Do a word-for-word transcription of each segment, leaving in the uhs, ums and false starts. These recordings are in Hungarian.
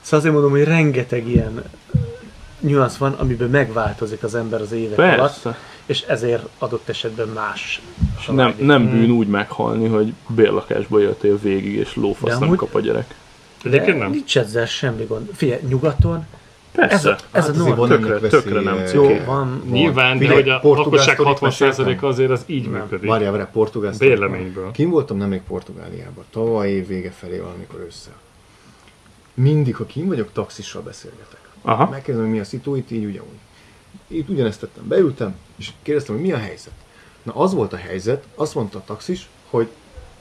Szóval azért mondom, hogy rengeteg ilyen nyuansz van, amiben megváltozik az ember az évek Persze. alatt, és ezért adott esetben más. Nem, nem bűn úgy meghalni, hogy bérlakásba jöttél végig, és lófasz nem kap a gyerek. De nem. Nincs ezzel semmi gond. Figyelj, nyugaton persze. Ez a, ez hát a norm. Tökre, tökre nem jó, van, van. Nyilván, de hogy a lakosság hatvan százaléka azért az így nem működik. Várjál, várjál, portugál Bérleményből. Kim voltam nem még Portugáliában, tavaly év vége felé valamikor össze. Mindig, ha kim vagyok, taxissal beszélgetek. Aha. Megkérdezem, hogy mi a szitu, itt így ugyanúgy. Itt ugyanezt tettem, beültem, és kérdeztem, hogy mi a helyzet. Na az volt a helyzet, azt mondta a taxis, hogy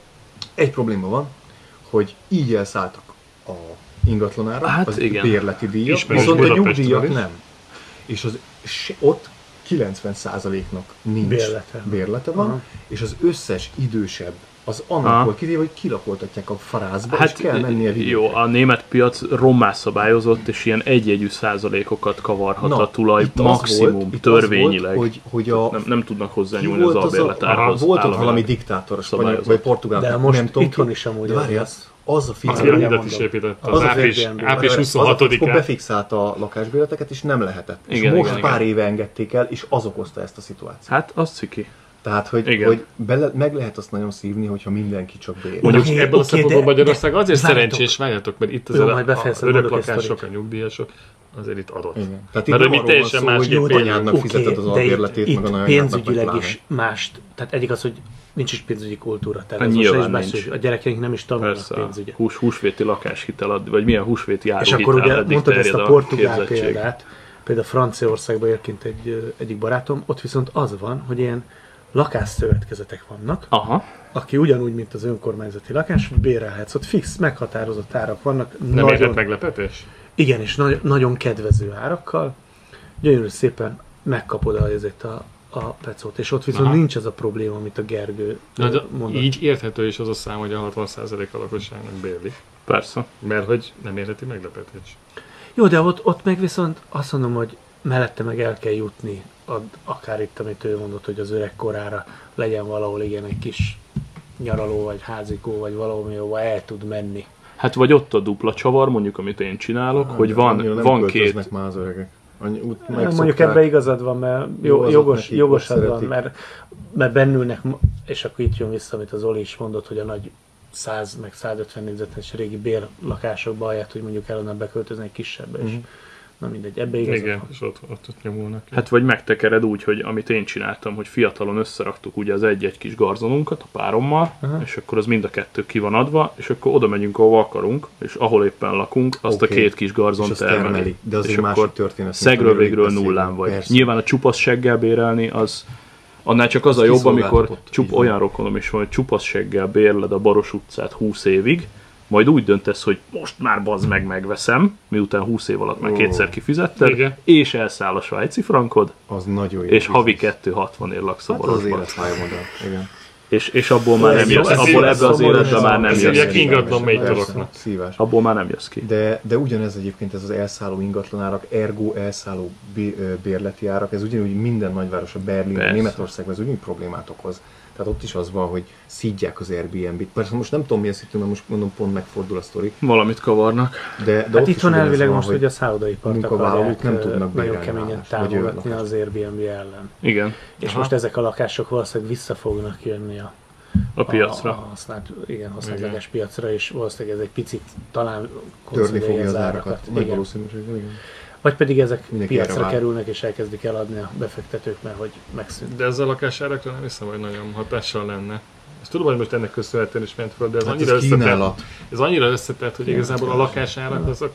egy probléma van, hogy így elszálltak a ingatlanára, hát az igen. bérleti díjak, Ismerős viszont a Budapestről nyugdíjak is. nem. És az, se, ott kilencven százaléknak nincs Bérlete. bérlete van, Aha. és az összes idősebb az annak volt kitéve, hogy kilakoltatják a farászba, Hát és kell mennie vidékre. jó, a német piac rommá szabályozott, és ilyen egyjegyű százalékokat kavarhat Na, a tulaj itt az maximum volt, itt törvényileg. Az volt, hogy, hogy a, nem, nem tudnak ki hozzányúlni az volt az a- albérletárhoz. Volt ott államilag valami diktátor, a spanyol, szabályozott. vagy portugál, De most nem tudom itthon ki. is amúgy De várjál, az. az a A fickó, piramidet is építette az, az április, Airbnb. április az a fickó huszonhatodikán. befixálta a lakásbérleteket, és nem lehetett. És Igen, most igen, pár igen. éve engedték el, és az okozta ezt a szituációt. Hát, az ciki. Tehát, hogy, Igen. hogy bele, meg lehet azt nagyon szívni, hogyha mindenki csak bér. Mondjuk Oké, ebből a oké, szempontból de- Magyarország de azért várjatok. szerencsés, várjatok, mert itt Jó, azért majd a, befejezem, a mondok egy öröklakások, a sztorit. nyugdíjasok azért itt adott. Igen. Tehát Mert itt mi nem arról van teljesen szó, másképp hogy élünk. anyádnak Oké, fizeted az de albérletét, itt, meg a itt nagyanyádnak, meg pénzügyileg pláne. is mást. Tehát egyik az, hogy nincs is pénzügyi kultúra. Tehát Hát ez most nyilván is nincs. beszél, a gyerekeink nem is tanulnak Persze, pénzügyet. hús, húsvéti lakáshitel, ad- vagy milyen húsvéti És járóhitel, akkor ugye eddig mondtad ezt terjed a portugál képzettség. példát, például Franciaországban érként egy, ö, egyik barátom, ott viszont az van, hogy ilyen lakásszövetkezetek vannak, Aha. aki ugyanúgy, mint az önkormányzati lakás, bérelhetsz, ott fix, meghatározott árak vannak. Nem nagyon, érhet meglepetés? Igen, és nagy, nagyon kedvező árakkal, gyönyörű szépen megkapod azért a, a pecót, és ott viszont Aha. nincs ez a probléma, amit a Gergő Na, de mondott. így érthető is az a szám, hogy a hatvan százalék a lakosságnak bérli. Persze. Mert hogy nem érheti meglepetés. Jó, de ott, ott meg viszont azt mondom, hogy mellette meg el kell jutni, ad, akár itt, amit ő mondott, hogy az öreg korára legyen valahol igen egy kis nyaraló, vagy házikó, vagy valami, ahova el tud menni. Hát vagy ott a dupla csavar, mondjuk, amit én csinálok, hogy van, Annyira nem van két... költöznek már az öregek. Annyi, úgy Mondjuk megszokták. ebben igazad van, mert Jó, jó, azok jogos, nekik jogosad ott van, szeretik. mert, mert bennülnek, és akkor itt jön vissza, amit az Oli is mondott, hogy a nagy száz meg százötven négyzetes régi bérlakásokba, ahelyett, hogy mondjuk kellene beköltözni egy kisebbbe, és Mhm. na mindegy, ebbe igazad Igen, van. és ott, ott, ott nyomulnak. Hát vagy megtekered úgy, hogy amit én csináltam, hogy fiatalon összeraktuk ugye az egy-egy kis garzonunkat a párommal, Aha. és akkor az mind a kettő ki van adva, és akkor oda megyünk, ahova akarunk, és ahol éppen lakunk, azt Oké. a két kis És garzon azt termeli. termeli. De az és egy akkor másik történet. mint szegről amiről végről itt beszélünk. nullán vagy. Persze. Nyilván a csupasz seggel bérelni, az annál csak az Az a jobb, amikor kiszolgáltatott, csup, így van. olyan rokonom is van, hogy csupasz seggel bérled a Baros utcát húsz évig, majd úgy döntesz, hogy most már bazd meg megveszem, miután húsz év alatt már Ó. kétszer kifizetted, Igen. és elszáll a svájci frankod, Az nagyon jó. és havi biznisz. kettő hatvanért laksz a Hát az az Barosban. életpályamodell. Igen. És, és abból már nem Ez jössz, jó, ez abból jó, ebbe ez az szomorú, életbe ez már a- nem ez jössz ilyen ki. ingatlan mély Persze, toroknak. szívás. Abból már nem jössz ki. De, de ugyanez egyébként ez az elszálló ingatlanárak, ergo elszálló bé- ö, bérleti árak, ez ugyanúgy minden nagyváros, a Berlin, Persze. Németországban ez ugyanúgy problémát okoz. Tehát ott is az van, hogy szídják az Airbnb-t. Persze most nem tudom mi a szitu, mert most mondom pont megfordul a sztori. Valamit kavarnak. De, de Hát ott is itthon ugyanez elvileg van, most, hogy a szállodaipart munkavállalók akarják nem ö, tudnak nagyon bérelni keményen állást, vagy támogatni lakást. az Airbnb ellen. Igen, És Aha. most ezek a lakások valószínűleg vissza fognak jönni a, a piacra. a, a használt, igen, használtleges piacra, és valószínűleg ez egy picit talán törni konszolidálja fogja az árakat. Nagy Igen. valószínűséggel, igen. Vagy pedig ezek Mindenki erre piacra vár. kerülnek, és elkezdik eladni a befektetők, mert hogy megszűnt. De ez a lakásárakra nem hiszem, hogy nagyon hatással lenne. Ezt tudom, hogy most ennek köszönhetően is ment föl, de ez Hát annyira ez összetett, kínálat. ez annyira összetett, hogy igazából a lakásárak azok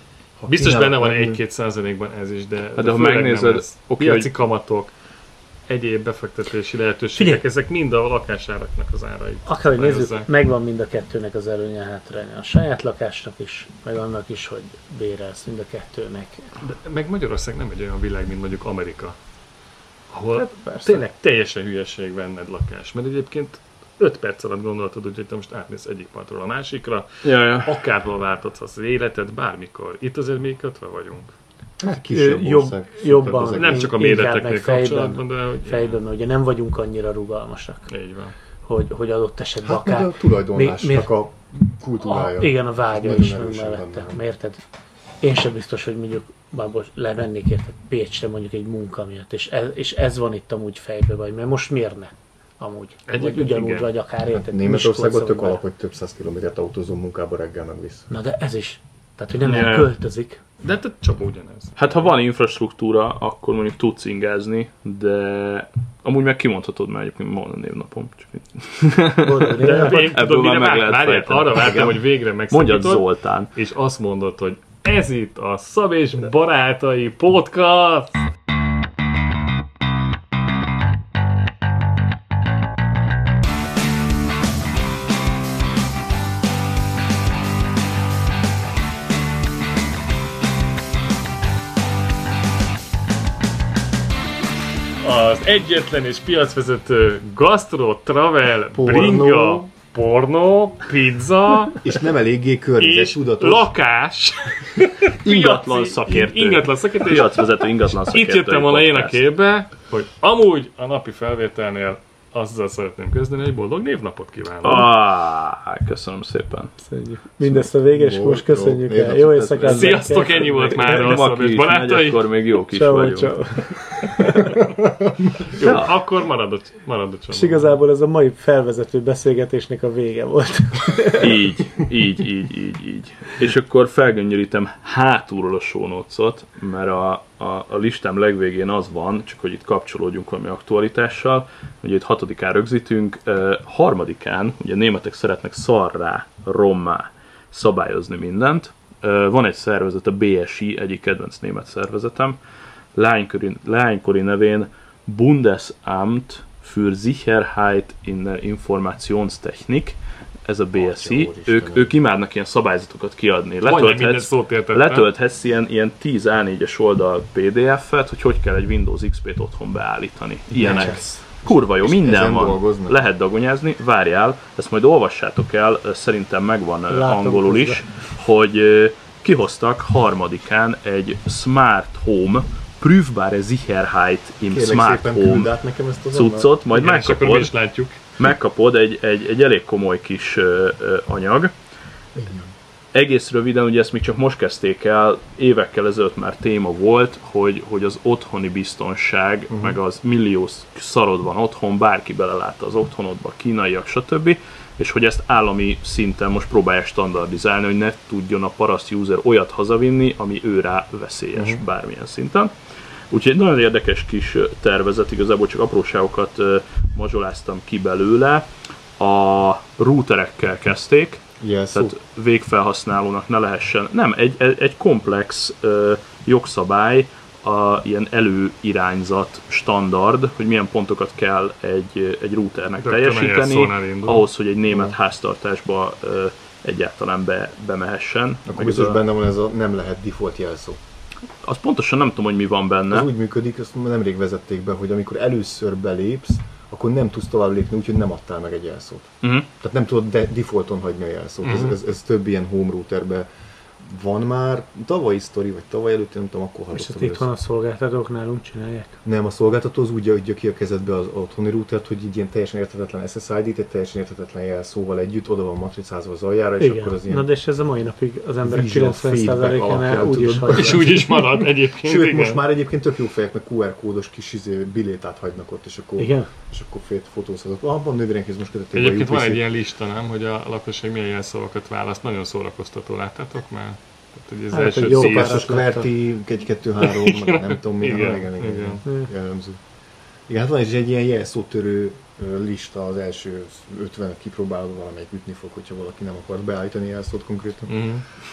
Ha biztos kínálat benne van megül- egy-két százalékban ez is, de, de ha főleg megnézed, nem ez. oké, Piaci hogy- kamatok, egyéb befektetési lehetőségek, Figyelj! ezek mind a lakásáraknak az árai. Akárhogy nézzük, Határozzák. megvan mind a kettőnek az előnye, hátránya. A saját lakásnak is, meg annak is, hogy bérelsz mind a kettőnek. De meg Magyarország nem egy olyan világ, mint mondjuk Amerika, ahol Hát persze. tényleg teljesen hülyeség venned lakás, mert egyébként öt perc alatt gondoltad, hogy te most átmész egyik partról a másikra, Ja, ja. akárhol válthatsz az életed, bármikor. Itt azért még kötve vagyunk. Hát kisebb Jobb- ország. jobban- szuper Nem csak a Inkább méreteknél meg fejben. kapcsolatban, de hogy Fejben, mert ugye nem vagyunk annyira rugalmasak, így van. hogy, hogy adott esetben Hát meg akár... a tulajdonlásnak Mi- mi- a kultúrája. A, igen, a vágya Nagyon is meg erősen mellette. benne van. Érted? én sem biztos, hogy mondjuk már most levennék érted Pécsre mondjuk egy munka miatt, és ez, és ez van itt amúgy fejbe vagy, mert most miért ne? Amúgy. Vagy ugyanúgy igen. vagy akár érted. Németországban tök Miskolcon alap, hogy több száz kilométert autózunk munkába reggel meg vissza. Na de ez is. Tehát, hogy nem Yeah. elköltözik. De hát csak ugyanez. Hát ha van infrastruktúra, akkor mondjuk tudsz ingázni, de amúgy meg kimondhatod már egyébként ma a névnapom. Csak Boldog De névnapot. én Ebből tudom, már mire meg vár, lehet várjál, fejteni. arra vártam, Igen. hogy végre mondjad megszakítod, Zoltán. és azt mondod, hogy ez itt a Szab és Barátai Podcast! Az egyetlen és piacvezető gastro, travel, Pornó. bringa, pornó, pizza És nem eléggé és környezettudatos. lakás. Ingatlan Piaci- szakértő. Ingatlan szakértő. És Piacvezető ingatlan szakértő. itt jöttem volna én a képbe, hogy amúgy a napi felvételnél azzal szeretném kezdeni, hogy boldog névnapot kívánok. Ah, köszönöm szépen. Köszönjük. Mindezt a vége, és Jó, most jó. köszönjük Jó, el. jó, Jó jó. éjszakát! Sziasztok, ennyi volt már a Szab Aki és is megy, Barátai. akkor még jók is Ciao, vagyunk. ciao. Jó, akkor marad a, marad a És csomó. igazából ez a mai felvezető beszélgetésnek a vége volt. Így, így, így, így, így. És akkor felgöngyörítem hátulról a show notes-ot, mert a, a, a listám legvégén az van, csak hogy itt kapcsolódjunk valami aktualitással, hogy itt hatodikán rögzítünk, uh, harmadikán, ugye németek szeretnek szarrá, rommá szabályozni mindent. Uh, van egy szervezet, a bé es i, egyik kedvenc német szervezetem, lánykori, lánykori nevén Bundesamt für Sicherheit in der Informationstechnik, ez a bé es i, Atya, ők, Istenem. ők imádnak ilyen szabályzatokat kiadni. Majdnem minden Letölthetsz, szót értettem. letölthetsz ilyen, ilyen tíz á négyes oldal pé dé ef-et, hogy hogy kell egy Windows iksz pét otthon beállítani. Ilyenek. Yes. Kurva jó, És minden ezen van. dolgoznak? Lehet dagonyázni, várjál, ezt majd olvassátok el, szerintem megvan ö, Látom angolul közben. is, hogy ö, kihoztak harmadikán egy Smart Home, prüfbare Sicherheit im Kérlek Smart szépen Home küld át nekem ezt az oldalt. cuccot, majd Igen, és akkor mi megkapod, is látjuk. megkapod egy, egy, egy elég komoly kis ö, ö, anyag. Egész röviden, ugye ezt még csak most kezdték el, évekkel ezelőtt már téma volt, hogy, hogy az otthoni biztonság, uh-huh. meg az millió szarod van otthon, bárki belelátta az otthonodba, kínaiak, stb. És hogy ezt állami szinten most próbálják standardizálni, hogy ne tudjon a paraszt user olyat hazavinni, ami ő rá veszélyes uh-huh. bármilyen szinten. Úgyhogy egy nagyon érdekes kis ö, tervezet, igazából csak apróságokat ö, mazsoláztam ki belőle. A routerekkel kezdték, Jelszó. tehát végfelhasználónak ne lehessen. Nem, egy, egy, egy komplex ö, jogszabály, a, ilyen előirányzat standard, hogy milyen pontokat kell egy, egy routernek Rögtön a teljesíteni, jelszónál indul. ahhoz, hogy egy német háztartásba ö, egyáltalán be, bemehessen. Akkor Meg biztos ez a, benne van ez a nem lehet default jelszó. azt pontosan nem tudom, hogy mi van benne. Ez úgy működik, ezt nemrég vezették be, hogy amikor először belépsz, akkor nem tudsz tovább lépni, úgyhogy nem adtál meg egy jelszót. Uh-huh. Tehát nem tudod de defaulton hagyni a jelszót. Mhm. Ez, ez, ez több ilyen home routerben van már. Tavalyi sztori, vagy tavaly előtt, nem tudom, akkor És hallottam. ezt itthon a szolgáltatók nálunk csinálják. Nem, a szolgáltató az úgy adja ki a kezedbe az otthoni routert, hogy így ilyen teljesen érthetetlen es es i dé-t, egy teljesen érthetetlen jelszóval együtt, oda van matricázva az aljára, és Igen. akkor az ilyen Na de és ez a mai napig az emberek visual kilencven százalékánál feedback úgy is alapján hagyja. És úgy is marad egyébként. Sőt, igen. most már egyébként tök jó fejek, meg kú er kódos kis izé, bilétát hagynak ott, és akkor, Igen? és akkor fét fotózhatok. Abban nővéremhez most kötötték Egyébként a van u pé cé. egy ilyen lista, nem, hogy a lakosság milyen jelszavakat választ. Nagyon szórakoztató, láttátok már? Tehát, hogy az Hát, első hogy jó tíz- pár- Szokásos kverti, egy kettő három, meg nem tudom mi, Igen, igen, igen, igen, igen. igen. Jellemző. Igen, hát van is egy ilyen jelszótörő ö, lista, az első ötven kipróbálva valamelyik ütni fog, hogyha valaki nem akar beállítani jelszót konkrétan. Mhm.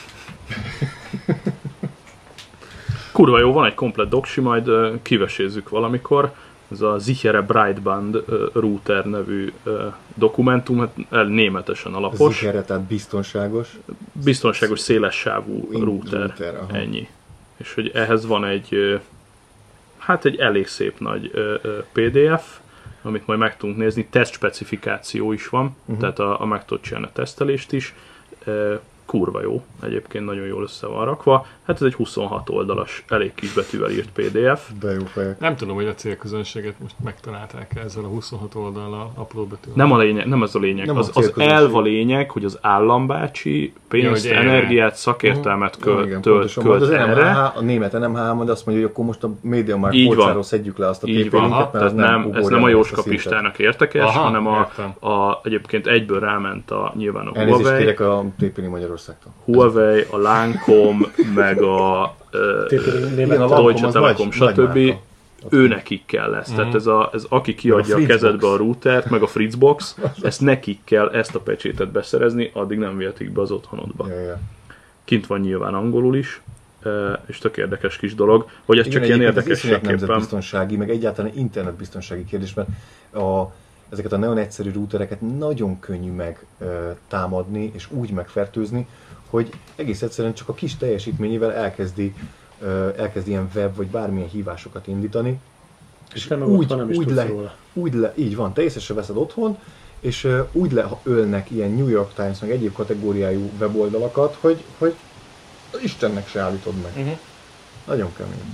Kurva jó, van egy komplet doksi, majd ö, kivesézzük valamikor. Ez a Sichere Breitband ö, router nevű ö, dokumentum, hát el, németesen alapos. Zichere, tehát biztonságos. Biztonságos szélessávú In- router, router, aha. ennyi. És hogy ehhez van egy, ö, hát egy elég szép nagy ö, ö, pé dé ef, amit majd meg tudunk nézni, tesztspecifikáció is van, uh-huh. tehát a, a meg tudod csinálni a tesztelést is. Ö, kurva jó, egyébként nagyon jól össze van rakva. Hát ez egy huszonhat oldalas, elég kis betűvel írt pé dé ef. De jó fejek. Nem tudom, hogy a célközönséget most megtalálták ezzel a huszonhat oldallal apró betűvel. Nem a lényeg, nem ez a lényeg. Nem a az, az célközönség. elv a lényeg, hogy az állambácsi pénzt, Ja, hogy energiát, szakértelmet Ja, költ, igen, tölt, pontosan. Majd költ az erre. en em há, a német en em há majd azt mondja, hogy akkor most a MediaMarkt Így van. polcáról szedjük le azt a Így van, té pé-linket, mert tehát az nem, ez ugorja nem a meg Jóska ezt szintet. Pistának értekes, Aha, hanem a, értem. a, egyébként egyből ráment a, nyilván a Elnézést Huawei, kérek a té pé-link Magyarországtól. Huawei, a Lancome, meg a uh, Igen, a Deutsche Lancome az Telekom, nagy- nagy stb. márka. Ő nekik kell lesz. Mhm. Tehát ez, a, ez aki kiadja a Fritzbox. kezedbe a routert, meg a Fritzbox, ezt nekik kell ezt a pecsétet beszerezni, addig nem vihetik be az otthonodba. Ja, ja. Kint van nyilván angolul is, eh, és tök érdekes kis dolog, hogy ez Igen, csak ilyen egyébként ez iszonyat érdekességképpen. nemzetbiztonsági, meg egyáltalán internetbiztonsági kérdésben a, ezeket a nagyon egyszerű routereket nagyon könnyű meg ö, támadni és úgy megfertőzni, hogy egész egyszerűen csak a kis teljesítményével elkezdi, ö, elkezdi ilyen web vagy bármilyen hívásokat indítani. És te meg otthon nem is úgy tudsz le, róla. úgy le, így van, te észre se veszed otthon, és ö, úgy leölnek ilyen New York Times meg egyéb kategóriájú weboldalakat, hogy, hogy Istennek se állítod meg. Uh-huh. Nagyon kemény.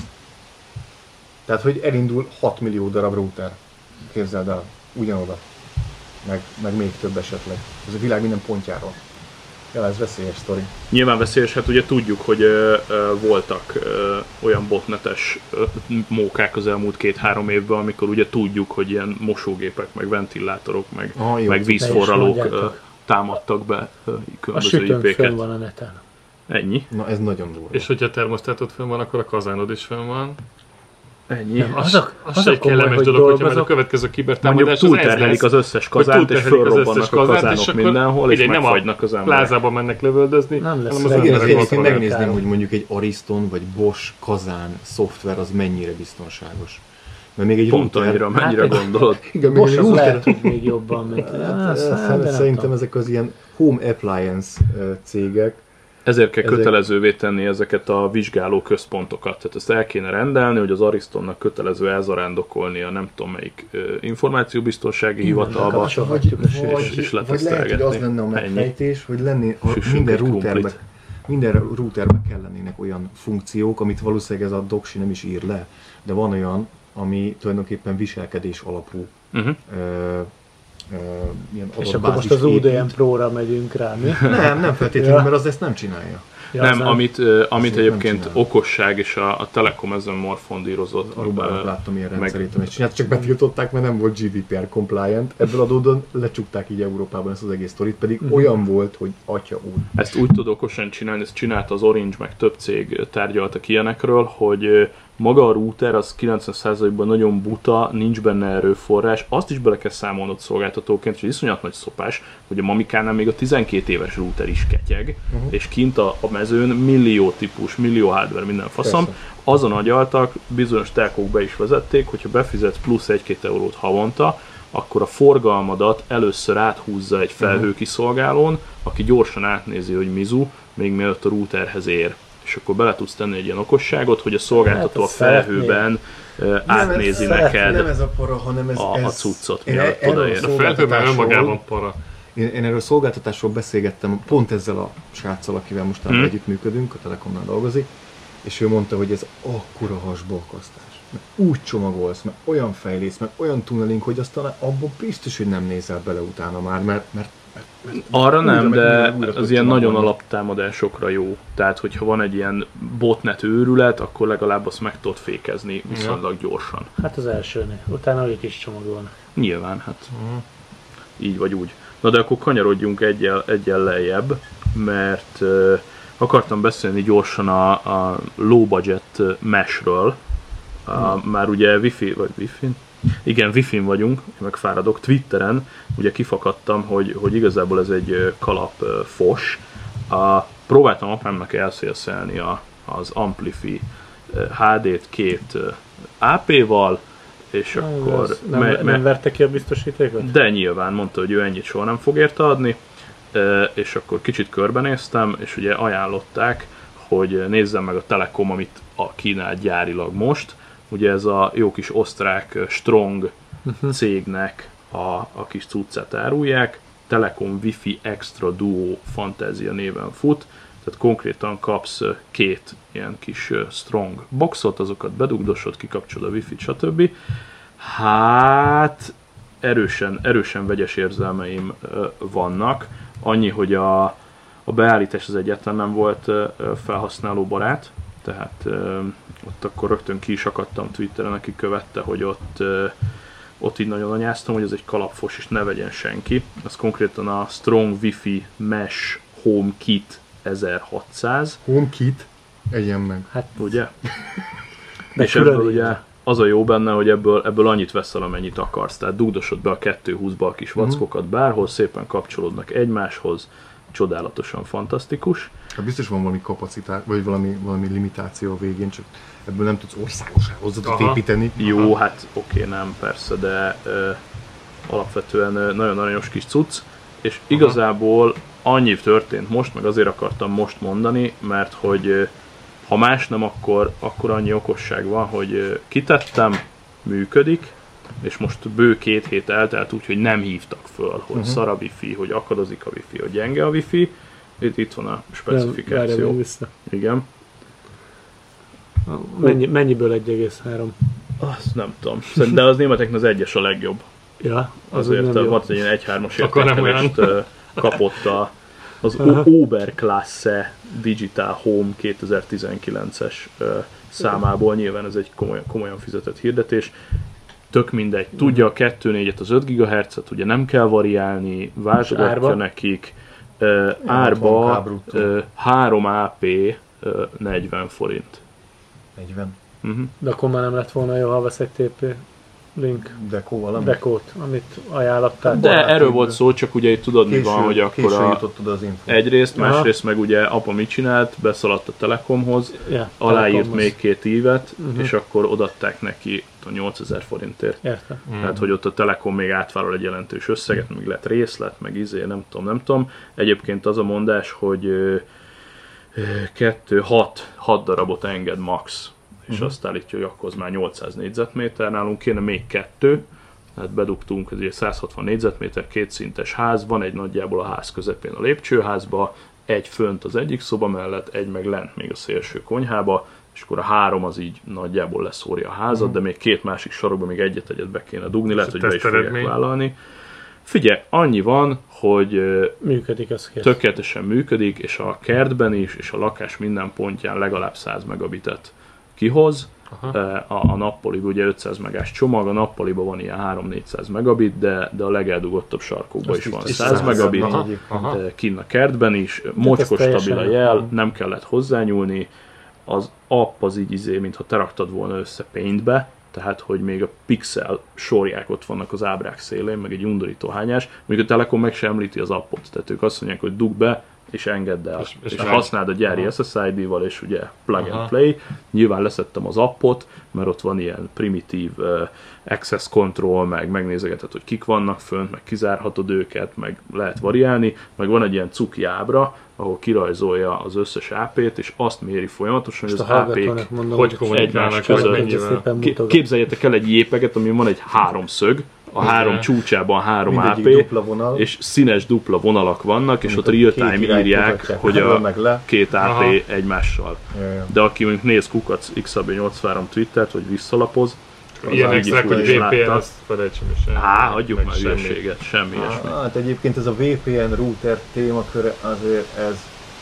Tehát, hogy elindul hat millió darab router. Képzeld el, ugyanoda. Meg, meg még több esetleg. Ez a világ minden pontjáról. Ja, ez veszélyes sztori. Nyilván veszélyes, hát ugye tudjuk, hogy ö, ö, voltak ö, olyan botnetes ö, mókák az elmúlt két-három évben, amikor ugye tudjuk, hogy ilyen mosógépek, meg ventilátorok, meg, Ah, jó. meg vízforralók ö, mondjátok. támadtak be ö, A különböző sütőn i fönn péket. van a neten. Ennyi. Na, ez nagyon durva. És hogyha a termosztátod fönn van, akkor a kazánod is fönn van. Ennyi. Nem, Az, az a, Az, az se a egy komoly, kellemes hogy dolog, hogyha majd a dolgozok. következő mondjuk kibertámadás az ez túlterhelik lesz, az összes hogy kazánt, és túlterhelik az fölrobbannak összes a kazánt, kazánok akkor mindenhol, és figyelj, nem a megfagynak az emberek. plázába mennek lövöldözni, Nem lesz hanem az rá. Igen, az emberek egyébként otthon megnézném, Károm. hogy mondjuk egy Ariston vagy Bosch kazán szoftver az mennyire biztonságos. Mert még egy Pont router- annyira, mennyire Hát egy- gondolod. Igen, még Most egy az router- lehet, hogy még jobban, mint... Hát, Hát, eh, hát, de nem szerintem tudom. ezek az ilyen home appliance eh, cégek. Ezért kell Ezek- kötelezővé tenni ezeket a vizsgáló központokat. Tehát ezt el kéne rendelni, hogy az Aristonnak kötelező elzarándokolnia nem tudom melyik ö, információbiztonsági hivatalba. kapcsolhatjuk a és- sűrűt. és vagy lehet, hogy letesztelgetni. az lenne a Ennyi. megfejtés, hogy lenné, ha Süssünk minden egy routerbe, krumplit. minden routerbe kellenének olyan funkciók, amit valószínűleg ez a doksi nem is ír le, de van olyan, ami tulajdonképpen viselkedés alapú Uh-huh. ö, ö, ilyen És akkor adatbázis most az u dé em épít. Pro-ra megyünk rá, mi? Nem, nem feltétlenül, Ja. mert az ezt nem csinálja. Ja, Nem, az amit, ö, amit nem egyébként csinálom. okosság és a, a Telekom ezen morfondírozott. Arubának ö, láttam ilyen meg- rendszerét, amit csinált, csak betiltották, mert nem volt gé dé pé er compliant. Ebből adódóan lecsukták így Európában ezt az egész sztorit, pedig Mhm. olyan volt, hogy atya úr. Ezt úgy tud okosan csinálni, ezt csinálta az Orange, meg több cég tárgyaltak ilyenekről, hogy ö, maga a router az kilencven százalékban nagyon buta, nincs benne erőforrás, azt is bele kell számolnod szolgáltatóként, és iszonyat nagy szopás, hogy a Mamikánál még a tizenkét éves router is ketyeg, uh-huh. és kint a, a mezőn millió típus, millió hardware, minden faszom. Persze. Azon agyaltak, bizonyos telkók be is vezették, hogyha befizetsz plusz egy-két eurót havonta, akkor a forgalmadat először áthúzza egy felhőkiszolgálón, aki gyorsan átnézi, hogy mizu, még mielőtt a routerhez ér. És akkor bele tudsz tenni egy ilyen okosságot, hogy a szolgáltató a Hát, ezt szeretném. felhőben ö, átnézi nem ez, neked Nem ez a para, hanem ez... a- ez a cuccot, Én mielőtt erről odaér. a A felhőben szolgáltatásról- önmagában para. Én, én erről a szolgáltatásról beszélgettem pont ezzel a sráccal, akivel mostanában Hmm. együttműködünk, a Telekomnál dolgozik, és ő mondta, hogy ez akkora hasbalkasztás. Meg úgy csomagolsz, meg olyan fejlész, meg olyan tunneling, hogy aztán abban biztos, hogy nem nézel bele utána már, mert, mert, mert Arra újra nem, meg de újra, újra az tudod ilyen nagyon csomagolni. alaptámadásokra jó. Tehát, hogyha van egy ilyen botnet őrület, akkor legalább azt meg tudod fékezni viszonylag gyorsan. Hát az elsőnél. Utána ők is csomagolnak. Nyilván, hát így vagy úgy. Na de akkor kanyarodjunk egyel, egyel lejjebb, mert uh, akartam beszélni gyorsan a, a low budget meshről. Uh, már ugye wifi, vagy wifi-n? Igen, wifi-n vagyunk, én meg fáradok. Twitteren ugye kifakadtam, hogy, hogy igazából ez egy ö, kalap uh, fos. Uh, próbáltam apámnak elszélszelni a, az Amplify uh, há dét két uh, á pé-val, és akkor... Ez nem, me- me- nem verte ki a biztosítékot? de nyilván mondta, hogy ő ennyit soha nem fog érte adni, e, és akkor kicsit körbenéztem, és ugye ajánlották, hogy nézzem meg a Telekom, amit a kínál gyárilag most. Ugye ez a jó kis osztrák Strong cégnek a, a kis cuccát árulják, Telekom Wi-Fi Extra Duo Fantasia néven fut, tehát konkrétan kapsz két ilyen kis strong boxot, azokat bedugdosod, kikapcsolod a Wi-Fi-t, stb. Hát erősen, erősen vegyes érzelmeim vannak, annyi, hogy a, a beállítás az egyáltalán nem volt felhasználóbarát, tehát ott akkor rögtön ki is akadtam Twitteren, aki követte, hogy ott ott így nagyon anyáztam, hogy ez egy kalapfos, és ne vegyen senki. Ez konkrétan a Strong Wi-Fi Mesh Home Kit ezerhatszáz. Home Kit? Egyen meg. Hát, ugye? És ebből ugye az a jó benne, hogy ebből, ebből annyit veszel, amennyit akarsz. Tehát dugdosod be a kettőhúszba a kis vackokat bárhol, szépen kapcsolódnak egymáshoz, csodálatosan fantasztikus. Hát biztos van valami kapacitás, vagy valami, valami limitáció a végén, csak ebből nem tudsz országos hálózatot építeni. Jó, hát oké, nem, persze, de ö, alapvetően ö, nagyon aranyos kis cucc, és aha. Igazából annyi történt most, meg azért akartam most mondani, mert hogy ö, ha más nem, akkor, akkor annyi okosság van, hogy ö, kitettem, működik, és most bő két hét eltelt úgy, hogy nem hívtak föl, hogy uh-huh. szar a wifi, hogy akadozik a wifi, hogy gyenge a wifi. Itt, itt van a specifikáció. Vissza. Igen. Mennyi, mennyiből egy egész három? Azt nem tudom. De az németeknek az egyes a legjobb. Ja, az azért volt egy ilyen egy hármas értékelést kapott a, az Oberklasse Digital Home kétezer-tizenkilences számából. Nyilván ez egy komolyan, komolyan fizetett hirdetés. Tök mindegy. Tudja a kettő négyet, az öt gigahertzet, ugye nem kell variálni, váltogatja nekik. Uh, árba uh, három á pé uh, negyven forint. negyven? Uh-huh. De akkor már nem lett volna jó, ha vesz egy té pé Link Dekó valami? Dekót, amit ajánlottál. De erről volt szó, csak ugye itt tudod késő, mi van, hogy akkor a... az info. Egyrészt, másrészt meg ugye apa mit csinált, beszaladt a Telekomhoz, yeah, aláírt Telekomhoz. Még két évet, uh-huh. és akkor odatták neki a nyolcezer forintért. Érte. Mm. Tehát, hogy ott a Telekom még átvállal egy jelentős összeget, még lett részlet, meg izé, nem tudom, nem tudom. Egyébként az a mondás, hogy kettő, hat, hat darabot enged max, és uh-huh. azt állítja, hogy akkor az már nyolcszáz négyzetméter, nálunk kéne még kettő, tehát bedugtunk, ez egy száz hatvan négyzetméter, kétszintes ház, van egy nagyjából a ház közepén a lépcsőházba, egy fönt az egyik szoba mellett, egy meg lent még a szélső konyhába, és akkor a három az így nagyjából leszórja a házat, uh-huh. de még két másik sarokban még egyet-egyet be kéne dugni, lehet, hogy be is fogják vállalni. Figyelj, annyi van, hogy működik, az tökéletesen működik, és a kertben is, és a lakás minden pontján legalább száz megabitet kihoz. A, a nappaliban ugye ötszáz megás csomag, a nappaliban van ilyen három-négyszáz megabit, de, de a legeldugottabb sarkokban is van száz megabit, kinn a kertben is, mocskos stabil a jel, nem kellett hozzányúlni, az app az így izé, mintha te raktad volna össze Paintbe, tehát hogy még a pixel sorják ott vannak az ábrák szélén, meg egy undorító hányás, még a Telekom meg sem említi az appot, tehát ők azt mondják, hogy dugd be, és engedd el, és, és, és használd a gyári es es i dé-val, és ugye plug aha. and play. Nyilván leszettem az appot, mert ott van ilyen primitív uh, access control, meg megnézegeted, hogy kik vannak fönt, meg kizárhatod őket, meg lehet variálni, meg van egy ilyen cuki ábra, ahol kirajzolja az összes á pét, és azt méri folyamatosan, hogy az á pék hogy kommunikálnak között. Képzeljétek el egy jépeget, ami van egy háromszög, a három igen. csúcsában három á pé, és színes dupla vonalak vannak, és ott real-time írják, hogy a két á pé aha. egymással. Jaj. De aki mondjuk néz kukac iksz á bé nyolcvanhárom Twittert, vagy visszalapoz, ilyen extrák, hogy vé pé en, azt felejtsem is semmi. Á, hagyjuk már hülyeséget, semmi ilyesmi. Hát egyébként ez a vé pé en router témaköre, azért ez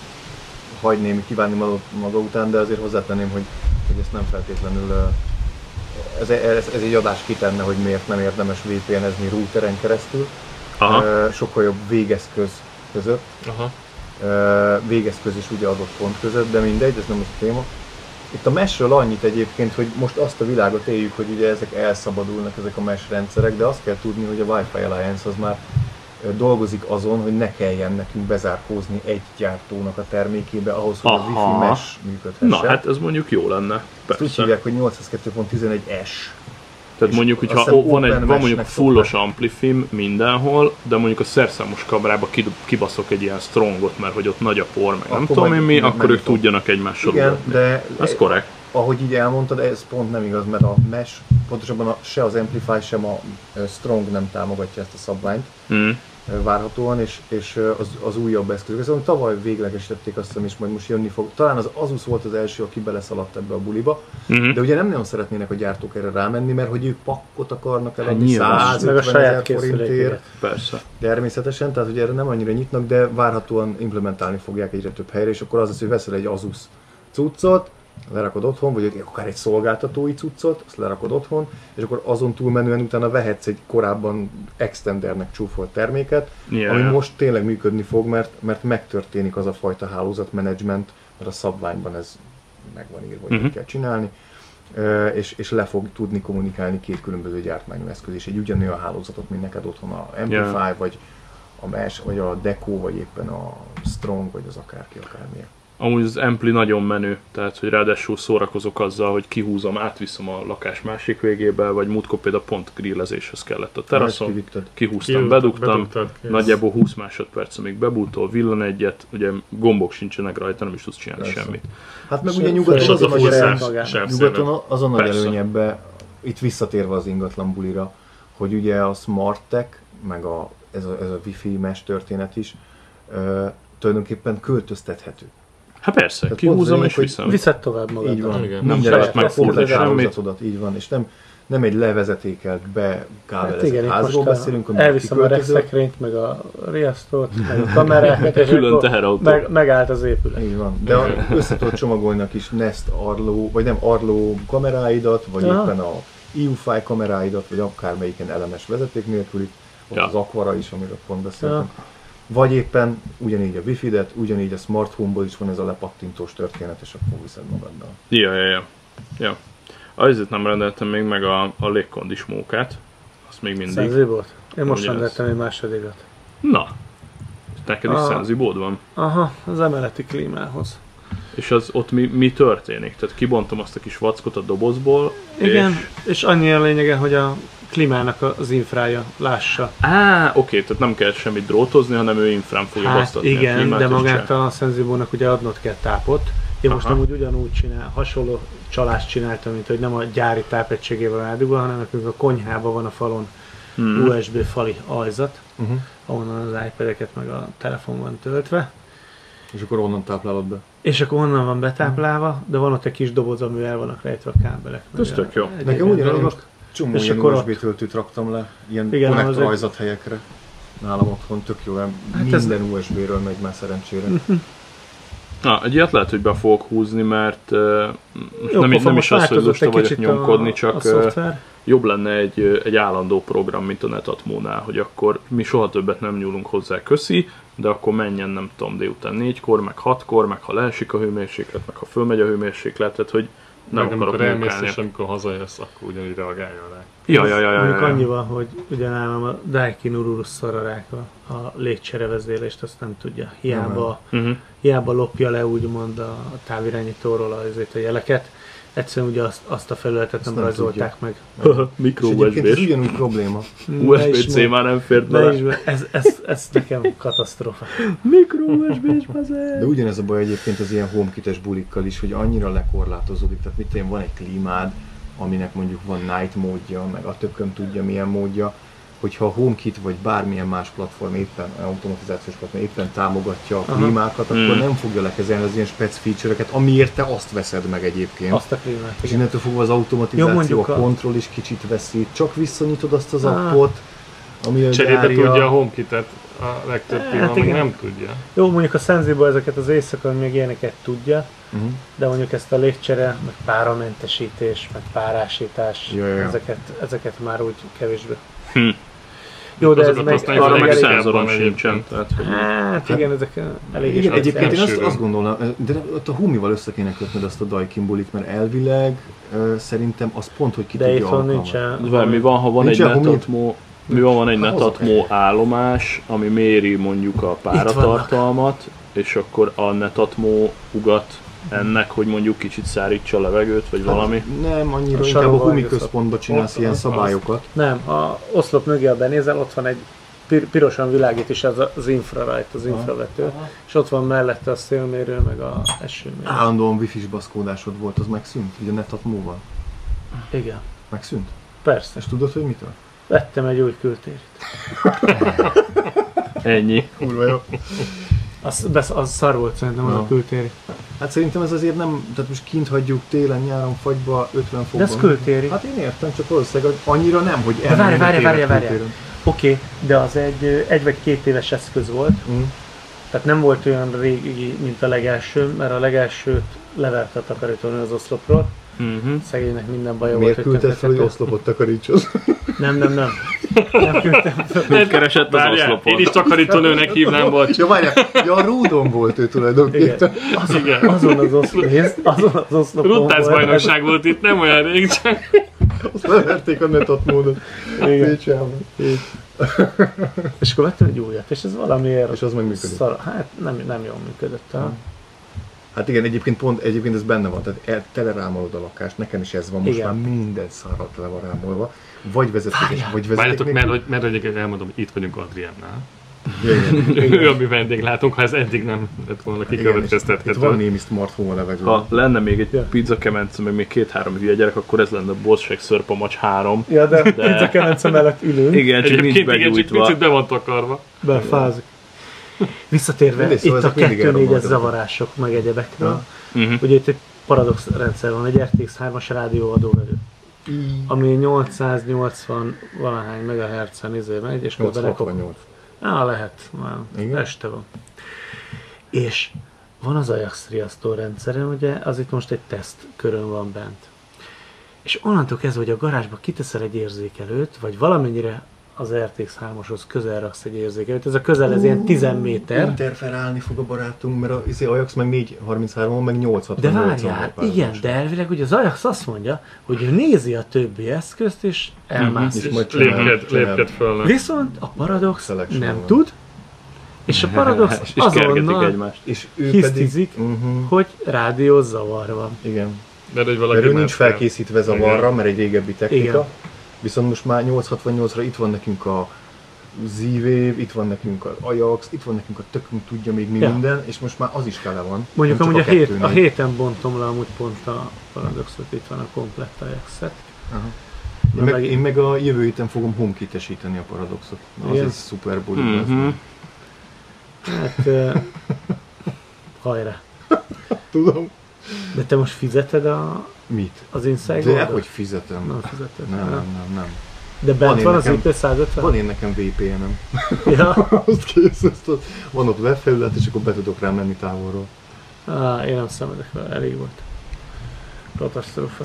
hagy némi kívánni maga, maga után, de azért hozzátenném, hogy, hogy ezt nem feltétlenül Ez, ez, ez egy adás kitenne, hogy miért nem érdemes vé pé en-ezni routeren keresztül. Aha. Sokkal jobb végeszköz között. Aha. Végeszköz is ugye adott pont között, de mindegy, ez nem az a téma. Itt a meshről annyit egyébként, hogy most azt a világot éljük, hogy ugye ezek elszabadulnak, ezek a mesh rendszerek, de azt kell tudni, hogy a Wi-Fi Alliance az már dolgozik azon, hogy ne kelljen nekünk bezárkózni egy gyártónak a termékébe ahhoz, hogy aha. a Wi-Fi mesh működhessen. Na hát ez mondjuk jó lenne. Ezt úgy hívják, hogy nyolcszázkettő pont tizenegy es. Tehát és mondjuk, hogyha van, egy, van mondjuk fullos amplifim mindenhol, de mondjuk a szerszámos kamerába kibaszok egy ilyen strongot, mert hogy ott nagy a por, meg akkor nem tudom én mi, akkor ők tudjanak egymással ugatni. De ez korrekt. Ahogy így elmondtad, ez pont nem igaz, mert a mesh, pontosabban a, se az Amplify, sem a Strong nem támogatja ezt a szabványt. Mm. várhatóan, és, és az, az újabb eszközök. Ezt tavaly véglegesítették, azt hiszem, és majd most jönni fog. Talán az Asus volt az első, aki beleszaladt ebbe a buliba, uh-huh. de ugye nem nagyon szeretnének a gyártók erre rámenni, mert hogy ők pakkot akarnak eladni százötven ezer forintért. Persze. Természetesen, tehát ugye erre nem annyira nyitnak, de várhatóan implementálni fogják egyre több helyre, és akkor az lesz, hogy veszel egy Asus cuccot, lerakod otthon, vagy akár egy szolgáltatói cuccot, azt lerakod otthon, és akkor azon túlmenően utána vehetsz egy korábban extendernek csúfolt terméket, yeah. ami most tényleg működni fog, mert, mert megtörténik az a fajta hálózatmenedzsment, mert a szabványban ez meg van írva, hogy uh-huh. mit kell csinálni, és, és le fog tudni kommunikálni két különböző gyártmányú eszköz, és egy ugyanolyan hálózatot, mint neked otthon a Amplify, yeah. vagy a Mesh, vagy a Deco, vagy éppen a Strong, vagy az akárki, akármilyen. Amúgy az Ampli nagyon menő, tehát hogy ráadásul szórakozok azzal, hogy kihúzom, átviszem a lakás másik végébe, vagy múltkor például pont grillezéshez kellett a teraszon, kihúztam, bedugtam, nagyjából húsz másodperc, amíg bebútol, villan egyet, ugye gombok sincsenek rajta, nem is tudsz csinálni Persze. semmit. Hát meg ugye nyugaton az, az, nyugaton az a nagy előnyebbe, itt visszatérve az ingatlan bulira, hogy ugye a Smart Tech, meg a, ez, a, ez a Wi-Fi mesh történet is uh, tulajdonképpen költöztethető. Hát persze, tehát kihúzom és viszem. Viszed tovább magad. Így van. Igen. Nem kellett megfordulni semmit. Így van, és nem, nem egy levezetékelt, bekábelezett hát házról beszélünk, amikor elviszem a rekszekrényt, meg a riasztót, meg a kamerát, és külön teherautó. Meg, megállt az épület. Így van, de össze tudod csomagolni a kis Nest Arlo, vagy nem Arlo kameráidat, vagy Aha. éppen a E U F I kameráidat, vagy akármelyiken elemes vezeték nélküli, ott ja. az Aquara is, amiről pont beszéltünk. Ja. Vagy éppen ugyanígy a Wi-Fi-det, ugyanígy a Smart Home-ból is van ez a lepattintós történet, és akkor viszed magaddal. Ja, ja, ja. ja. Azért nem rendeltem még meg a, a légkondis mókát. Azt még mindig. Szenzibót? Én most rendeltem egy másodikat. Na, neked is szenzibód van? Aha, az emeleti klímához. És az ott mi, mi történik? Tehát kibontom azt a kis vackot a dobozból. Igen, és, és annyi a lényege, hogy a klímának az infrája lássa. Á, oké, tehát nem kell semmit drótozni, hanem ő infrán fogja hát basztatni igen, a klímát. de magát a Szenzibónak ugye adnod kell tápot. Én most nem úgy ugyanúgy csinál, hasonló csalást csináltam, mint hogy nem a gyári tápegységével rádugva, hanem nekünk a konyhában van a falon hmm. U S B fali ajzat, uh-huh. ahonnan az iPad-eket meg a telefon van töltve. És akkor onnan táplálod be? És akkor onnan van betáplálva, de van ott egy kis doboz, amivel el vannak rejtve a kábelek. Ez tök jó. Nekem ugyanúgy csomó és ilyen U S B töltőt raktam le, ilyen konnektorajzat helyekre. Nálam otthon tök jó, hát minden U S B-ről megy már szerencsére. Na, egy ilyet lehet, hogy be fogok húzni, mert uh, jó, nem, nem is az, hogy lusta vagyok nyomkodni, csak uh, jobb lenne egy, egy állandó program, mint a Netatmo-nál, hogy akkor mi soha többet nem nyúlunk hozzá, köszi, de akkor menjen, nem tudom, délután négykor, meg hatkor, meg ha leesik a hőmérséklet, meg ha fölmegy a hőmérséklet, tehát hogy nem meg akarok amikor elmész, és amikor hazajössz, akkor ugyanígy reagáljon rá. Ja, ja, ja, ja, Mondjuk ja, ja. annyi van, hogy ugyanállom a Daikin Ururus szararáka a légcserevezélést, azt nem tudja. Hiába, uh-huh. hiába lopja le úgymond a távirányítóról azért a jeleket. Egyszerűen ugye azt, azt a felületet nem, nem rajzolták meg. Mikro U S B-s. Ez ugyanúgy probléma. U S B-C már nem fért bele. Ez, ez, ez nekem katasztrófa. Mikro U S B-s bazeg. De ugyanez a baj egyébként az ilyen HomeKit-es bulikkal is, hogy annyira lekorlátozódik. Tehát mit én, van egy klímád, aminek mondjuk van night módja, meg a tököm tudja milyen módja, hogyha a HomeKit vagy bármilyen más platform éppen, automatizációs platform éppen támogatja a klímákat, Aha. akkor hmm. nem fogja lekezelni az ilyen spec feature-öket, amiért te azt veszed meg egyébként. Azt a klímát. És innentől fogva az automatizáció, Jó, a kontroll is kicsit veszít. Csak visszanyitod azt az ah. appot, ami a cserébe gyária... tudja a HomeKit-et, a legtöbb hát pillanat még nem tudja. Jó, mondjuk a Sensible ezeket az éjszaka még ilyeneket tudja, uh-huh. de mondjuk ezt a légcsere, meg páramentesítés, meg párásítás, ja, ja. Ezeket, ezeket már úgy kevésbé. Hm. Jó, de azokat ez meg, arra meg szenzoron sincsen. Tehát, hogy hát igen, ezek elég is. Egyébként én azt, azt gondolom, de ott a Humival össze kéne kötned azt a Daikin bulit, mert elvileg uh, szerintem az pont, hogy ki de tudja alkalmazni. Mi van, ha van egy Netatmo, mi van, van egy Netatmo állomás, ami méri mondjuk a páratartalmat, és akkor a Netatmo ugat ennek, hogy mondjuk kicsit szárítsa a levegőt, vagy hát valami? Nem, annyira, inkább a Humi központba csinálsz ott, ilyen az, szabályokat. Nem, a oszlop mögé, ha benézel, ott van egy pir- pirosan világít is az, az infrarajt, az infravető, Aha. és ott van mellette a szélmérő, meg a esőmérő. Állandóan wifi-s baszkódásod volt, az megszűnt, így a Netatmo-val? Igen. Megszűnt? Persze. És tudod, hogy mitől? Vettem egy új kültérit. Ennyi. Kurva jó. Az, besz, az szar volt szerintem az Ja. a kültéri. Hát szerintem ez azért nem, tehát most kint hagyjuk télen, nyáron, fagyba, ötven De fokban. ez kültéri. Hát én értem, csak valószínűleg annyira nem, hogy De várj, várj, várj, várj. kültéren. Oké, okay, de az egy, ö, egy vagy két éves eszköz volt. Mm. Tehát nem volt olyan régi, mint a legelső, mert a legelsőt leverte a takarítónő az oszlopról. Uh-huh. Szegénynek minden baja Miért volt, hogy küldted fel, hogy tönkretett. oszlopot takarítsod? Nem, nem, nem. Nem küldtem fel. Mit keresett az Várjál, oszlopon? én is takarítónőnek hívnám, bocs. Ja, várjál, ja, a rúdon volt ő tulajdonképpen. Igen. Az igen. Azon az oszlopon, nézd, azon az oszlopon Ruttász volt. bajnokság volt itt, nem olyan rég, csak... Azt leverték a netot módot. Igen. Pécsában. És akkor vettem egy újat, és ez valamiért És az meg működik. szar, hát nem, nem jól működött. Ha? Hát igen, egyébként pont, egyébként ez benne van, tehát el, telerámolod a lakást, nekem is ez van, most Igen. már minden szarrat le van rámolva. Vagy vezetékes, Várjál. vagy Várjatok, vezeték mert nélkül. hogy, mert hogy egyébként elmondom, hogy itt vagyunk Adriánnál. Ja, igen. Ő a mi vendéglátónk, ha ez eddig nem lett volna Igen, és kikövetkeztethető. itt van némi smart home a levegőben. Ha lenne még egy Ja. pizza kemence, meg még két-három hülye gyerek, akkor ez lenne a Bosszseg Szörpamacs három. Ja, de, De- de... itt a kelence mellett ülünk, Igen, csak nincs Egyébként igen, csak begyújtva. picit be van takarva. belefázik. Visszatérve, Mindegy, szóval itt a ezek mindig kettő négyes elromadnak. zavarások meg egyebekről. Ja. Uh-huh. Ugye itt egy paradox rendszer van, egy er té iksz hármas rádióadóvevő, ami nyolcszáznyolcvan valahány megahertzen izé megy, és közben lekop. nyolcszázhatvannyolc. Á, lehet, már Igen? este van. És van az Ajax riasztó rendszere, ugye, az itt most egy teszt körön van bent. És onnantól kezdve, hogy a garázsba kiteszel egy érzékelőt, vagy valamennyire az er té iksz hármashoz közel raksz egy érzékelőt, ez a közel, ez ilyen tíz méter. Interferálni fog a barátunk, mert a izé Ajax meg négy harminchárom, meg De nyolcszázhatvannyolc. várjál, igen, de elvileg ugye az Ajax azt mondja, hogy ő nézi a többi eszközt, és elmászik. És majd csinál- Lépked, csinál- lépked föl. Viszont a Paradox Selection nem van. tud, és a Paradox És kergetik azonnal egymást. És ő hisztizik, pedig... Uh-huh. hogy rádió zavar van. Igen. De hogy valaki Mert ő nem nincs fel. felkészítve zavarra, mert egy régebbi technika. Igen. Viszont most már nyolcszázhatvannyolcra itt van nekünk a Z-Wave, itt van nekünk az Ajax, itt van nekünk a tökünk tudja még mi Ja. minden, és most már az is tele van. Mondjuk nem amúgy a, csak a hét, kettő a négy. héten bontom le amúgy pont a Paradoxot, itt van a komplett Ajax-et. Aha. Na, Én meg, meg- én meg a jövő héten fogom homekitesíteni a Paradoxot. Na, az Igen. egy szuper buli. Mhm. lesz. Hát, uh, hajrá. Tudom. De te most fizeted a, Mit? az Inside De Gold-ot? hogy fizetem. Nem fizeted. Nem, Nem. nem, nem, nem. De Van bent én van az nekem- I P százötven? Van én nekem vé pé en-em. Ja. Azt kész, azt ott, van ott webfelület, és akkor be tudok rá menni távolról. Á, én nem szenvedek vele, elég volt. Katasztrófa.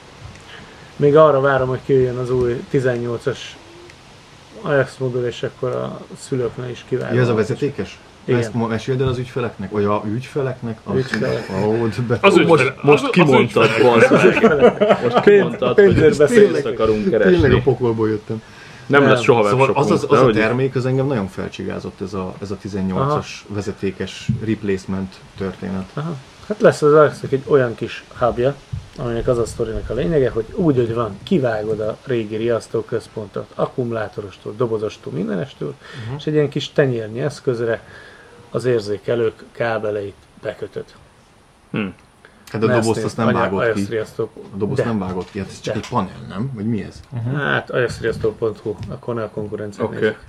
Még arra várom, hogy kijöjjön az új tizennyolcas Ajax modul, és akkor a szülőknek is kiváló. Ja, ez a vezetékes? Igen. Ezt ma meséld el az ügyfeleknek? Vagy a ügyfeleknek? Az- Ügyfelek. Ó, de be... Az Ó, ügyfele- most, Most az- az kimondtad, ügyfele. bazd meg. Most kimondtad, hogy pénzért ezt beszélek. pénzt akarunk tényleg a keresni. pokolból jöttem. Nem Nem. lesz soha Szóval webshopunk. az, az, az de a hogy- termék, az engem nagyon felcsigázott, ez a, ez a tizennyolcas vezetékes replacement történet. Aha. Hát lesz az Ajaxnak egy olyan kis hubja, aminek az a sztorinak a lényege, hogy úgy, hogy van, kivágod a régi riasztóközpontot, akkumulátorostól, dobozostól, mindenestől, uh-huh. és egy ilyen kis tenyérnyi eszközre az érzékelők kábeleit bekötöd. Hm. Hát a dobozt azt nem vágott ki. Riasztó. A dobozt De. nem vágott ki, hát ez csak De. egy panel, nem? Vagy mi ez? Hát ajaxriasztó pont hu, akkor ne a konkurencia Oké. nézzük.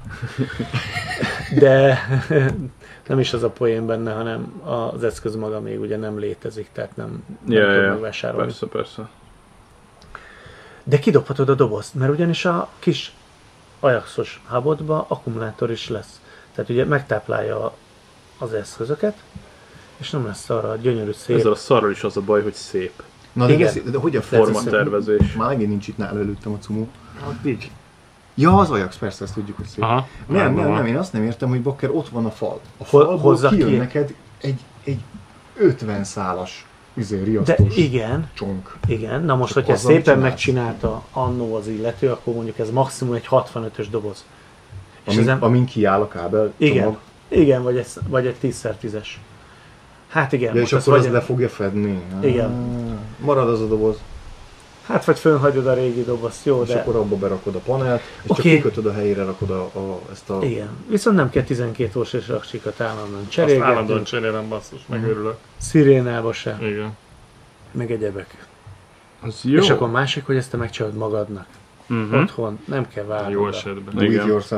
De nem is az a poén benne, hanem az eszköz maga még ugye nem létezik, tehát nem, nem Ja, tudod ja, megvásárolni. persze, persze. De kidobhatod a dobozt, mert ugyanis a kis Ajaxos hubodba akkumulátor is lesz. Tehát ugye megtáplálja az eszközöket, és nem lesz arra a gyönyörű szép. Ezzel a szarral is az a baj, hogy szép. Na de, Igen. de, de hogy a Formatervezés. Már megint nincs itt nála előttem a cumó. Hát így. Ja, az Ajax, persze, ezt tudjuk, hogy szép. Aha. Nem, Rendben nem, van. nem, én azt nem értem, hogy bakker ott van a fal. A Hol- falból hozza kijön ki? neked egy, egy ötven szálas izé, De riasztós igen, csonk. igen. Na most, Csak hogyha azzal mit szépen csinálsz? megcsinálta annó az illető, akkor mondjuk ez maximum egy hatvanötös doboz. És Amin, ezen, amin kiáll a kábel igen, csomag. igen, vagy, ez, vagy egy tíz szer tízes. Hát igen, Ja, most és az akkor az vagy, le fogja fedni. Igen. Ah, marad az a doboz. hát vagy fönhagyod a régi dobozt, jó, És de akkor abba berakod a panelt, és Oké. csak kikötöd a helyére, rakod a, a, ezt a... igen. Viszont nem kell tizenkét voltos raksikat állandóan Azt állandóan cserélgetni, cserélem, basszus, megőrülök. szirénába se, Igen. meg egyebek. Az jó. És akkor másik, hogy ezt te megcsinálod magadnak. Uh-huh. Otthon, nem kell várni. Jó oda. esetben. Do it Igen. yourself.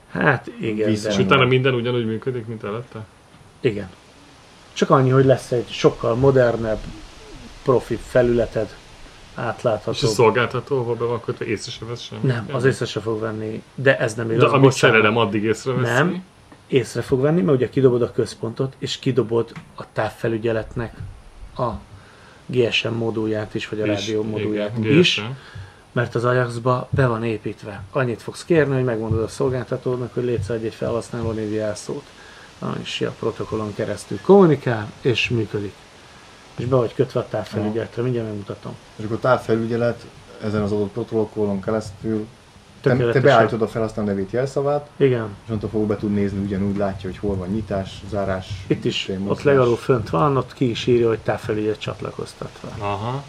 Hát igen, Vissza- És de, utána minden ugyanúgy működik, mint előtte? igen. Csak annyi, hogy lesz egy sokkal modernebb, profi felületed, És a átlátható. szolgáltató, hol be van kötve, észre se vesz semmi? Nem, az észre se fog venni, de ez nem De igaz. amit bocsánat. szerelem, addig észreveszi? Nem. Észre fog venni, mert ugye kidobod a központot, és kidobod a távfelügyeletnek a gé es em modulját is, vagy a És- rádió modulját igen, is, gé es em. mert az Ajaxba be van építve. Annyit fogsz kérni, hogy megmondod a szolgáltatónak, hogy létsz egy felhasználó névi jelszót, ami is a protokollon keresztül kommunikál, és működik. És be vagy kötve a távfelügyeletre, mindjárt megmutatom. És akkor a távfelügyelet ezen az adott protokollon keresztül te, te Tökéletesen. beállítod a felhasználó nevét, jelszavát, Igen, és onnantól fog be tud nézni, ugyanúgy látja, hogy hol van nyitás, zárás. itt is, mozgás. ott legalább fönt van, ott ki is írja, hogy távfelügyelet csatlakoztatva. Aha.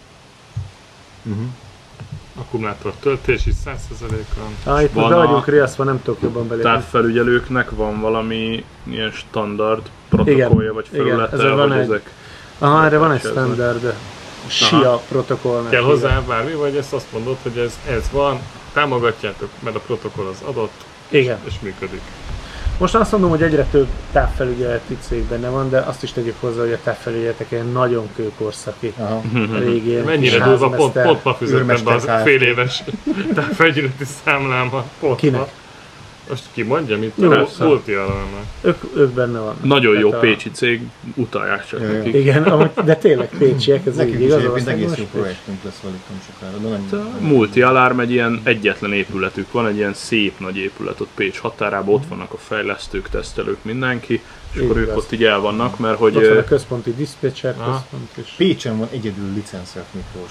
Uh-huh. Akkumulátor töltés is száz százalékon. Ah, itt most Van be a vagyunk riasztva, nem tudok jobban belépni. Távfelügyelőknek van valami ilyen standard protokollja, vagy igen, felülete, ezzel van hogy egy- ezek... Aha, erre van egy Ez standard S I A protokollnak. Kell hívják. hozzá bármi, vagy ezt azt mondod, hogy ez, ez van, támogatjátok, mert a protokoll az adott, Igen. és működik. Most azt mondom, hogy egyre több távfelügyeleti cég benne van, de azt is tegyük hozzá, hogy a távfelügyeletek ilyen nagyon kőkorszaki, Aha. régi ilyen Mennyire kis durva, pont, házmester. pont ma fizettem be az őrmester fél éves távfelügyeleti számlámat. Pont Kinek? ma. Most ki mondja, mit Jó, tudom, szóval. Multi alarmnak. Ők, ők benne vannak. Nagyon jó Tehát a- pécsi cég, utalják csak Ja, ja. nekik. Igen, amúgy, de tényleg pécsiek, ez Nekünk így is igaz. egyébként aztán egész most jó Pécs. projektünk lesz velük nem sokára, de nem... A Multi Alarm egy ilyen egyetlen épületük van, egy ilyen szép nagy épület ott Pécs határában, ott vannak a fejlesztők, tesztelők, mindenki, és akkor Így ők igaz. ott így el vannak, mert hogy... Ott van a ö, központi diszpécser Aha. központ is. Pécsen van egyedül licenszelt Miklós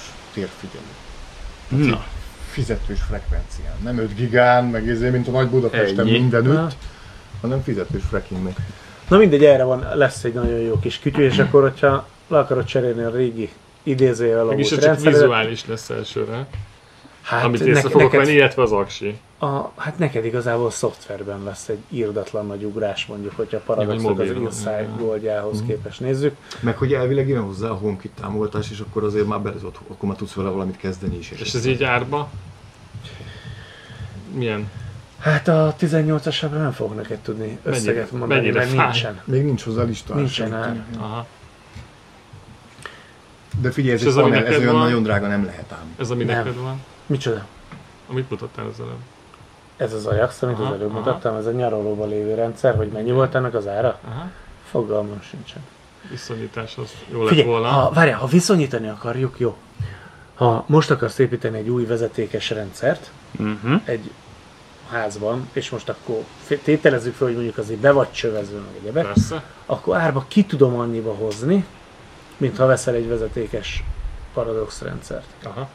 térfigyelő. Na, Fizetős frekvencián. Nem öt gigán, meg ezért, mint a nagy Budapesten Ennyi. mindenütt, Na. hanem fizetős frackingnek. Na mindegy, erre van, lesz egy nagyon jó kis kütyű, és akkor, hogyha le akarod cserélni a régi idézőjel Meg is alavult csak rendszeredet, vizuális lesz elsőre, hát amit észre nek- fogok neked, venni, illetve az aksi. a, hát neked igazából szoftverben lesz egy irdatlan nagy ugrás, mondjuk, hogyha a Paradoxot az mobilon, Insight igen. Goldjához képest nézzük. Meg hogy elvileg jön hozzá a HomeKit támogatás, és akkor azért már berezott, akkor már tudsz vele valamit kezdeni is. És ez így árba? Milyen? Hát a tizennyolcasabbra nem fogok neked tudni összeget mondani, mennyire mert fáj? nincsen. Még nincs hozzá lista. Nincsen sem. ár. Aha. De figyelj, ez És egy ez, ami panel, ez neked olyan van? nagyon drága nem lehet ám. Ez ami Nem. neked van? Micsoda? Amit mutattál az előbb. Ez az Ajax, amit Aha, az előbb aha. mutattam, ez a nyaralóban lévő rendszer, hogy mennyi volt ennek az ára? Aha. Fogalmam sincsen. Viszonyítás az jó lett Figyelj, volna. ha, várjál, ha viszonyítani akarjuk, jó. Ha most akarsz építeni egy új vezetékes rendszert uh-huh. egy házban, és most akkor fé- tételezzük fel, hogy mondjuk azért be vagy csövezve, meg egyebek, Persze. akkor árba ki tudom annyiba hozni, mint ha veszel egy vezetékes Paradox rendszert. Aha.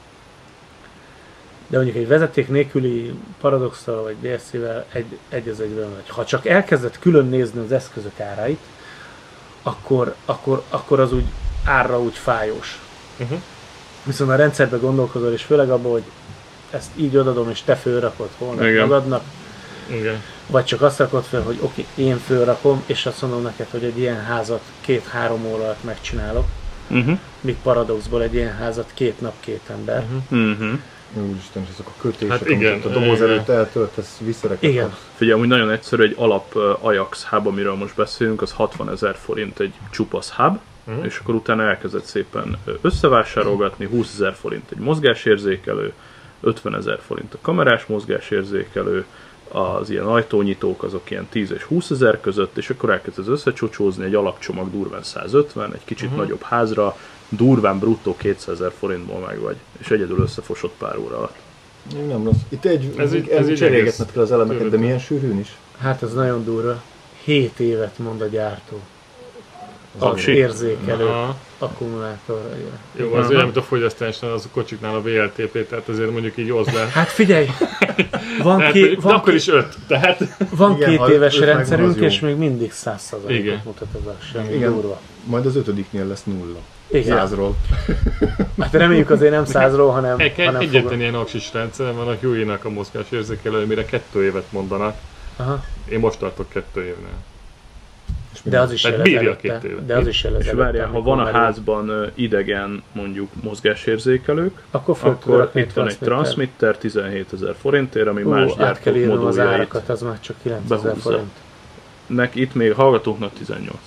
De mondjuk egy vezeték nélküli Paradoxtal vagy bé es cé-vel egy, egy az egyben megy. Ha csak elkezded külön nézni az eszközök árait, akkor, akkor, akkor az úgy árra úgy fájós. Uh-huh. Viszont a rendszerbe gondolkozol, és főleg abban, hogy ezt így odadom, és te fölrakod holnap Igen. magadnak, Igen. vagy csak azt rakod fel, hogy oké, okay, én fölrakom, és azt mondom neked, hogy egy ilyen házat két-három óra alatt megcsinálok, Uh-huh. míg Paradoxból egy ilyen házat két nap, két ember. Uh-huh. Uh-huh. Úristen, és ezek a kötések, Hát hát igen, amit a doboz igen. előtt eltöltesz, visszareked. Igen. Figyelj, amúgy nagyon egyszerű, egy alap uh, Ajax hub, amiről most beszélünk, az hatvanezer forint egy csupasz hub, Mhm. és akkor utána elkezdett szépen ö, összevásárolgatni, húszezer forint egy mozgásérzékelő, ötvenezer forint a kamerás mozgásérzékelő, az ilyen ajtónyitók azok ilyen tíz és húszezer között, és akkor elkezdesz összecsocsózni, egy alapcsomag durván százötven, egy kicsit Mhm. nagyobb házra, durván bruttó kétszázezer forintból meg vagy, és egyedül összefosott pár óra alatt. Nem rossz. Itt egy, Ez ez így- egy, ez így cserélgetned egész kell az elemeket, de tőled. milyen sűrűn is? Hát ez nagyon durva. hét évet mond a gyártó. Az Aksi. érzékelő Aha. akkumulátorra. Jó, az Aha. olyan, mint a fogyasztásnál, az a kocsiknál a vé el té pé, tehát azért mondjuk így oszd le. Hát figyelj! Van, Tehát, ké, mondjuk, de van, akkor ké, is öt, tehát van Igen, két ha öt- éves öt megvan, rendszerünk, az jó. és még mindig száz százalékot Igen. mutat az aksi, ami Igen. durva. Majd az ötödiknél lesz nulla. Igen. Százról. Hát reméljük azért nem százról, hanem, egy, hanem egyetlen fogod. ilyen aksis rendszer van a Huey-nak a mozgásérzékelő, mire kettő évet mondanak. Aha. Én most tartok kettő évnél. De az is Tehát jelez bírja előtte. két évet. De az is jelez És előtte, várjál, ha amikor van a már házban ö, idegen mondjuk mozgásérzékelők, Akkor föl tudod akkor rakni itt van egy transmitter tizenhétezer forintért, ami Ú, más át kell gyártók írnom az moduljait árakat, az már csak kilencezer behúzza. forint. nek itt még hallgatóknak tizennyolc.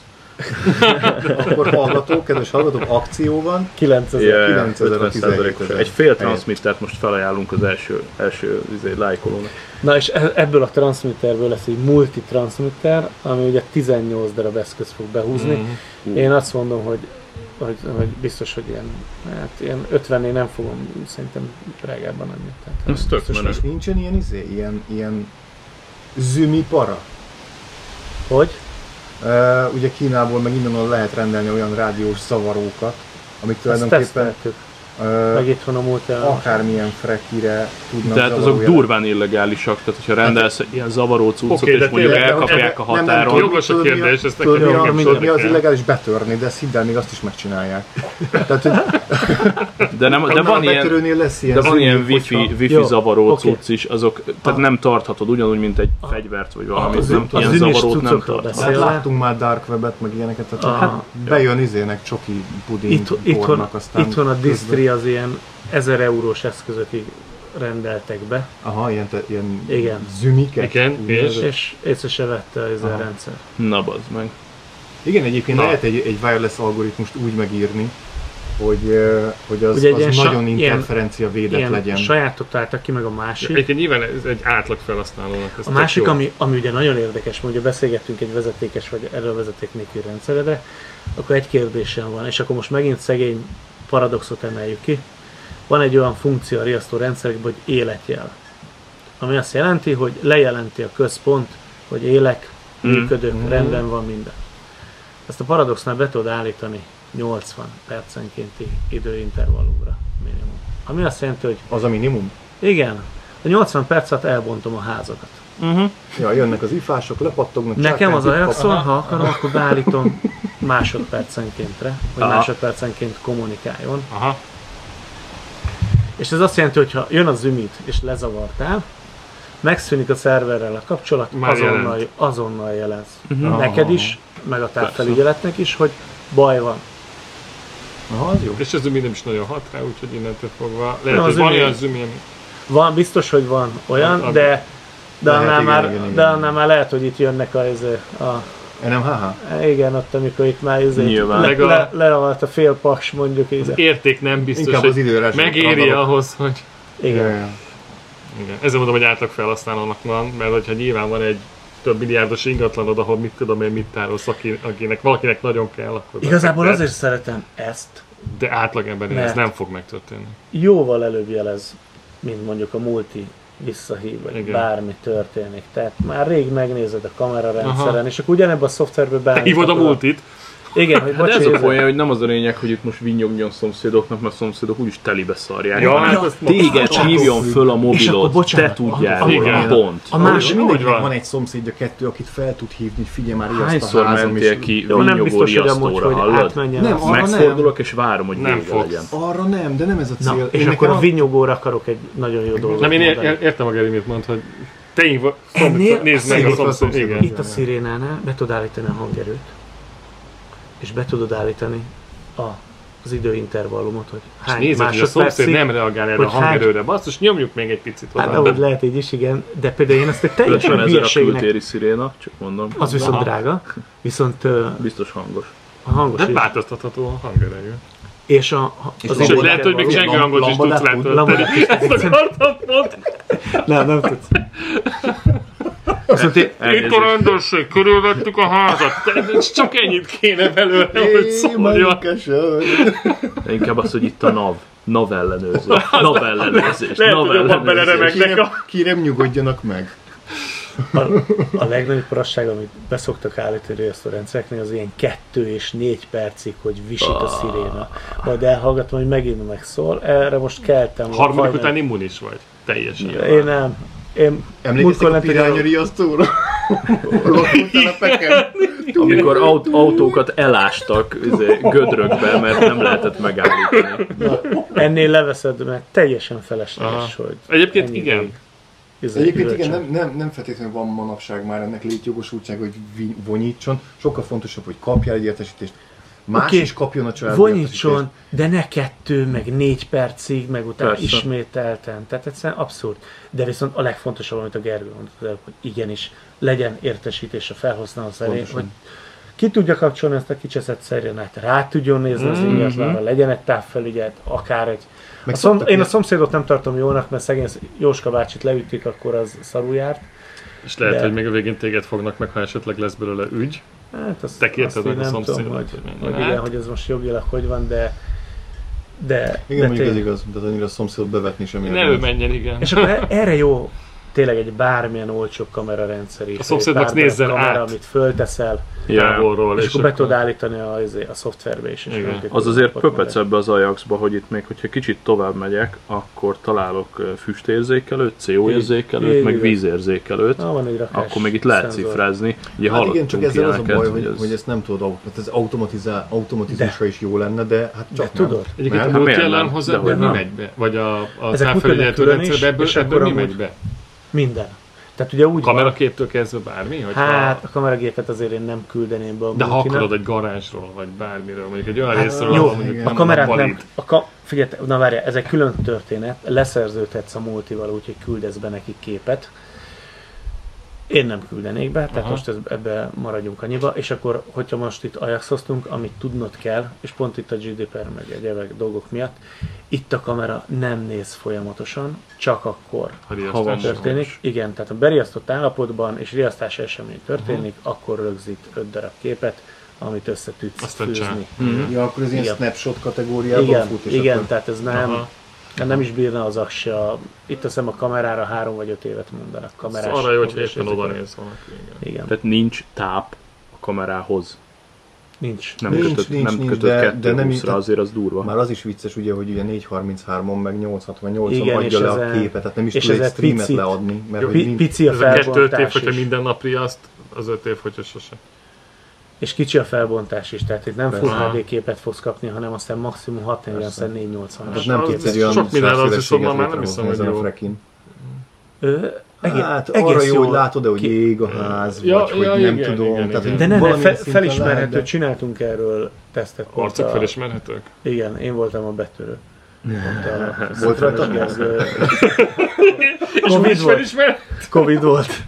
Akkor hallgatók, kedves hallgatók, akció van. kilencezer. Yeah, kilencezer a ötven százalékos. tizenhétezer. Egy fél transmittert most felajánlunk az első, első izé, lájkolónak. Na és e- ebből a transmitterből lesz egy multi-transmitter, ami ugye tizennyolc darab eszköz fog behúzni. Mhm. Én azt mondom, hogy, hogy, hogy biztos, hogy ilyen, hát ilyen ötvennél nem fogom szerintem drágábban adni. Tehát Ez tök biztos, menő. És nincsen ilyen izé, ilyen, ilyen zümi para? Hogy? Uh, ugye Kínából meg innen lehet rendelni olyan rádiós zavarókat, amik Ezt tulajdonképpen teszteltük. uh, Meg itthon a múlt el. akármilyen frekire tudnak Tehát azok zavaró durván illegálisak, tehát hogyha rendelsz egy ilyen zavaró cuccot, Oké, de és mondjuk tényleg, elkapják a nem, nem, határon. tudod, Jogos a tudod, mi kérdés, ezt tudod, nekem mi, a- nem mi, tudni mi az kell. illegális betörni, de hidd el, még azt is megcsinálják. Tehát, hogy De, nem, de de van a ilyen, betörőnél lesz ilyen de van zümi, ilyen wifi, hogyha- wifi Jó, zavaró oké. cucc is, azok, tehát nem tarthatod ugyanúgy, mint egy fegyvert vagy valamit, az- nem, az ilyen ünis zavarót nem cuccokról tarthatod. Hát Széle. láttunk már Dark Webet, meg ilyeneket, tehát Ah. hát bejön izének csoki puding Itt, itthon, pornak, aztán itthon a közben- Distri az ilyen ezer eurós eszközökig rendeltek be, Aha, ilyen, te, ilyen Igen. zümiket. Igen, úgy és? nevezett. és észre se vette ez a Aha. rendszer. Na bazd meg. Igen, egyébként Na. lehet egy, egy wireless algoritmust úgy megírni, hogy, eh, hogy az, Ugye egy az ilyen sa- nagyon ilyen- interferencia védett Ilyen legyen. sajátot álltak ki, meg a másik. Egyébként nyilván ez egy átlag felhasználónak. Ez A tök másik, jó. ami, ami ugye nagyon érdekes, mondja beszélgettünk egy vezetékes vagy erről vezeték nélkül rendszeredre, akkor egy kérdésem van, és akkor most megint szegény paradoxot emeljük ki. Van egy olyan funkció a riasztó rendszerekben, hogy életjel. Ami azt jelenti, hogy lejelenti a központ, hogy élek, Mm. működök, Mm. rendben van minden. Ezt a paradoxnál be tudod állítani nyolcvan percenkénti időintervallumra minimum. Ami azt jelenti, hogy Az a minimum? igen, a nyolcvan perc alatt elbontom a házakat. Uh-huh. Ja, jönnek az ifások, lepattognak. Nekem az a csákán, reakció, ha akarom, akkor beállítom másodpercenkéntre, hogy Aha. másodpercenként kommunikáljon. Aha. És ez azt jelenti, hogy ha jön az ümit és lezavartál, megszűnik a szerverrel a kapcsolat, Már azonnal, jelent. azonnal jelez. Uh-huh. Neked is, meg a távfelügyeletnek is, hogy baj van. Aha, az jó. És ez zümi nem is nagyon hat rá, úgyhogy innentől fogva. Lehet, Nem, hogy az van zümi- olyan zümi, ami... Van, biztos, hogy van olyan, A- a- de, de, Lehet, annál, igen, már, igen, igen, de igen. annál már lehet, hogy itt jönnek a, a, a en em há há? igen, ott amikor itt már izé, Nyilván. le, Meg a- le, leravalt a fél paks mondjuk így. Érték nem biztos, Inkább az hogy időre megéri ahhoz, hogy... Igen. Ja, ja. Igen. Ezzel mondom, hogy átlag felhasználónak van, mert hogyha nyilván van egy több milliárdos ingatlanod, ahol mit tudom én, mit tárolsz, aki, akinek, valakinek nagyon kell, akkor... Igazából de, azért szeretem ezt. De átlagembernél ez Mert- nem fog megtörténni. Jóval előbb jelez, mint mondjuk a multi visszahív, vagy Igen. bármi történik. Tehát már rég megnézed a kamerarendszeren, Aha. és akkor ugyanebben a szoftverbe Te beállítod. hívod a multit? Igen, hogy Hát de ez bocsi, a ez a- poén, hogy nem az a lényeg, hogy itt most vinnyogjon szomszédoknak, mert a szomszédok úgyis telibe szarják. Ja, hanem hát azt téged most- hívjon föl a És akkor mobilod, bocsánat, te tudjál, a- a- igen, igen. pont. A másik, Úgy Mindegy, van. van egy szomszédja, kettő, akit fel tud hívni, hogy figyelj már, riaszt a Hányszor házam, mentél és- ki jó, nem vinnyogó biztos, hogy amúgy, riasztóra, hogy hallod? átmenjen. Nem, az- arra Megfordulok és várom, hogy Nem vége fogsz. legyen. Arra nem, de nem ez a Na, cél. és Én akkor nekem a vinnyogóra akarok egy nagyon jó dolgot Nem, én ér- mondani. ér- értem a Geri, mit mond, hogy te hívod, Ennél nézd meg a szép a szomszéd. szomszédot. Igen. Itt a szirénánál be tudod állítani a hangerőt, és be tudod állítani a, az időintervallumot, hogy És hány nézed, hogy a szomszéd másodpercig. nem reagál erre a hogy hány- hangerőre. Basszus, nyomjuk még egy picit Hát hozzá. ahogy lehet így is, igen, de például én ezt egy teljesen ötven ezer a hülyeségnek, kültéri sziréna, csak mondom. az viszont Aha. drága, viszont ö, Biztos hangos. a hangos De is. változtatható a hangerejű. És a, És az lambadát- Sőt, lehet, hogy még Lam- zsengő hangot is lambadát tudsz tud? letölteni. Lambadát is Ezt tudsz. akartam mondani. nem, nem tudsz. Viszont én, Itt a Elnézést. rendőrség, körülvettük a házat. És csak ennyit kéne belőle, hogy szóljon. De inkább az, hogy itt a NAV. NAV ellenőrzés. NAV ellenőrzés. Lehet, NAV hogy jobban ellenőrzés. beleremegnek Kérem, a... kérem, nyugodjanak meg. a, a legnagyobb parasság, amit beszoktak állítani a rendszereknél, az ilyen kettő és négy percig, hogy visít a sziréna. Majd elhallgatom, hogy megint megszól. Erre most keltem. Harmadik hajnal- után immunis vagy. Teljesen. Én nem. Én Emlékeztek múltkor a nem tudom- pirányoriasztóra? Lakótelepeken? Amikor aut- autókat elástak izé, gödrökbe, mert nem lehetett megállítani. Ennél leveszed, mert teljesen felesleges, Aha. hogy Egyébként ennyi igen. ideig. Egyébként igen, nem, nem, nem feltétlenül van manapság már ennek létjogosultság, hogy vi- vonyítson. Sokkal fontosabb, hogy kapjál egy értesítést. Más okay, is kapjon a család vonítson, de ne kettő, meg négy percig, meg utána Persze. ismételten. Tehát egyszerűen abszurd. De viszont a legfontosabb, amit a Gergő mondott, hogy igenis legyen értesítés a felhasználó szerint, hogy ki tudja kapcsolni ezt a kicseszett szerjenet, rá tudjon nézni az Mm-hmm. ingatlanra, legyen egy távfelügyelt, akár egy... Meg A szom, szoktak én a ilyen- szomszédot nem tartom jónak, mert szegény Jóska bácsit leütik, akkor az szarul járt. És lehet, De- hogy még a végén téged fognak meg, ha esetleg lesz belőle ügy. Hát azt, Te kérted azt meg én a nem szomszédot, tudom, hogy, hogy menjen hogy át. igen, hogy ez most jogilag hogy van, de... de, Igen, de mondjuk ez tény- igaz, de annyira a szomszédot bevetni sem Ne ő menjen, igen. És akkor e- erre jó tényleg egy bármilyen olcsó kamerarendszer is. A szomszédnak egy pár nézzen darab kamera, át. amit fölteszel, Távolról. és, és akkor be tudod állítani a, a szoftverbe is. És Igen. mondjuk, Az hogy azért ott pöpec megy. ebbe az Ajaxba, hogy itt még, hogyha kicsit tovább megyek, akkor találok ö, füstérzékelőt, cé ó-érzékelőt, Igen. meg vízérzékelőt. Ah, van egy rakás Akkor még itt lehet szenzor. cifrázni. Ugye Hát igen, csak hallottunk ezzel az a ilyeneket, baj, hogy, ez- hogy ezt nem tudod, au- hát ez automatizál, automatizmusra is jó lenne, de hát csak De nem. tudod? Egyébként a Nem? Hát múlt miért jelen nem? hozzá, De ebből hogy mi nem? megy be? Vagy a, a Ezek távfelügyelő működnek külön is, rendszerbe, ebből, és ebből akkor mi amúgy- megy be? Minden. Tehát ugye úgy van, Kameraképtől kezdve bármi? Hogy hát a kameragépet azért én nem küldeném be a de ha multinak. akarod egy garázsról, vagy bármiről, mondjuk egy olyan Hát, részről, jó, ahol mondjuk igen. a nem kamerát nem, valid. a ka, figyelj, na várjál, ez egy külön történet, leszerződhetsz a multival, úgyhogy küldesz be nekik képet. Én nem küldenék be, tehát Aha. most ez, ebbe maradjunk annyiba, és akkor, hogyha most itt Ajaxoztunk, amit tudnod kell, és pont itt a gé dé pé er meg egyebek dolgok miatt, itt a kamera nem néz folyamatosan, csak akkor Ha Ha riasztás van történik. is. Igen, tehát a beriasztott állapotban és riasztás esemény történik, uh-huh. akkor rögzít öt darab képet, amit össze tudsz Aztán fűzni. csá. Mhm. Ja, akkor ez ilyen Igen. snapshot kategóriában Igen, fut, és igen, akkor... tehát ez nem, Aha. nem is bírna az aksia. Itt azt hiszem a kamerára három vagy öt évet mondanak. Kamerás Arra jó, hogy fogás éppen érzékelő. oda néz valaki. Igen. Igen, Tehát nincs táp a kamerához. nincs. Nem Nincs, kötött, nincs, nem nincs, kötött de- de nem kettő húszra, így- azért az durva. Már az is vicces, ugye, hogy ugye négy harminchárom meg nyolc hatvannyolcon Igen, adja és le a ezen- képet, tehát nem is és tud egy ezen streamet picit- leadni, mert Jó, hogy Pi- nincs... pici a Ez a kettő öt év, felbontás hogyha is. minden nap riaszt, az öt év, hogyha sose. És kicsi a felbontás is, tehát itt nem Full Persze. há dé képet fogsz kapni, hanem aztán maximum hatszáznegyven négy nyolcvan. Tehát nem az- tudsz az egy olyan sok minden az, viszont ma már nem létrehozni hiszem, hogy ezen a jó. frekin. Hát, Hát arra jó, hogy látod, de hogy ki- ég a ház, Ja, vagy hogy ja, nem igen, tudom. igen, tehát, igen. hogy De nem, nem, valamilyen fe, szinten felismerhető, lehet, de- csináltunk erről tesztet. pont Arcok a- felismerhetők? Igen, én voltam a betörő. Pont a- Volt rajta? Gergő- És Covid mi is volt. felismer? Covid volt.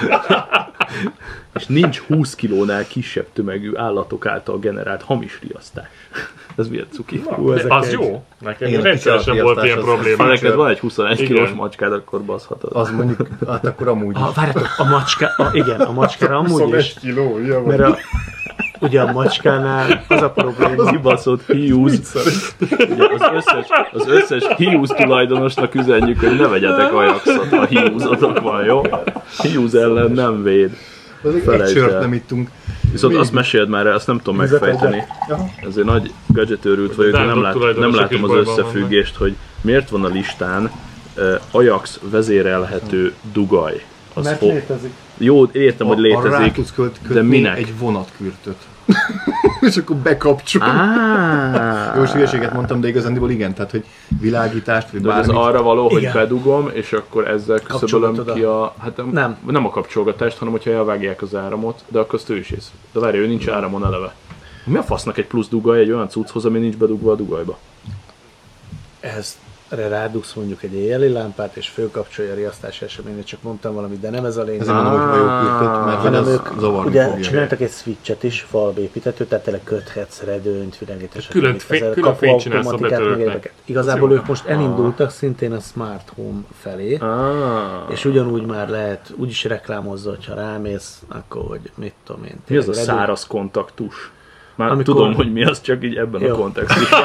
És nincs húsz kilónál kisebb tömegű állatok által generált hamis riasztás. Ez milyen cuki. Hú, ezek Az egy- jó. Nekem Igen, a rendszeresen kicsi volt ilyen alapjátszás az- Ha probléma. neked van egy huszonegy Igen. kilós macskád, akkor baszhatod. Az mondjuk, hát akkor amúgy is. A, várjátok, a macska, a, igen, a macskára amúgy is, huszonegy kiló, ilyen mert a, ugye a macskánál az a probléma, Kibaszott hiúz. Ugye az összes, az összes hiúz tulajdonosnak üzenjük, hogy ne vegyetek Ajaxot, ha hiúzotok van, jó? Hiúz ellen nem véd. Az egy felejtsd sört el. nem ittunk. Viszont azt meséld már el, azt nem tudom Vizet megfejteni. Aha. Ezért nagy gadgetőrült vagyok, de nem, Dárdok lát, nem tulajdonosok látom is az bajban összefüggést, hogy miért van a listán uh, Ajax vezérelhető dugaj. Az mert hol- létezik. Jó, értem, hogy Arra rá létezik. tudsz köt, kötni de minek? egy vonatkürtöt. És akkor bekapcsol. Ah, Jó, hülyeséget mondtam, de igazándiból igen, tehát hogy világítást, vagy de ez bármit. arra való, hogy Igen. bedugom, és akkor ezzel küszöbölöm Kapcsolgatod ki a... Hát nem, Nem. nem a kapcsolgatást, hanem hogyha elvágják az áramot, de akkor azt ő is ész. De várj, ő nincs áramon eleve. Mi a fasznak egy plusz dugaj egy olyan cucchoz, ami nincs bedugva a dugajba? Ezt erre rádugsz mondjuk egy éjjeli lámpát, és fölkapcsolja a riasztás eseményét, csak mondtam valamit, de nem ez a lényeg. Ezért mondom, hogy hajókürtöt, mert hogy hanem az ők zavarni ugye fogja. csináltak egy switchet is, falba építető, tehát tényleg köthetsz redőnyt, világítást. Külön fé- külön fényt csinálsz a betörőknek. Igazából Az jó. ők most elindultak szintén a smart home felé, Ah. és ugyanúgy már lehet, úgy is reklámozza, hogyha rámész, akkor hogy mit tudom én. Mi az a tényleg redőny- száraz kontaktus? Már Amikor- tudom, hogy mi az, csak így ebben Jó. a kontextusban.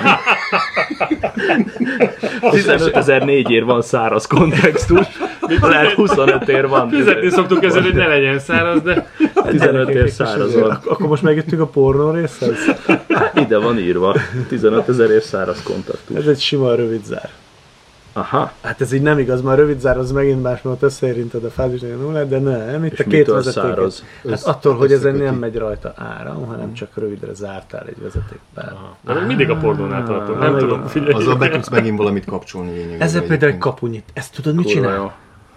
tizenötezer-négy ér van száraz kontextus, lehet huszonöt ér van. Fizetni szoktuk ezzel, hogy ne legyen száraz, de tizenöt ér száraz van. Ak- Akkor most megjöttünk a pornó részhez? Ide van írva, tizenötezer ér száraz kontaktus. Ez egy sima rövid zár. Aha, Hát ez így nem igaz, már rövid zár az megint más, mert ott összeérinted a fázisnél nullát, de nem, itt és a két mitől vezetéket. száraz? Hát Össze- attól, hogy ezen összeköti. nem megy rajta áram, hanem csak rövidre zártál egy vezetékpár. de még mindig a pornónál tartom. Nem Ah, tudom, igen. figyelj. Azzal be tudsz megint valamit kapcsolni lényegében. Ezzel például egy egyébként. kapunyit. Ezt tudod, mit Kurva csinál? jó.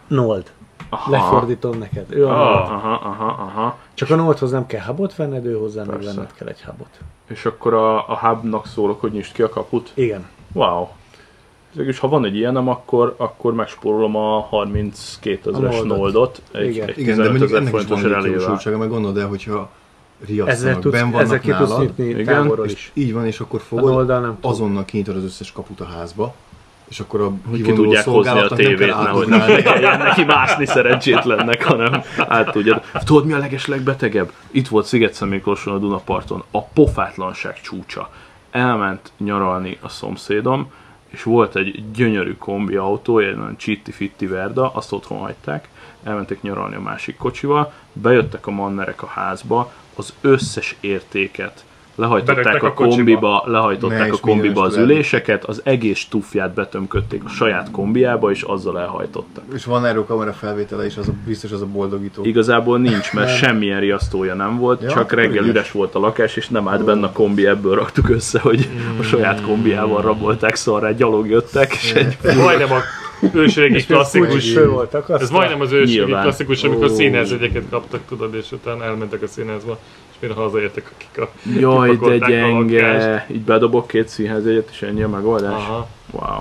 Nold. Aha. Lefordítom neked. Ő a Ah, Nold. aha, aha, aha. Csak a Noldhoz nem kell hubot venned, ő hozzá meg Persze. venned kell egy hubot. És akkor a, a hubnak szólok, hogy nyisd ki a kaput? Igen. Wow. És ha van egy ilyenem, akkor, akkor megspórolom a harminckétezeres A Noldot. Noldot. Egy, Igen. egy Igen, de mondjuk tizenötezer ennek is van forintos egy elével. jogosultsága, meg gondold el, hogyha Ezzel riasztanak, tudsz, benn ezzel vannak ki tudsz nálad, nyitni Igen. távolról és is. így van, és akkor A fogod, Nolddal nem tud. azonnal kinyitod az összes kaput a házba, és akkor a Hogy ki kivonuló tudják hozni a szolgálatnak nem kell tévét, nehogy átadni. ne kelljen neki mászni szerencsétlennek, hanem át tudjad. Tudod, mi a legeslegbetegebb? Itt volt Sziget-Szentmiklóson a Dunaparton, a pofátlanság csúcsa. Elment nyaralni a szomszédom, és volt egy gyönyörű kombi autó, egy nagyon csitti-fitti Verda, azt otthon hagyták, elmentek nyaralni a másik kocsival, bejöttek a mannerek a házba, az összes értéket lehajtották Berakták a a kocsiba. kombiba, lehajtották Ne, a és kombiba az minden üléseket, az egész tufját betömködték a saját kombiába, és azzal elhajtottak. És van erről kamera felvétele, és az a, biztos az a boldogító. Igazából nincs, mert semmilyen riasztója nem volt, Ja, csak akkor reggel ügyes. üres volt a lakás, és nem állt benne a kombi, ebből raktuk össze, hogy a saját kombiával rabolták szarrá, gyalog jöttek, és egy Majdnem a ősrégi klasszikus. Fő voltak, Ez majdnem az ősrégi Nyilván. klasszikus, amikor Ó. színházjegyeket kaptak, tudod, és utána elmentek a színházba, és mire hazaértek, akik a jaj, de kipakolták a lakást. gyenge, így bedobok két színházjegyet, és ennyi a megoldás. Aha. Wow.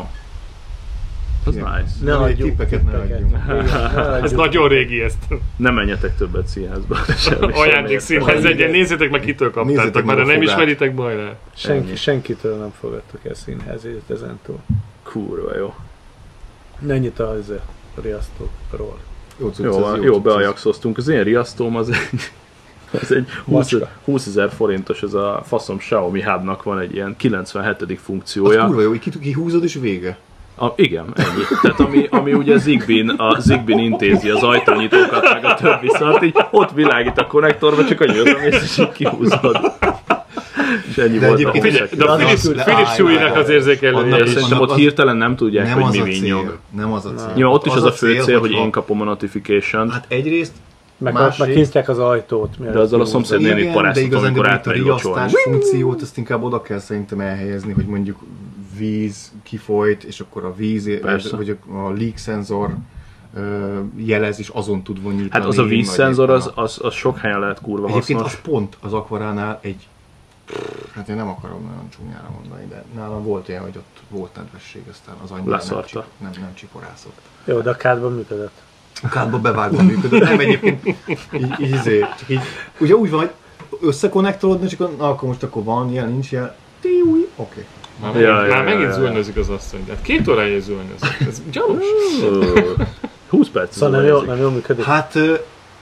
Az Igen. nice. Ne Nem, adjunk tippeket ne tippeket. adjunk. Igen, ne Ez adjunk. nagyon régi ezt. Nem menjetek többet színházba. Semmi, Ajándék semmi színház egyen, nézzétek meg, kitől Nézzétek kaptátok, meg mert a ha nem fogát. ismeritek, baj le. Senki, senkitől nem fogadtok el színházét ezentúl. Kurva jó. Ennyit a, az a riasztókról. Jó, cucc, Jó, ez van, jó jó cucc ez. beajakszoztunk. Az én riasztóm az egy, az egy Macska. húszezer forintos, ez a faszom Xiaomi hubnak van egy ilyen kilencvenhetedik Az funkciója. kurva jó, hogy ki- kihúzod és vége. A, igen, ennyi. Tehát ami, ami ugye Zigbee-n, a Zigbee-n intézi az ajtónyitókat, meg a többi szart, így ott világít a konnektorba, csak annyi oda mész, és így kihúzod. És ennyi De volt a egyébként Figyelj, hosszak. de a De Philips, az- de Philips állj, Hue-nek állj, az érzékelője annak De is. szerintem annak ott az- hirtelen nem tudják, Nem hogy az mi a vinnyog. cél. Nem az a cél. Ja, ott is az, a fő cél, hogy hogyha- én kapom a notification-t, Hát egyrészt, Meg ott meg másrészt... kinyitják az ajtót. de azzal a szomszéd nénit Igen, de paráztatom, igazán amikor itt a átmegy locsolni. riasztás funkciót, azt inkább oda kell szerintem elhelyezni, hogy mondjuk víz kifolyt, és akkor a víz, Persze. vagy a a leak szenzor ö, jelez, és azon tud vonnyítani. Hát az a vagy vízszenzor, éppen az, a- az, az sok helyen lehet kurva Egyébként hasznos. az pont az Aquaránál egy... Hát én nem akarom nagyon csúnyára mondani, de nálam volt olyan, hogy ott volt nedvesség, aztán az annyira nem, Leszarta. csip, nem, nem csiporászott. Jó, de a kádban működött. A kádba bevágva működött, nem egyébként így, így, izé, csak így, ugye úgy van, hogy összekonnektolódni, csak na, akkor most akkor van jel, nincs jel, tíúj, oké. Már Ja, megint, ja, már ja, megint ja. zúlnözik az asszony. Hát két órája zúlnözik. Ez gyanús. Ö, húsz perc. Szóval nem jó, nem jó működik. Hát ö,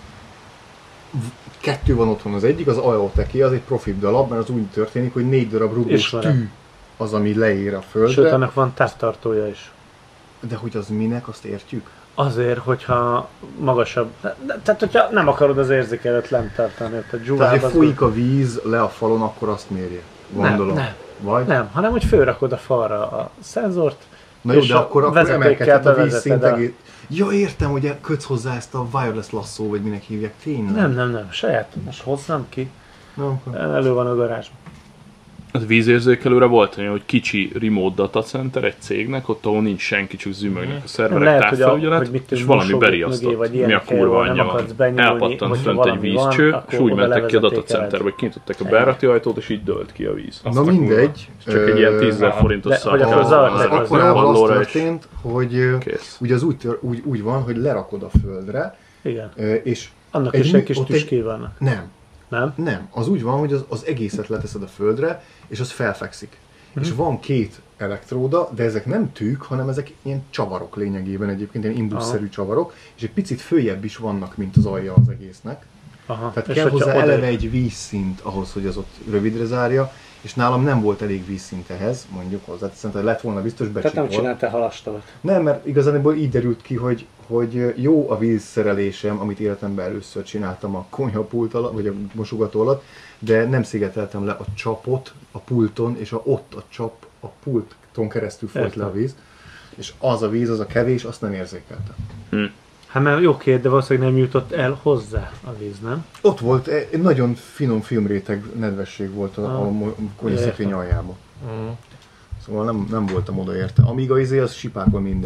v- kettő van otthon, az egyik, az Aeoteki, az egy profi darab, mert az úgy történik, hogy négy darab rugós Ismerem. tű az, ami leér a földre, Sőt, annak van távtartója is. de hogy az minek, azt értjük. Azért, hogyha magasabb... De, de, tehát, hogyha nem akarod az érzékelőt lent tartani, tehát Tehát, dzsúvába... ha folyik a víz le a falon, akkor azt mérje. Gondolom. nem. Vagy? Nem, hanem hogy fölrakod a falra a szenzort, Na jó, és de a akkor, akkor vezetékkel emelkedhet a bevezeted vízszint a- egész. Ja, értem, hogy kötsz hozzá ezt a wireless lasszó, vagy minek hívják, tényleg. nem, nem, nem, saját, most hozzam ki, Na, akkor. elő van a garázsban. A vízérzékelőre volt olyan, hogy kicsi remote data center egy cégnek, ott ahol nincs senki, csak zümögnek a szerverek, Lehet, hogy, a, távfelügyelet, hogy mit és tudom, valami mosógép mögé, beriasztott. vagy Mi ilyen a kurva nem anyja akarsz van. benyúlni, Elpattant hogyha fönt egy valami vízcső, van, és akkor úgy oda mentek ki a levezetékeled. datacenterbe, hogy kinyitották a bejárati ajtót, és így dőlt ki a víz. Azt Na a mindegy. És csak egy ilyen Ö, tízezer forintos de hogy szar akkor az kell alapvető- hozzá. az Akkorában az Pallóra, és történt, hogy ö, kész. ugye az úgy, tör, úgy, úgy van, hogy lerakod a földre, Igen, ö, és annak Egy is mi- egy kis ott egy- tüskéj vannak, nem, nem? nem. Az úgy van, hogy az, az egészet leteszed a földre, és az felfekszik. Mhm. És van két elektróda, de ezek nem tűk, hanem ezek ilyen csavarok lényegében egyébként, ilyen indusszerű csavarok, és egy picit följebb is vannak, mint az alja az egésznek. Aha. Tehát és kell hogyha hozzá oda- eleve egy vízszint ahhoz, hogy az ott rövidre zárja, és nálam nem volt elég vízszint ehhez, mondjuk hozzá, szerintem lett volna biztos Tehát nem becsipol. csináltál halastavat. Nem, mert igazából így derült ki, hogy, hogy jó a vízszerelésem, amit életemben először csináltam a konyhapult alatt, vagy a mosogató alatt, de nem szigeteltem le a csapot a pulton, és a, ott a csap a pulton keresztül folyt Értem. le a víz. És az a víz, az a kevés, azt nem érzékeltem. Hát mert jó két, de valószínűleg nem jutott el hozzá a víz, nem? Ott volt egy nagyon finom filmréteg nedvesség volt a, Ah. a mo- konyhaszekrény Értem. aljában. Mhm. Szóval nem, nem voltam oda érte. Amíg a izé, az sipákol mindenre.